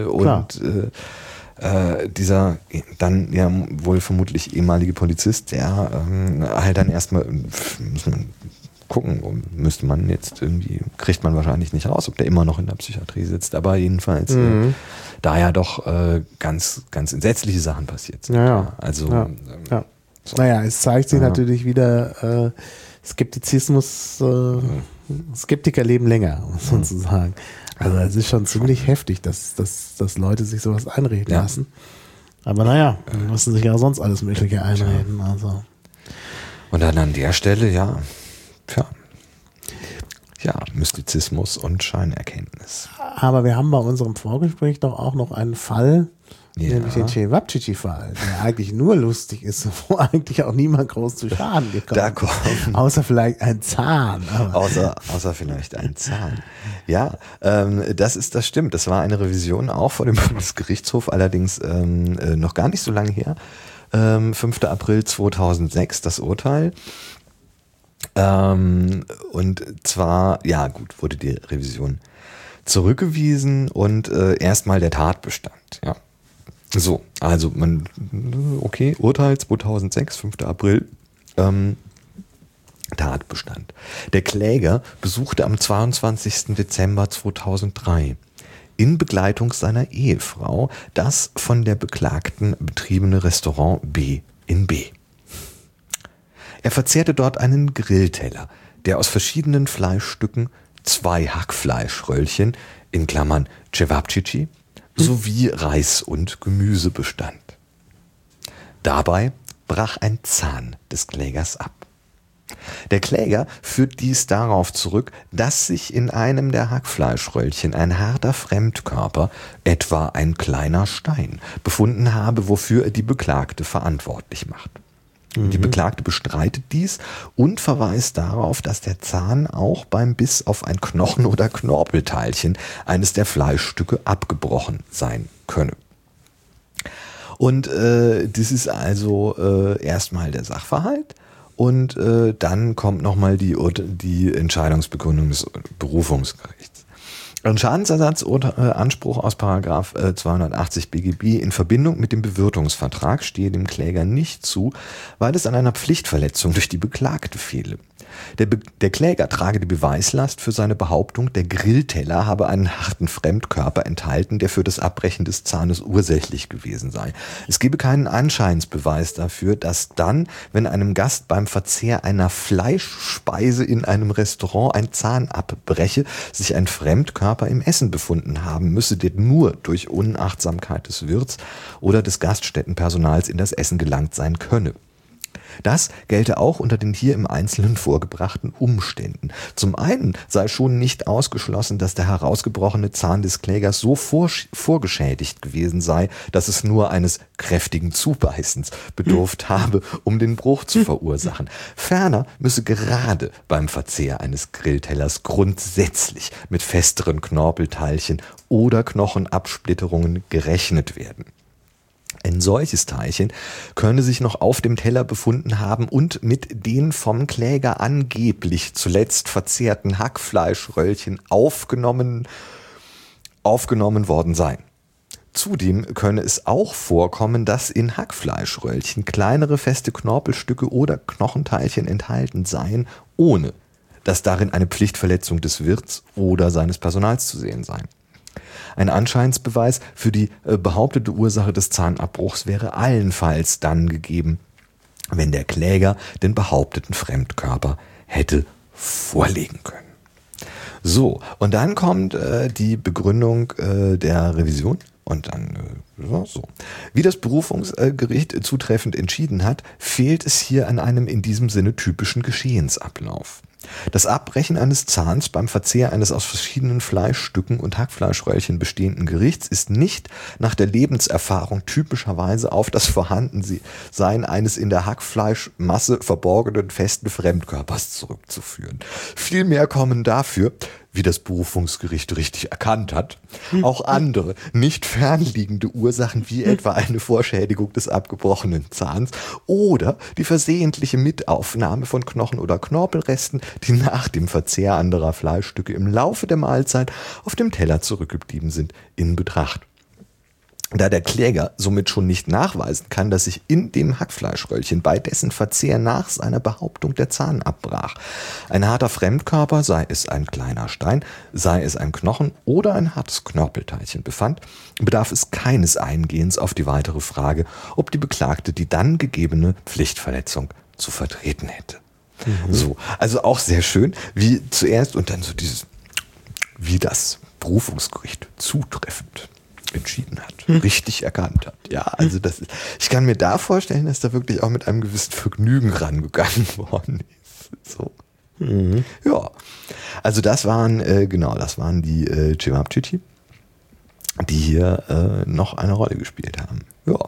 Speaker 2: dieser dann ja wohl vermutlich ehemalige Polizist, der halt dann erstmal gucken, müsste man jetzt irgendwie, kriegt man wahrscheinlich nicht raus, ob der immer noch in der Psychiatrie sitzt, aber jedenfalls da ja doch ganz, ganz entsetzliche Sachen passiert sind. So.
Speaker 1: Naja, es zeigt sich natürlich wieder, Skeptizismus, Skeptiker leben länger, muss man so sagen. Also es ist schon ziemlich heftig, dass Leute sich sowas einreden lassen. Aber naja, die müssen sich ja sonst alles Mögliche einreden. Also.
Speaker 2: Und dann an der Stelle, Mystizismus und Scheinerkenntnis.
Speaker 1: Aber wir haben bei unserem Vorgespräch doch auch noch einen Fall, nämlich den Cevapcici-Fall, der eigentlich nur lustig ist, wo eigentlich auch niemand groß zu Schaden gekommen ist. Außer vielleicht ein Zahn.
Speaker 2: Außer vielleicht ein Zahn. Ja, das stimmt. Das war eine Revision auch vor dem Bundesgerichtshof, allerdings noch gar nicht so lange her. 5. April 2006 das Urteil. Und zwar, wurde die Revision zurückgewiesen und erstmal der Tatbestand, So, also Urteil 2006, 5. April, Tatbestand. Der Kläger besuchte am 22. Dezember 2003 in Begleitung seiner Ehefrau das von der Beklagten betriebene Restaurant B in B. Er verzehrte dort einen Grillteller, der aus verschiedenen Fleischstücken 2 Hackfleischröllchen in Klammern Cevapcici sowie Reis und Gemüse bestand. Dabei brach ein Zahn des Klägers ab. Der Kläger führt dies darauf zurück, dass sich in einem der Hackfleischröllchen ein harter Fremdkörper, etwa ein kleiner Stein, befunden habe, wofür er die Beklagte verantwortlich macht. Die Beklagte bestreitet dies und verweist darauf, dass der Zahn auch beim Biss auf ein Knochen- oder Knorpelteilchen eines der Fleischstücke abgebrochen sein könne. Und das ist also erstmal der Sachverhalt und dann kommt nochmal die Entscheidungsbegründung des Berufungsgerichts. Ein Schadensersatzanspruch aus Paragraph 280 BGB in Verbindung mit dem Bewirtungsvertrag stehe dem Kläger nicht zu, weil es an einer Pflichtverletzung durch die Beklagte fehle. Der Kläger trage die Beweislast für seine Behauptung, der Grillteller habe einen harten Fremdkörper enthalten, der für das Abbrechen des Zahnes ursächlich gewesen sei. Es gebe keinen Anscheinsbeweis dafür, dass dann, wenn einem Gast beim Verzehr einer Fleischspeise in einem Restaurant ein Zahn abbreche, sich ein Fremdkörper im Essen befunden haben müsse, der nur durch Unachtsamkeit des Wirts oder des Gaststättenpersonals in das Essen gelangt sein könne. Das gelte auch unter den hier im Einzelnen vorgebrachten Umständen. Zum einen sei schon nicht ausgeschlossen, dass der herausgebrochene Zahn des Klägers so vorgeschädigt gewesen sei, dass es nur eines kräftigen Zubeißens bedurft habe, um den Bruch zu verursachen. Ferner müsse gerade beim Verzehr eines Grilltellers grundsätzlich mit festeren Knorpelteilchen oder Knochenabsplitterungen gerechnet werden. Ein solches Teilchen könne sich noch auf dem Teller befunden haben und mit den vom Kläger angeblich zuletzt verzehrten Hackfleischröllchen aufgenommen worden sein. Zudem könne es auch vorkommen, dass in Hackfleischröllchen kleinere feste Knorpelstücke oder Knochenteilchen enthalten seien, ohne dass darin eine Pflichtverletzung des Wirts oder seines Personals zu sehen sei. Ein Anscheinsbeweis für die behauptete Ursache des Zahnabbruchs wäre allenfalls dann gegeben, wenn der Kläger den behaupteten Fremdkörper hätte vorlegen können. So, und dann kommt die Begründung der Revision. Und dann so. Wie das Berufungsgericht zutreffend entschieden hat, fehlt es hier an einem in diesem Sinne typischen Geschehensablauf. Das Abbrechen eines Zahns beim Verzehr eines aus verschiedenen Fleischstücken und Hackfleischröllchen bestehenden Gerichts ist nicht nach der Lebenserfahrung typischerweise auf das Vorhandensein eines in der Hackfleischmasse verborgenen festen Fremdkörpers zurückzuführen. Vielmehr kommen dafür, wie das Berufungsgericht richtig erkannt hat, auch andere, nicht fernliegende Ursachen wie etwa eine Vorschädigung des abgebrochenen Zahns oder die versehentliche Mitaufnahme von Knochen oder Knorpelresten, die nach dem Verzehr anderer Fleischstücke im Laufe der Mahlzeit auf dem Teller zurückgeblieben sind, in Betracht. Da der Kläger somit schon nicht nachweisen kann, dass sich in dem Hackfleischröllchen bei dessen Verzehr nach seiner Behauptung der Zahn abbrach. Ein harter Fremdkörper, sei es ein kleiner Stein, sei es ein Knochen oder ein hartes Knorpelteilchen befand, bedarf es keines Eingehens auf die weitere Frage, ob die Beklagte die dann gegebene Pflichtverletzung zu vertreten hätte. So, also auch sehr schön, wie zuerst und dann so dieses, wie das Berufungsgericht zutreffend entschieden hat, richtig erkannt hat. Ja, also das ist, ich kann mir da vorstellen, dass da wirklich auch mit einem gewissen Vergnügen rangegangen worden ist. So. Ja, also das waren die Cevapcici, die hier noch eine Rolle gespielt haben. Ja.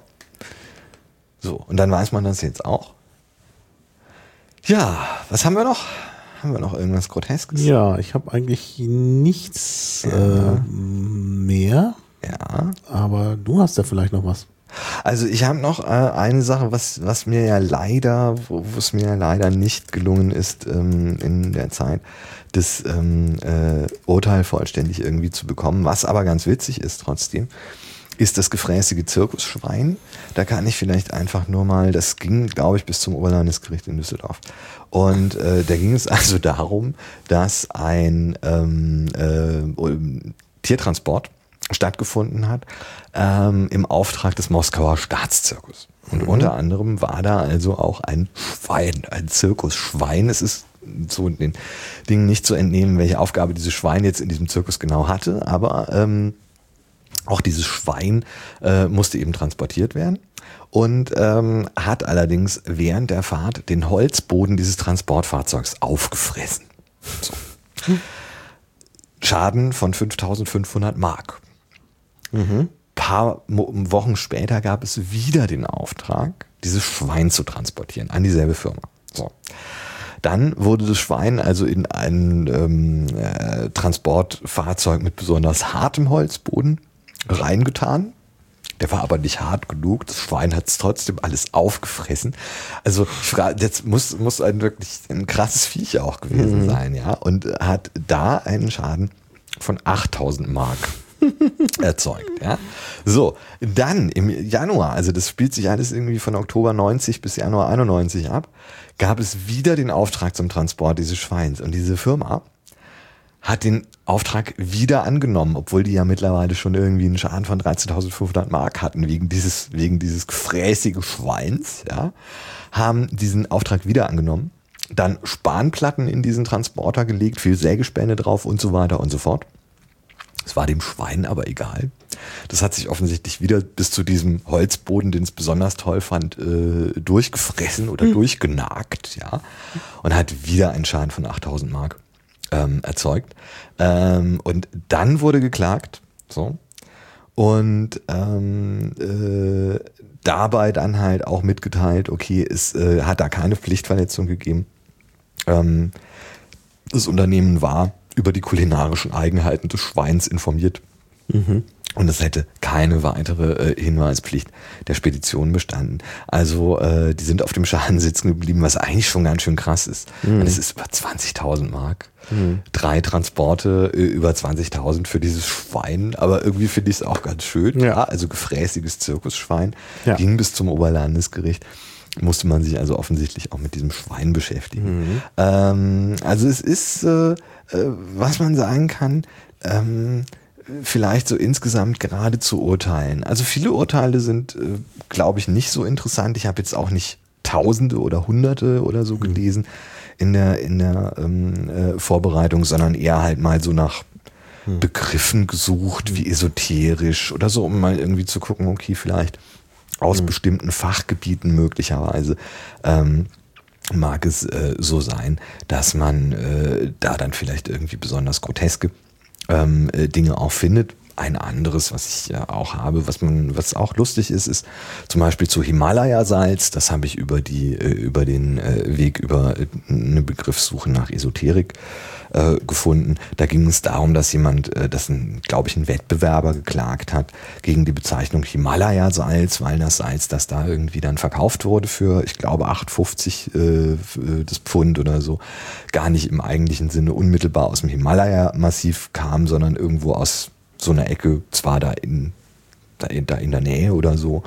Speaker 2: So, und dann weiß man das jetzt auch. Ja, was haben wir noch? Haben wir noch irgendwas Groteskes?
Speaker 1: Ja, ich habe eigentlich nichts mehr.
Speaker 2: Ja.
Speaker 1: Aber du hast ja vielleicht noch was.
Speaker 2: Also ich habe noch eine Sache, was mir ja leider, wo es mir ja leider nicht gelungen ist, in der Zeit das Urteil vollständig irgendwie zu bekommen, was aber ganz witzig ist trotzdem, ist das gefräßige Zirkusschwein. Da kann ich vielleicht einfach nur mal, das ging, glaube ich, bis zum Oberlandesgericht in Düsseldorf. Und da ging es also darum, dass ein Tiertransport stattgefunden hat im Auftrag des Moskauer Staatszirkus. Und unter anderem war da also auch ein Schwein, ein Zirkusschwein. Es ist so den Dingen nicht zu entnehmen, welche Aufgabe dieses Schwein jetzt in diesem Zirkus genau hatte, aber auch dieses Schwein musste eben transportiert werden und hat allerdings während der Fahrt den Holzboden dieses Transportfahrzeugs aufgefressen. So. Schaden von 5.500 Mark. Paar Wochen später gab es wieder den Auftrag, dieses Schwein zu transportieren an dieselbe Firma. So. Dann wurde das Schwein also in ein Transportfahrzeug mit besonders hartem Holzboden reingetan. Der war aber nicht hart genug. Das Schwein hat es trotzdem alles aufgefressen. Also jetzt muss ein wirklich ein krasses Viech auch gewesen sein, ja. Und hat da einen Schaden von 8.000 Mark erzeugt. Ja. So, dann im Januar, also das spielt sich alles irgendwie von Oktober 90 bis Januar 91 ab, gab es wieder den Auftrag zum Transport dieses Schweins. Und diese Firma hat den Auftrag wieder angenommen, obwohl die ja mittlerweile schon irgendwie einen Schaden von 13.500 Mark hatten wegen dieses gefräßigen Schweins, ja, haben diesen Auftrag wieder angenommen, dann Spanplatten in diesen Transporter gelegt, viel Sägespäne drauf und so weiter und so fort. Es war dem Schwein aber egal. Das hat sich offensichtlich wieder bis zu diesem Holzboden, den es besonders toll fand, durchgefressen oder durchgenagt, ja, und hat wieder einen Schaden von 8.000 Mark erzeugt. Und dann wurde geklagt, so, und dabei dann halt auch mitgeteilt, okay, es hat da keine Pflichtverletzung gegeben. Das Unternehmen war über die kulinarischen Eigenheiten des Schweins informiert. Und es hätte keine weitere Hinweispflicht der Spedition bestanden. Also die sind auf dem Schaden sitzen geblieben, was eigentlich schon ganz schön krass ist. Und es ist über 20.000 Mark. 3 Transporte über 20.000 für dieses Schwein. Aber irgendwie finde ich es auch ganz schön. Ja. Also gefräßiges Zirkusschwein. Ja. Ging bis zum Oberlandesgericht. Musste man sich also offensichtlich auch mit diesem Schwein beschäftigen. Also es ist, was man sagen kann, vielleicht so insgesamt gerade zu urteilen. Also viele Urteile sind, glaube ich, nicht so interessant. Ich habe jetzt auch nicht Tausende oder Hunderte oder so gelesen in der Vorbereitung, sondern eher halt mal so nach Begriffen gesucht, wie esoterisch oder so, um mal irgendwie zu gucken, okay, vielleicht aus bestimmten Fachgebieten möglicherweise mag es so sein, dass man da dann vielleicht irgendwie besonders groteske Dinge auch findet. Ein anderes, was ich ja auch habe, was auch lustig ist, ist zum Beispiel zu Himalaya-Salz. Das habe ich über den Weg über eine Begriffssuche nach Esoterik gefunden. Da ging es darum, dass jemand, glaube ich, ein Wettbewerber geklagt hat gegen die Bezeichnung Himalaya-Salz, weil das Salz, das da irgendwie dann verkauft wurde für, ich glaube, 8,50 das Pfund oder so, gar nicht im eigentlichen Sinne unmittelbar aus dem Himalaya-Massiv kam, sondern irgendwo aus so einer Ecke, zwar da in der Nähe oder so.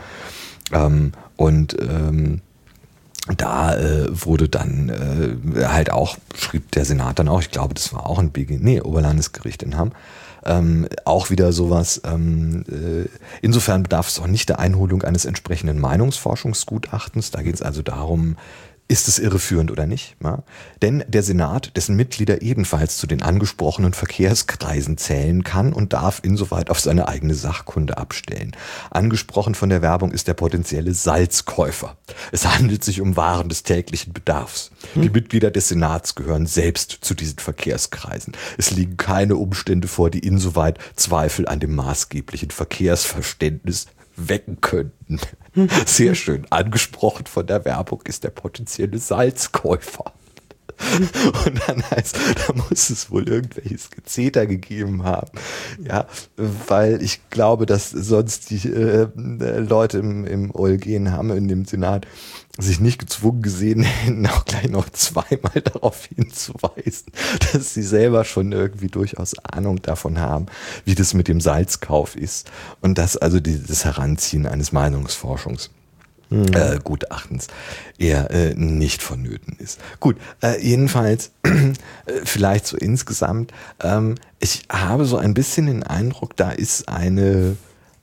Speaker 2: Da wurde dann halt auch, schrieb der Senat dann auch, ich glaube, das war auch ein Oberlandesgericht in Hamm, auch wieder sowas. Insofern bedarf es auch nicht der Einholung eines entsprechenden Meinungsforschungsgutachtens. Da geht es also darum, ist es irreführend oder nicht? Ja? Denn der Senat, dessen Mitglieder ebenfalls zu den angesprochenen Verkehrskreisen zählen, kann und darf insoweit auf seine eigene Sachkunde abstellen. Angesprochen von der Werbung ist der potenzielle Salzkäufer. Es handelt sich um Waren des täglichen Bedarfs. Die Mitglieder des Senats gehören selbst zu diesen Verkehrskreisen. Es liegen keine Umstände vor, die insoweit Zweifel an dem maßgeblichen Verkehrsverständnis wecken könnten. Sehr schön. Angesprochen von der Werbung ist der potenzielle Salzkäufer. Und dann heißt, da muss es wohl irgendwelches Gezeter gegeben haben. Ja, weil ich glaube, dass sonst die Leute im OLG in Hamm, in dem Senat, sich nicht gezwungen gesehen hätten, auch gleich noch zweimal darauf hinzuweisen, dass sie selber schon irgendwie durchaus Ahnung davon haben, wie das mit dem Salzkauf ist. Und dass also das Heranziehen eines Meinungsforschungsgutachtens eher nicht vonnöten ist. Gut, jedenfalls vielleicht so insgesamt, ich habe so ein bisschen den Eindruck, da ist eine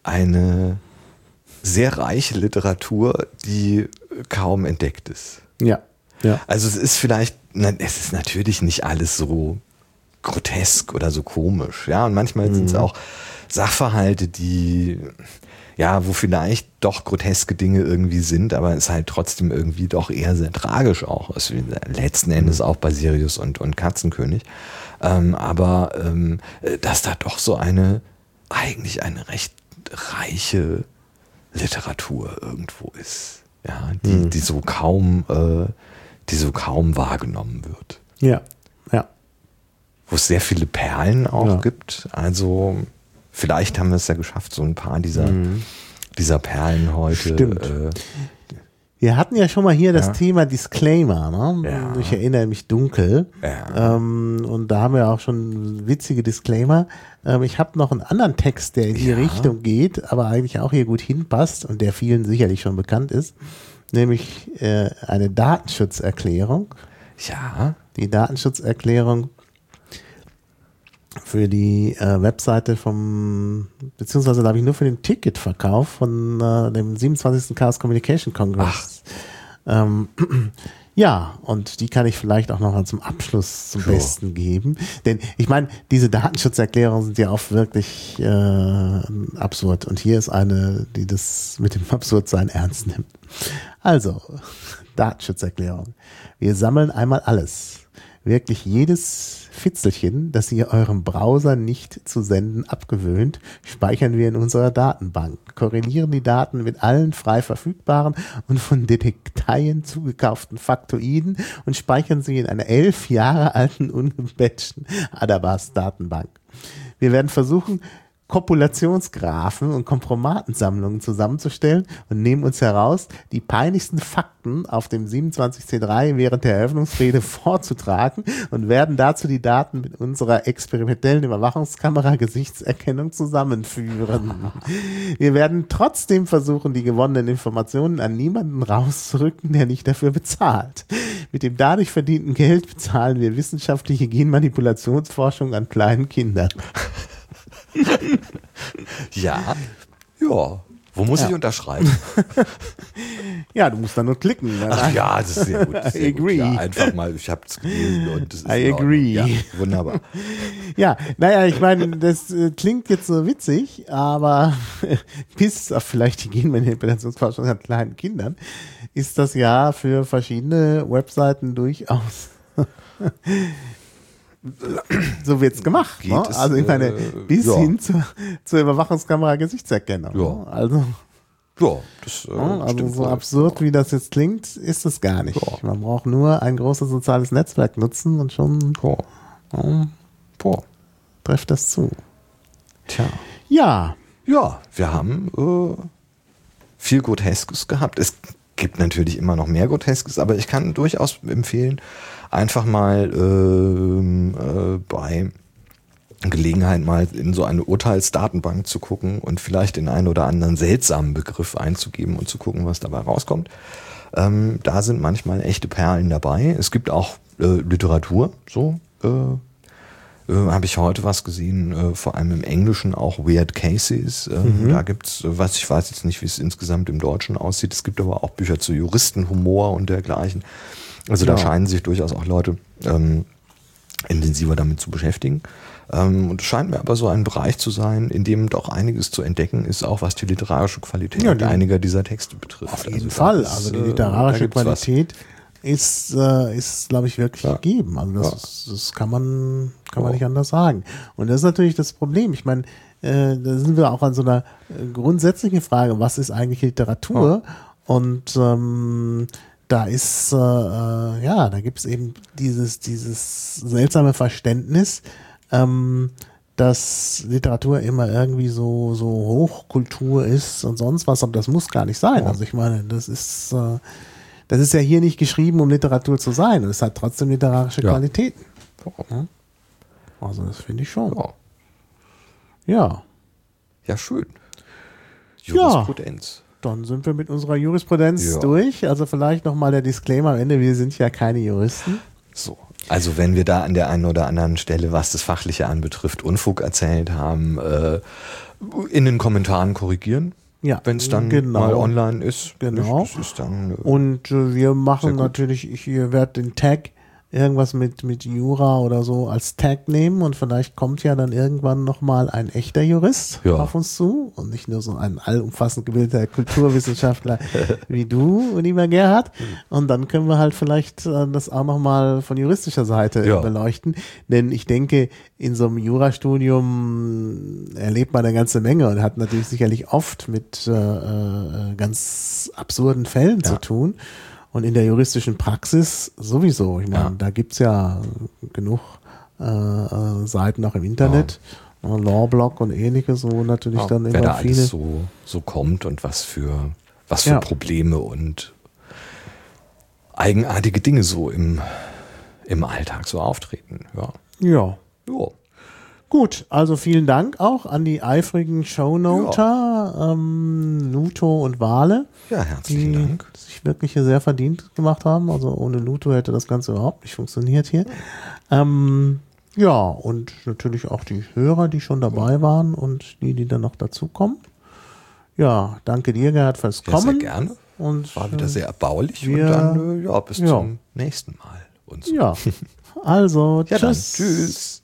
Speaker 2: sehr reiche Literatur, die kaum entdeckt ist.
Speaker 1: Ja.
Speaker 2: Also es ist natürlich nicht alles so grotesk oder so komisch, ja, und manchmal sind es auch Sachverhalte, wo vielleicht doch groteske Dinge irgendwie sind, aber es halt trotzdem irgendwie doch eher sehr tragisch auch ist, letzten Endes auch bei Sirius und Katzenkönig, aber dass da doch so eigentlich eine recht reiche Literatur irgendwo ist, ja, die so kaum wahrgenommen wird.
Speaker 1: Ja.
Speaker 2: Wo es sehr viele Perlen auch gibt. Also vielleicht haben wir es ja geschafft, so ein paar dieser Perlen heute.
Speaker 1: Stimmt. Wir hatten ja schon mal hier das Thema Disclaimer, ne?
Speaker 2: Ja.
Speaker 1: Ich erinnere mich dunkel.
Speaker 2: Ja.
Speaker 1: Und da haben wir auch schon witzige Disclaimer. Ich habe noch einen anderen Text, der in die Richtung geht, aber eigentlich auch hier gut hinpasst und der vielen sicherlich schon bekannt ist, nämlich eine Datenschutzerklärung.
Speaker 2: Ja.
Speaker 1: Die Datenschutzerklärung für die Webseite beziehungsweise glaube ich nur für den Ticketverkauf von dem 27. Chaos Communication Congress. Ja, und die kann ich vielleicht auch noch zum Abschluss zum Besten geben. Denn ich meine, diese Datenschutzerklärungen sind ja oft wirklich absurd. Und hier ist eine, die das mit dem Absurdsein ernst nimmt. Also, Datenschutzerklärung. Wir sammeln einmal alles. Wirklich jedes Fitzelchen, das ihr eurem Browser nicht zu senden abgewöhnt, speichern wir in unserer Datenbank, korrelieren die Daten mit allen frei verfügbaren und von Detekteien zugekauften Faktoiden und speichern sie in einer 11 Jahre alten, ungebatchten Adabas-Datenbank. Wir werden versuchen, Kopulationsgraphen und Kompromatensammlungen zusammenzustellen und nehmen uns heraus, die peinlichsten Fakten auf dem 27C3 während der Eröffnungsrede vorzutragen und werden dazu die Daten mit unserer experimentellen Überwachungskamera Gesichtserkennung zusammenführen. Wir werden trotzdem versuchen, die gewonnenen Informationen an niemanden rauszurücken, der nicht dafür bezahlt. Mit dem dadurch verdienten Geld bezahlen wir wissenschaftliche Genmanipulationsforschung an kleinen Kindern.
Speaker 2: Ja. Wo muss ich unterschreiben?
Speaker 1: Ja, du musst da nur klicken.
Speaker 2: Ach ja, das ist sehr gut. Das ist sehr
Speaker 1: agree.
Speaker 2: Gut. Ja, einfach mal, ich habe es gelesen und das ist
Speaker 1: I agree.
Speaker 2: Ja, wunderbar.
Speaker 1: Ja, naja, ich meine, das klingt jetzt so witzig, aber bis auf vielleicht die Genmanipulationsforschung an kleinen Kindern ist das ja für verschiedene Webseiten durchaus so wird's gemacht. Ne?
Speaker 2: Es,
Speaker 1: also ich meine, bis hin zur Überwachungskamera Gesichtserkennung.
Speaker 2: Ja.
Speaker 1: Ne? Also,
Speaker 2: das
Speaker 1: also so absurd, wie das jetzt klingt, ist es gar nicht.
Speaker 2: Ja.
Speaker 1: Man braucht nur ein großes soziales Netzwerk nutzen und schon trifft das zu.
Speaker 2: Tja.
Speaker 1: Ja.
Speaker 2: Ja, wir haben viel Groteskes gehabt. Es gibt natürlich immer noch mehr Groteskes, aber ich kann durchaus empfehlen, einfach mal bei Gelegenheit mal in so eine Urteilsdatenbank zu gucken und vielleicht den einen oder anderen seltsamen Begriff einzugeben und zu gucken, was dabei rauskommt. Da sind manchmal echte Perlen dabei. Es gibt auch Literatur, habe ich heute was gesehen, vor allem im Englischen auch Weird Cases. Da gibt's, ich weiß jetzt nicht, wie es insgesamt im Deutschen aussieht. Es gibt aber auch Bücher zu Juristenhumor und dergleichen. Also da scheinen sich durchaus auch Leute intensiver damit zu beschäftigen. Und es scheint mir aber so ein Bereich zu sein, in dem doch einiges zu entdecken ist, auch was die literarische Qualität einiger dieser Texte betrifft.
Speaker 1: Auf jeden Fall. Also die literarische Qualität ist glaube ich, wirklich gegeben. Also das kann man nicht anders sagen. Und das ist natürlich das Problem. Ich meine, da sind wir auch an so einer grundsätzlichen Frage, was ist eigentlich Literatur? Und da ist, da gibt es eben dieses seltsame Verständnis, dass Literatur immer irgendwie so Hochkultur ist und sonst was, aber das muss gar nicht sein. Also ich meine, das ist ja hier nicht geschrieben, um Literatur zu sein. Es hat trotzdem literarische Qualitäten. Also das finde ich schon. Ja.
Speaker 2: Ja, schön. Jurisprudenz.
Speaker 1: Dann sind wir mit unserer Jurisprudenz durch. Also vielleicht nochmal der Disclaimer am Ende, wir sind ja keine Juristen.
Speaker 2: So. Also wenn wir da an der einen oder anderen Stelle, was das Fachliche anbetrifft, Unfug erzählt haben, in den Kommentaren korrigieren. Ja, wenn es dann mal online ist.
Speaker 1: Genau.
Speaker 2: Das ist dann,
Speaker 1: und wir machen natürlich, ich werde den Tag irgendwas mit Jura oder so als Tag nehmen und vielleicht kommt ja dann irgendwann nochmal ein echter Jurist auf uns zu und nicht nur so ein allumfassend gebildeter Kulturwissenschaftler wie du, lieber Gerhard. Und dann können wir halt vielleicht das auch nochmal von juristischer Seite beleuchten, denn ich denke, in so einem Jurastudium erlebt man eine ganze Menge und hat natürlich sicherlich oft mit ganz absurden Fällen zu tun. Und in der juristischen Praxis sowieso. Ich meine, da gibt's ja genug Seiten auch im Internet, Lawblog und ähnliches, wo natürlich dann immer
Speaker 2: da
Speaker 1: viele
Speaker 2: alles so kommt und was für Probleme und eigenartige Dinge so im Alltag so auftreten. Ja.
Speaker 1: Ja.
Speaker 2: Ja.
Speaker 1: Gut, also vielen Dank auch an die eifrigen Shownoter, Luto und Wale.
Speaker 2: Ja, herzlichen
Speaker 1: die
Speaker 2: Dank.
Speaker 1: sich wirklich hier sehr verdient gemacht haben. Also ohne Luto hätte das Ganze überhaupt nicht funktioniert hier. Ja, und natürlich auch die Hörer, die schon dabei waren und die dann noch dazukommen. Ja, danke dir, Gerhard, fürs Kommen.
Speaker 2: Sehr gerne.
Speaker 1: Und
Speaker 2: war wieder sehr erbaulich.
Speaker 1: wir,
Speaker 2: und dann bis zum nächsten Mal. Und so.
Speaker 1: Ja, also
Speaker 2: Ja,
Speaker 1: tschüss.
Speaker 2: dann, tschüss.